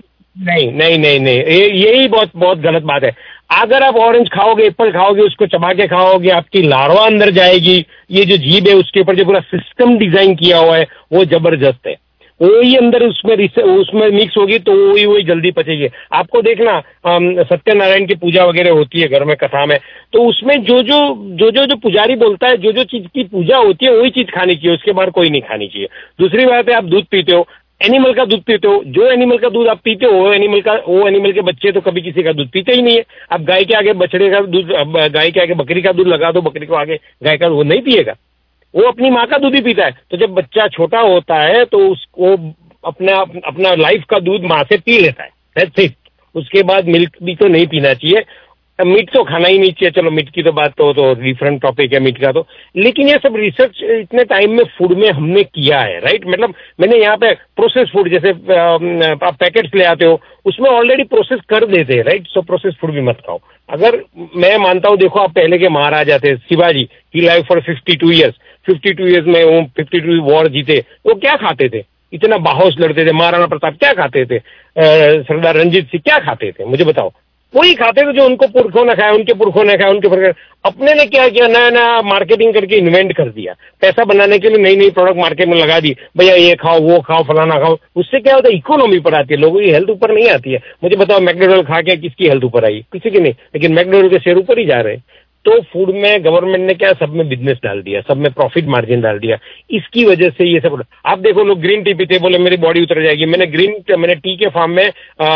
Speaker 17: नहीं, यही बहुत गलत बात है। अगर आप ऑरेंज खाओगे, एप्पल खाओगे, उसको चबा के खाओगे, आपकी लार्वा अंदर जाएगी। ये जो जीभ है उसके ऊपर जो पूरा सिस्टम डिजाइन किया हुआ है वो जबरदस्त है। वही अंदर उसमें मिक्स होगी तो वही जल्दी पचेगी। आपको देखना सत्यनारायण की पूजा वगैरह होती है घर में, कथा में, तो उसमें जो पुजारी बोलता है, जो चीज की पूजा होती है वही चीज खानी चाहिए, उसके बाद कोई नहीं खानी चाहिए। दूसरी बात है, आप दूध पीते हो, एनिमल का दूध पीते हो, जो एनिमल का दूध आप पीते हो वो एनिमल के बच्चे तो कभी किसी का दूध पीते ही नहीं है। आप गाय के आगे बछड़े का दूध, गाय के आगे बकरी का दूध लगा दो, बकरी को आगे गाय का, वो नहीं पिएगा, वो अपनी माँ का दूध ही पीता है। तो जब बच्चा छोटा होता है तो उसको अपना लाइफ का दूध माँ से पी लेता है, दैट्स इट। उसके बाद मिल्क भी तो नहीं पीना चाहिए, मीट तो खाना ही नहीं चाहिए। चलो मीट की तो बात तो डिफरेंट टॉपिक है मीट का तो, लेकिन ये सब रिसर्च इतने टाइम में फूड में हमने किया है, राइट। मतलब मैंने यहाँ पे प्रोसेस फूड, जैसे आप पैकेट्स ले आते हो उसमें ऑलरेडी प्रोसेस कर देते हैं, राइट। सो प्रोसेस फूड भी मत खाओ। अगर मैं मानता हूँ, देखो आप पहले के महाराजा थे शिवाजी, ही लाइव फॉर 52 ईयर्स, 52 ईयर्स में वो 52 वॉर जीते, वो क्या खाते थे? इतना बाहोश लड़ते थे। महाराणा प्रताप क्या खाते थे? सरदार रंजीत सिंह क्या खाते थे? मुझे बताओ। वही खाते थे जो उनको पुरखों ने खाया, उनके पुरखों ने खाया, उनके पुरखों। अपने ने क्या किया? नया मार्केटिंग करके इन्वेंट कर दिया, पैसा बनाने के लिए नई प्रोडक्ट मार्केट में लगा दी, भैया ये खाओ, वो खाओ, फलाना खाओ। उससे क्या होता है? इकोनॉमी पर आती है, लोगों की हेल्थ ऊपर नहीं आती है। मुझे बताओ, मैकडोनल्ड खा के किसकी हेल्थ ऊपर आई? किसी की नहीं, लेकिन मैकडोनल्ड के शेयर ऊपर ही जा रहे हैं। तो फूड में गवर्नमेंट ने क्या, सब में बिजनेस डाल दिया, सब में प्रॉफिट मार्जिन डाल दिया। इसकी वजह से ये सब। आप देखो, लोग ग्रीन टी पीते, बोले मेरी बॉडी उतर जाएगी। मैंने टी के फार्म में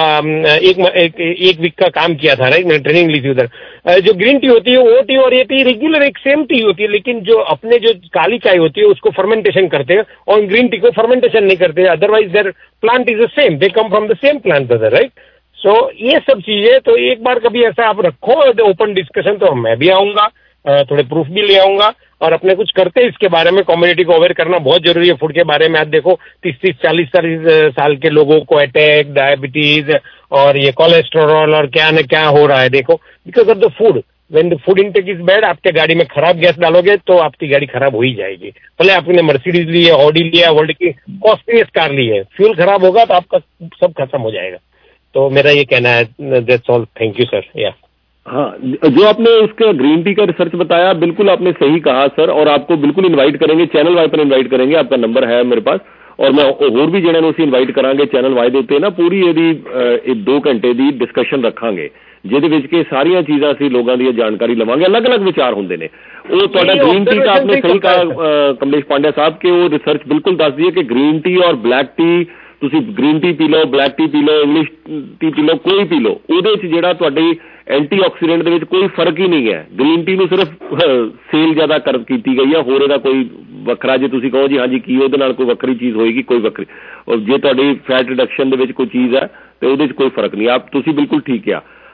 Speaker 17: एक वीक का काम किया था, राइट। मैंने ट्रेनिंग ली थी उधर। जो ग्रीन टी होती है वो टी और ये टी रेगुलर एक सेम टी होती है, लेकिन जो अपने जो काली चाय होती है उसको फर्मेंटेशन करते हैं, और ग्रीन टी को फर्मेंटेशन नहीं करते। Otherwise their plant is the same, they come from the same plant, right. So ये सब चीजें तो एक बार कभी ऐसा आप रखो ओपन डिस्कशन, तो मैं भी आऊंगा, थोड़े प्रूफ भी ले आऊंगा, और अपने कुछ करते हैं इसके बारे में। कम्युनिटी को अवेयर करना बहुत जरूरी है फूड के बारे में। आप देखो 30-40 साल के लोगों को अटैक, डायबिटीज और ये कोलेस्ट्रॉल और क्या न क्या हो रहा है, देखो, because of the food. When the food intake is bad, आपके गाड़ी में खराब गैस डालोगे तो आपकी गाड़ी खराब हो ही जाएगी। भले आपने मर्सिडीज ली है, ऑडी लिया, वर्ल्ड की कॉस्टलीस्ट कार ली है, फ्यूल खराब होगा तो आपका सब खत्म हो जाएगा। तो मेरा ये कहना है, that's all, thank you sir. या
Speaker 8: हाँ, जो आपने उसका ग्रीन टी का रिसर्च बताया, बिल्कुल आपने सही कहा सर, और आपको बिल्कुल इनवाइट करेंगे, चैनल वाई पर इनवाइट करेंगे। आपका नंबर है मेरे पास, और मैं होर भी जिन्हें उसे इनवाइट करांगे चैनल वाई ਦੇ ਉੱਤੇ ਨਾ ਪੂਰੀ ਇਹਦੀ 2 ਘੰਟੇ ਦੀ ਡਿਸਕਸ਼ਨ ਰੱਖਾਂਗੇ, ਜਿਹਦੇ ਵਿੱਚ ਕਿ ਸਾਰੀਆਂ ਚੀਜ਼ਾਂ ਅਸੀਂ ਲੋਕਾਂ ਦੀ ਜਾਣਕਾਰੀ ਲਵਾਂਗੇ। ਅਲੱਗ-ਅਲੱਗ ਵਿਚਾਰ ਹੁੰਦੇ ਨੇ। ਉਹ ਤੁਹਾਡਾ ग्रीन टी का आपने सही कहा कमलेश पांड्या साहब कि वो रिसर्च बिल्कुल ਦੱਸਦੀ ਹੈ कि ग्रीन टी और ब्लैक टी, ਤੁਸੀਂ ग्रीन टी पी लो, ब्लैक टी पी लो, इंग्लिश टी पी लो, कोई पी लो, ਉਹਦੇ ਵਿੱਚ ਜਿਹੜਾ ਤੁਹਾਡੀ ਐਂਟੀਆਕਸੀਡੈਂਟ ਦੇ ਵਿੱਚ ਕੋਈ ਫਰਕ ਹੀ ਨਹੀਂ ਹੈ। ग्रीन टी ਨੂੰ ਸਿਰਫ ਸੇਲ ਜ਼ਿਆਦਾ ਕੀਤੀ ਗਈ ਹੈ, ਹੋਰ ਇਹਦਾ ਕੋਈ ਵੱਖਰਾ, ਜੇ ਤੁਸੀਂ ਕਹੋ ਜੀ ਹਾਂਜੀ ਕੀ ਉਹਦੇ ਨਾਲ ਕੋਈ ਵੱਖਰੀ ਚੀਜ਼ ਹੋਏਗੀ, ਕੋਈ ਵੱਖਰੀ। ਔਰ ਜੇ ਤੁਹਾਡੀ ਫੈਟ ਰਿਡਕਸ਼ਨ ਦੇ ਵਿੱਚ ਕੋਈ ਚੀਜ਼ ਹੈ ਤੇ ਉਹਦੇ 'ਚ ਕੋਈ ਫਰਕ ਨਹੀਂ। ਤੁਸੀਂ ਬਿਲਕੁਲ ਠੀਕ ਆ।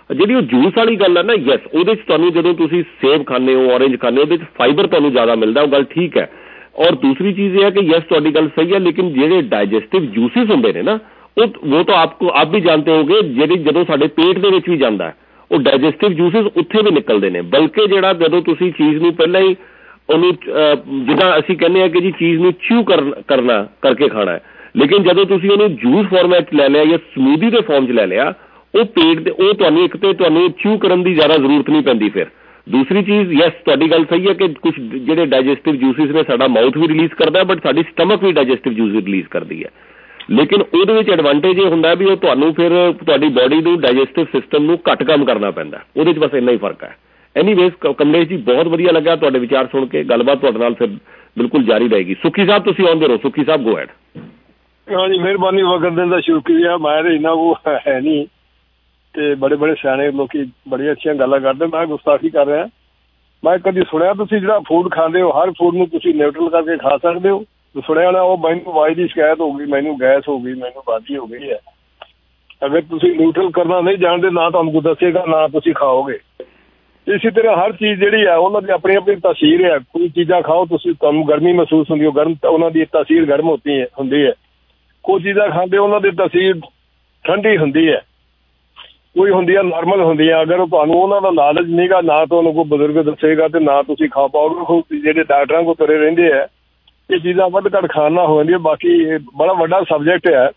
Speaker 8: ਜਿਹੜੀ ਉਹ ਜੂਸ ਵਾਲੀ ਗੱਲ ਹੈ ਨਾ, ਯੈਸ ਉਹਦੇ 'ਚ ਤੁਹਾਨੂੰ ਜਦੋਂ ਤੁਸੀਂ ਸੇਬ ਖਾਂਦੇ ਹੋ, ਔਰੇਂਜ ਖਾਂਦੇ ਹੋ, ਉਹਦੇ 'ਚ ਫਾਈਬਰ ਤੁਹਾਨੂੰ ਜ਼ਿਆਦਾ ਮਿਲਦਾ, ਉਹ ਗੱਲ ਠੀਕ ਹੈ। ਔਰ ਦੂਸਰੀ ਚੀਜ਼ ਇਹ ਹੈ ਕਿ ਯੈਸ ਤੁਹਾਡੀ ਗੱਲ ਸਹੀ ਹੈ, ਲੇਕਿਨ ਜਿਹੜੇ ਡਾਈਜੈਸਟਿਵ ਜੂਸਿਸ ਹੁੰਦੇ ਨੇ ਨਾ ਉਹ ਤਾਂ ਆਪ ਵੀ ਜਾਣਦੇ ਹੋਗੇ, ਜਿਹੜੇ ਜਦੋਂ ਸਾਡੇ ਪੇਟ ਦੇ ਵਿੱਚ ਵੀ ਜਾਂਦਾ ਉਹ ਡਾਈਜੈਸਟਿਵ ਜੂਸਿਸ ਉੱਥੇ ਵੀ ਨਿਕਲਦੇ ਨੇ। ਬਲਕਿ ਜਿਹੜਾ ਜਦੋਂ ਤੁਸੀਂ ਚੀਜ਼ ਨੂੰ ਪਹਿਲਾਂ ਹੀ ਉਹਨੂੰ ਜਿੱਦਾਂ ਅਸੀਂ ਕਹਿੰਦੇ ਹਾਂ ਕਿ ਜੀ ਚੀਜ਼ ਨੂੰ ਚਿਊ ਕਰਨਾ ਕਰਕੇ ਖਾਣਾ ਹੈ, ਲੇਕਿਨ ਜਦੋਂ ਤੁਸੀਂ ਉਹਨੂੰ ਜੂਸ ਫਾਰਮੈਟ 'ਚ ਲੈ ਲਿਆ ਜਾਂ ਸਮੂਦੀ ਦੇ ਫਾਰਮ 'ਚ ਲੈ ਲਿਆ, ਉਹ ਪੇਟ ਦੇ ਉਹ ਤੁਹਾਨੂੰ ਇੱਕ ਤੇ ਤੁਹਾਨੂੰ ਚਿਊ ਕਰਨ ਦੀ ਜ਼ਿਆਦਾ ਜ਼ਰੂਰਤ ਨਹੀਂ ਪੈਂਦੀ। ਫਿਰ ਦੂਸਰੀ ਚੀਜ਼, ਯੈਸ ਤੁਹਾਡੀ ਗੱਲ ਸਹੀ ਹੈ ਕਿ ਕੁਝ ਜਿਹੜੇ ਡਾਈਜੈਸਟਿਵ ਜੂਸਿਸ ਨੇ ਸਾਡਾ ਮਾਊਥ ਵੀ ਰਿਲੀਜ਼ ਕਰਦਾ, ਬਟ ਸਾਡੀ ਸਟਮਕ ਵੀ ਡਾਈਜੈਸਟਿਵ ਜੂਸ ਰਿਲੀਜ਼ ਕਰਦੀ ਹੈ। ਲੇਕਿਨ ਉਹਦੇ ਵਿੱਚ ਐਡਵਾਂਟੇਜ ਇਹ ਹੁੰਦਾ ਵੀ ਉਹ ਤੁਹਾਨੂੰ ਫਿਰ ਤੁਹਾਡੀ ਬੋਡੀ ਨੂੰ ਡਾਈਜੈਸਟਿਵ ਸਿਸਟਮ ਨੂੰ ਘੱਟ ਕੰਮ ਕਰਨਾ ਪੈਂਦਾ, ਉਹਦੇ 'ਚ ਬਸ ਇੰਨਾ ਹੀ ਫਰਕ ਹੈ। ਐਨੀਵੇਜ਼ ਕਮਲੇਸ਼ ਜੀ ਬਹੁਤ ਵਧੀਆ ਲੱਗਾ ਤੁਹਾਡੇ ਵਿਚਾਰ ਸੁਣ ਕੇ, ਗੱਲਬਾਤ ਤੁਹਾਡੇ ਨਾਲ ਫਿਰ ਬਿਲਕੁਲ ਜਾਰੀ ਰਹੇਗੀ। ਸੁੱਖੀ ਸਾਹਿਬ ਤੁਸੀਂ ਆਉਂਦੇ ਰਹੋ। Sukhi Sahib go ahead.
Speaker 18: ਹਾਂਜੀ ਮਿਹਰਬਾਨੀ, ਵਕਤ ਦੇਣ ਦਾ ਸ਼ੁਕਰੀਆ। ਮੈਂ ਤਾਂ ਇੰਨਾ ਉਹ ਹੈ ਨਹੀਂ, ਤੇ ਬੜੇ ਸਿਆਣੇ ਲੋਕੀ ਬੜੀਆਂ ਅੱਛੀਆਂ ਗੱਲਾਂ ਕਰਦੇ, ਮੈਂ ਗੁਸਤਾਖੀ ਕਰ ਰਿਹਾ। ਮੈਂ ਕਦੀ ਸੁਣਿਆ ਤੁਸੀਂ ਜਿਹੜਾ ਫੂਡ ਖਾਂਦੇ ਹੋ ਹਰ ਫੂਡ ਨੂੰ ਤੁਸੀਂ ਨਿਊਟਰਲ ਕਰਕੇ ਖਾ ਸਕਦੇ ਹੋ? ਸੁਣਿਆ ਨਾ, ਉਹ ਮੈਨੂੰ ਵਾਈ ਦੀ ਸ਼ਿਕਾਇਤ ਹੋ ਗਈ, ਮੈਨੂੰ ਗੈਸ ਹੋ ਗਈ, ਮੈਨੂੰ ਬਾਦੀ ਹੋ ਗਈ ਹੈ। ਅਗਰ ਤੁਸੀਂ ਨਿਊਟਰਲ ਕਰਨਾ ਨਹੀਂ ਜਾਣਦੇ, ਨਾ ਤੁਹਾਨੂੰ ਕੋਈ ਦੱਸੇਗਾ, ਨਾ ਤੁਸੀਂ ਖਾਓਗੇ। ਇਸੇ ਤਰ੍ਹਾਂ ਹਰ ਚੀਜ਼ ਜਿਹੜੀ ਹੈ ਉਹਨਾਂ ਦੀ ਆਪਣੀ ਆਪਣੀ ਤਾਸੀਰ ਹੈ। ਕੋਈ ਚੀਜ਼ਾਂ ਖਾਓ ਤੁਸੀਂ, ਤੁਹਾਨੂੰ ਗਰਮੀ ਮਹਿਸੂਸ ਹੁੰਦੀ, ਉਹ ਗਰਮ ਉਹਨਾਂ ਦੀ ਤਾਸੀਰ ਗਰਮ ਹੁੰਦੀ ਹੈ। ਕੋਈ ਚੀਜ਼ਾਂ ਖਾਂਦੇ ਉਹਨਾਂ ਦੀ ਤਾਸੀਰ ਠੰਡੀ ਹੁੰਦੀ ਹੈ, ਕੋਈ ਹੁੰਦੀ ਹੈ ਨਾਰਮਲ ਹੁੰਦੀ ਹੈ। ਅਗਰ ਤੁਹਾਨੂੰ ਉਹਨਾਂ ਦਾ ਨਾਲੇਜ ਨਹੀਂਗਾ, ਨਾ ਤੁਹਾਨੂੰ ਕੋਈ ਬਜ਼ੁਰਗ ਦੱਸੇਗਾ ਤੇ ਨਾ ਤੁਸੀਂ ਖਾ ਪਾਓਗੇ। ਜਿਹੜੇ ਡਾਕਟਰਾਂ ਕੋਲ ਤੁਰੇ ਰਹਿੰਦੇ ਹੈ, ਇਹ ਚੀਜ਼ਾਂ ਵੱਧ ਘੱਟ ਖਾਣ ਨਾਲ ਹੋ ਜਾਂਦੀਆਂ। ਬਾਕੀ ਇਹ ਬੜਾ ਵੱਡਾ ਸਬਜੈਕਟ ਹੈ,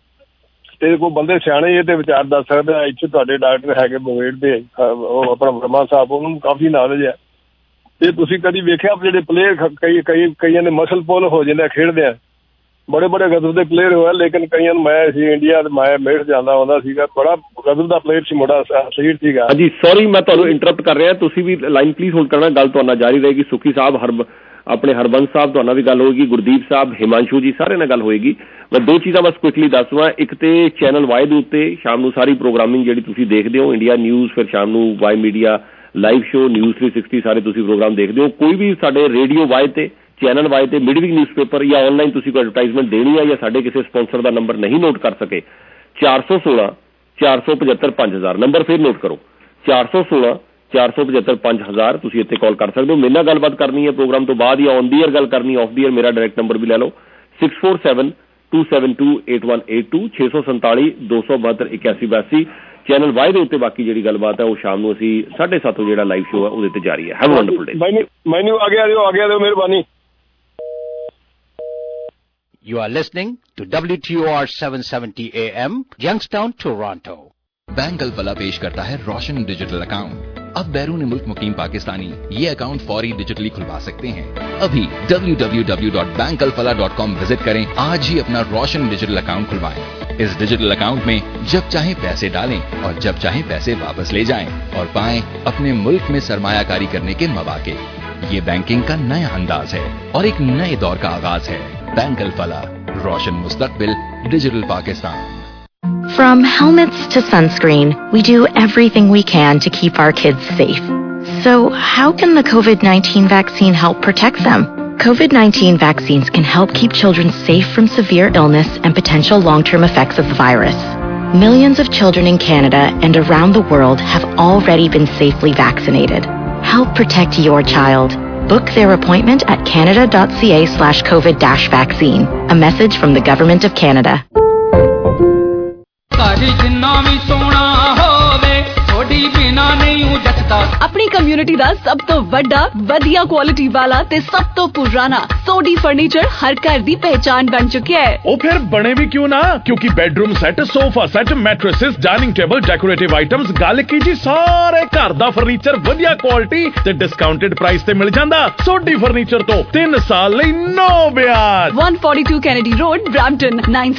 Speaker 18: ਤੇ ਕੋਈ ਬੰਦੇ ਸਿਆਣੇ ਇਹ ਤੇ ਵਿਚਾਰ ਦੱਸ ਸਕਦੇ ਆ। ਇੱਥੇ ਤੁਹਾਡੇ ਡਾਕਟਰ ਹੈਗੇ ਬੋਵੇਟ ਦੇ, ਉਹ ਆਪਣਾ ਵਰਮਾ ਸਾਹਿਬ, ਉਹਨਾਂ ਨੂੰ ਕਾਫੀ ਨਾਲੇਜ ਹੈ। ਤੇ ਤੁਸੀਂ ਕਦੀ ਵੇਖਿਆ ਜਿਹੜੇ ਪਲੇਅਰ ਕਈਆਂ ਦੇ ਮਸਲ ਪੁੱਲ ਹੋ ਜਾਂਦੇ ਖੇਡਦੇ ਆ, ਬੜੇ ਗਜ਼ਬ ਦੇ ਪਲੇਅਰ ਹੋਇਆ, ਲੇਕਿਨ ਕਈਆਂ ਨੂੰ ਮੈਂ ਸੀ ਇੰਡੀਆ ਮੈਂ ਮੇਟ ਜਾਂਦਾ ਹੁੰਦਾ ਸੀਗਾ, ਬੜਾ ਗਜ਼ਬ ਦਾ ਪਲੇਅਰ ਸੀ, ਮੁੰਡਾ ਸਰੀਰ ਸੀਗਾ।
Speaker 8: ਹਾਂਜੀ ਸੌਰੀ ਮੈਂ ਤੁਹਾਨੂੰ ਇੰਟਰਪਟ ਕਰ ਰਿਹਾ, ਤੁਸੀਂ ਵੀ ਲਾਈਨ ਪਲੀਜ਼ ਹੋਲਡ ਕਰਨਾ, ਗੱਲ ਤੁਹਾਡੇ ਨਾਲ ਜਾਰੀ ਰਹੇਗੀ। ਸੁੱਖੀ ਸਾਹਿਬ, ਆਪਣੇ ਹਰਬੰਸ ਸਾਹਿਬ ਤੁਹਾਡੇ ਨਾਲ ਵੀ ਗੱਲ ਹੋਏਗੀ, ਗੁਰਦੀਪ ਸਾਹਿਬ, ਹਿਮਾਂਸ਼ੂ ਜੀ, ਸਾਰੇ ਨਾਲ ਗੱਲ ਹੋਏਗੀ। ਮੈਂ ਦੋ ਚੀਜ਼ਾਂ ਬਸ ਕੁਇਕਲੀ ਦੱਸਵਾਂ। ਇੱਕ ਤੇ ਚੈਨਲ ਵਾਈ ਦੇ ਉੱਤੇ ਸ਼ਾਮ ਨੂੰ ਸਾਰੀ ਪ੍ਰੋਗਰਾਮਿੰਗ ਜਿਹੜੀ ਤੁਸੀਂ ਦੇਖਦੇ ਹੋ, ਇੰਡੀਆ ਨਿਊਜ਼, ਫਿਰ ਸ਼ਾਮ ਨੂੰ Y media live show, news 360 ਸਾਰੇ ਤੁਸੀਂ ਪ੍ਰੋਗਰਾਮ ਦੇਖਦੇ ਹੋ। ਕੋਈ ਵੀ ਸਾਡੇ ਰੇਡੀਓ ਵਾਈ ਤੇ, ਚੈਨਲ ਵਾਈ ਤੇ, ਮਿਡਵਿਕ ਨਿਊਜ਼ਪੇਪਰ ਜਾਂ ਆਨਲਾਈਨ ਤੁਸੀਂ ਕੋਈ ਐਡਵਰਟਾਈਜ਼ਮੈਂਟ ਦੇਣੀ ਹੈ ਜਾਂ ਸਾਡੇ ਕਿਸੇ ਸਪਾਂਸਰ ਦਾ ਨੰਬਰ ਨਹੀਂ ਨੋਟ ਕਰ ਸਕੇ, 416 475 5000 ਨੰਬਰ ਫਿਰ ਨੋਟ ਕਰੋ, 416 475 5000 ਤੁਸੀਂ ਇੱਥੇ ਕਾਲ ਕਰ ਸਕਦੇ ਹੋ। ਮੇਰੇ ਨਾਲ ਗੱਲਬਾਤ ਕਰਨੀ ਹੈ ਪ੍ਰੋਗਰਾਮ ਤੋਂ ਬਾਅਦ ਜਾਂ ਔਨ ਦੀ ਏਅਰ ਗੱਲ ਕਰਨੀ, ਆਫ ਦੀ ਏਅਰ ਮੇਰਾ ਡਾਇਰੈਕਟ ਨੰਬਰ ਵੀ ਲੈ ਲਓ, 6472728182 647 272 8182। ਚੈਨਲ ਵਾਈ ਦੇ ਉੱਤੇ ਬਾਕੀ ਜਿਹੜੀ ਗੱਲਬਾਤ ਹੈ ਉਹ ਸ਼ਾਮ ਨੂੰ ਅਸੀਂ 7:30 ਜਿਹੜਾ ਲਾਈਵ ਸ਼ੋ ਹੈ ਉਹਦੇ ਤੇ ਜਾਰੀ ਹੈ। Have a wonderful day.
Speaker 18: ਮੈਨੂੰ ਆ ਗਿਆ ਦਿਓ ਮਿਹਰਬਾਨੀ।
Speaker 19: You are listening to WTOR 770 AM, Youngstown, Toronto.
Speaker 20: Bank Alfalah पेश करता है रोशन डिजिटल अकाउंट। अब बैरून मुल्क मुकीम पाकिस्तानी ये अकाउंट फौरी डिजिटली खुलवा सकते हैं। अभी www.bankalfala.com विजिट करें, आज ही अपना रोशन डिजिटल अकाउंट खुलवाएं। इस डिजिटल अकाउंट में जब चाहे पैसे डालें और जब चाहे पैसे वापस ले जाएं और पाएं अपने मुल्क में सरमायाकारी करने के मौके। ये बैंकिंग का नया अंदाज है और एक नए दौर का आगाज है। बैंक अल्फला, रोशन मुस्तकबिल, digital Pakistan.
Speaker 21: From helmets to sunscreen, we do everything we can to keep our kids safe. So how can the COVID-19 vaccine help protect them? COVID-19 vaccines can help keep children safe from severe illness and potential long-term effects of the virus. Millions of children in Canada and around the world have already been safely vaccinated. Help protect your child. Book their appointment at canada.ca/COVID-vaccine. A message from the Government of Canada.
Speaker 22: अपनी community दा सब तो वड्डा वधिया quality वाला ते सब तो पुराना सोडी फर्नीचर हर घर दी पहचान बन चुका है।
Speaker 23: ओ फिर बने भी क्यों ना, क्योंकि bedroom set, sofa set, mattresses, dining table, decorative items, गल की जी सारे घर दा फर्नीचर वधिया क्वालिटी ते डिस्काउंटेड प्राइस ते मिल जांदा। सोडी फर्नीचर तो 3 साल लई नो ब्याज।
Speaker 22: 142 कैनेडी रोड, ब्रैम्पटन,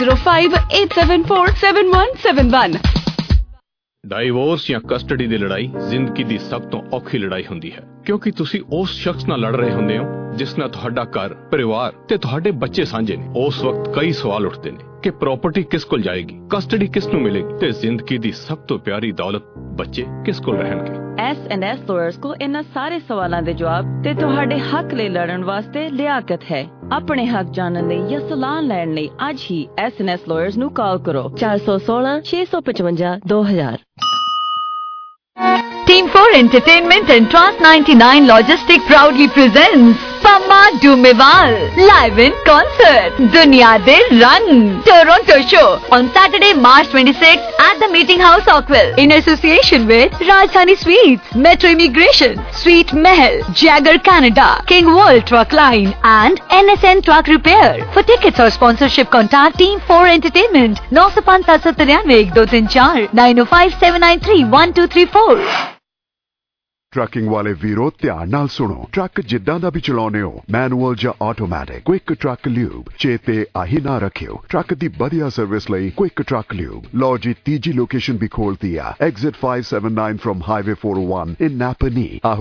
Speaker 22: 9058747171।
Speaker 7: ਡਾਈਵੋਰਸ ਜਾਂ ਕਸਟਡੀ ਦੀ ਲੜਾਈ ਜ਼ਿੰਦਗੀ ਦੀ ਸਭ ਤੋਂ ਔਖੀ ਲੜਾਈ ਹੁੰਦੀ ਹੈ, ਕਿਉਂਕਿ ਤੁਸੀਂ ਉਸ ਸ਼ਖਸ ਨਾਲ ਲੜ ਰਹੇ ਹੁੰਦੇ ਹੋ ਜਿਸ ਨਾਲ ਤੁਹਾਡਾ ਘਰ, ਪਰਿਵਾਰ ਤੇ ਤੁਹਾਡੇ ਬੱਚੇ ਸਾਂਝੇ ਨੇ। ਉਸ ਵਕਤ ਕਈ ਸਵਾਲ ਉੱਠਦੇ ਨੇ ਕਿ ਪ੍ਰਾਪਰਟੀ ਕਿਸ ਕੋਲ ਜਾਏਗੀ, ਕਸਟਡੀ ਕਿਸ ਨੂੰ ਮਿਲੇਗੀ ਤੇ ਜ਼ਿੰਦਗੀ ਦੀ ਸਭ ਤੋਂ ਪਿਆਰੀ ਦੌਲਤ ਬੱਚੇ ਕਿਸ ਕੋਲ ਰਹਿਣਗੇ।
Speaker 24: S&S ਲਾਇਰਸ ਕੋ ਇਹਨਾਂ ਸਾਰੇ ਸਵਾਲਾਂ ਦੇ ਜਵਾਬ ਤੇ ਤੁਹਾਡੇ ਹੱਕ ਲਈ ਲੜਨ ਵਾਸਤੇ ਲਿਆਕਤ ਹੈ। ਆਪਣੇ ਹੱਕ ਜਾਣਨ ਲਈ ਜਾਂ ਸਲਾਹ ਲੈਣ ਲਈ ਅੱਜ ਹੀ S&S ਲਾਇਰਸ ਨੂੰ ਕਾਲ ਕਰੋ, 416 655 2000।
Speaker 1: Team 4 Entertainment and Trans 99 Logistic proudly presents Pama Dumewal live in concert Duniya De Rang Toronto show on Saturday, March 26th at the Meeting House, Oakville, in association with Rajdhani Sweets, Metro Immigration, Sweet Mahal, Jagger Canada, King World Truck Line and NSN Truck Repair. For tickets or sponsorship, contact Team 4 Entertainment 905-793-1234 905-793-1234.
Speaker 2: Trucking ਵਾਲੇ ਵੀਰੋ ਧਿਆਨ ਨਾਲ ਸੁਣੋ। Truck ਜਿੱਦਾਂ ਦਾ ਵੀ ਚਲਾਉਨੇ ਹੋ, manual ਜਾਂ automatic, quick truck lube ਚੇਤੇ ਆਹੀ ਨਾ ਰੱਖਿਓ। ਟਰੱਕ ਦੀ ਵਧੀਆ ਸਰਵਿਸ ਲਈ ਕੁਇਕ ਟਰੱਕ ਲਿਊਬ। ਲਓ ਜੀ, ਤੀਜੀ ਲੋਕੇਸ਼ਨ ਵੀ ਖੋਲਤੀ ਆ, ਐਗਜ਼ਿਟ 579 ਫਰਮ ਹਾਈਵੇ 401 ਇਨ ਨਾਪਨੀ।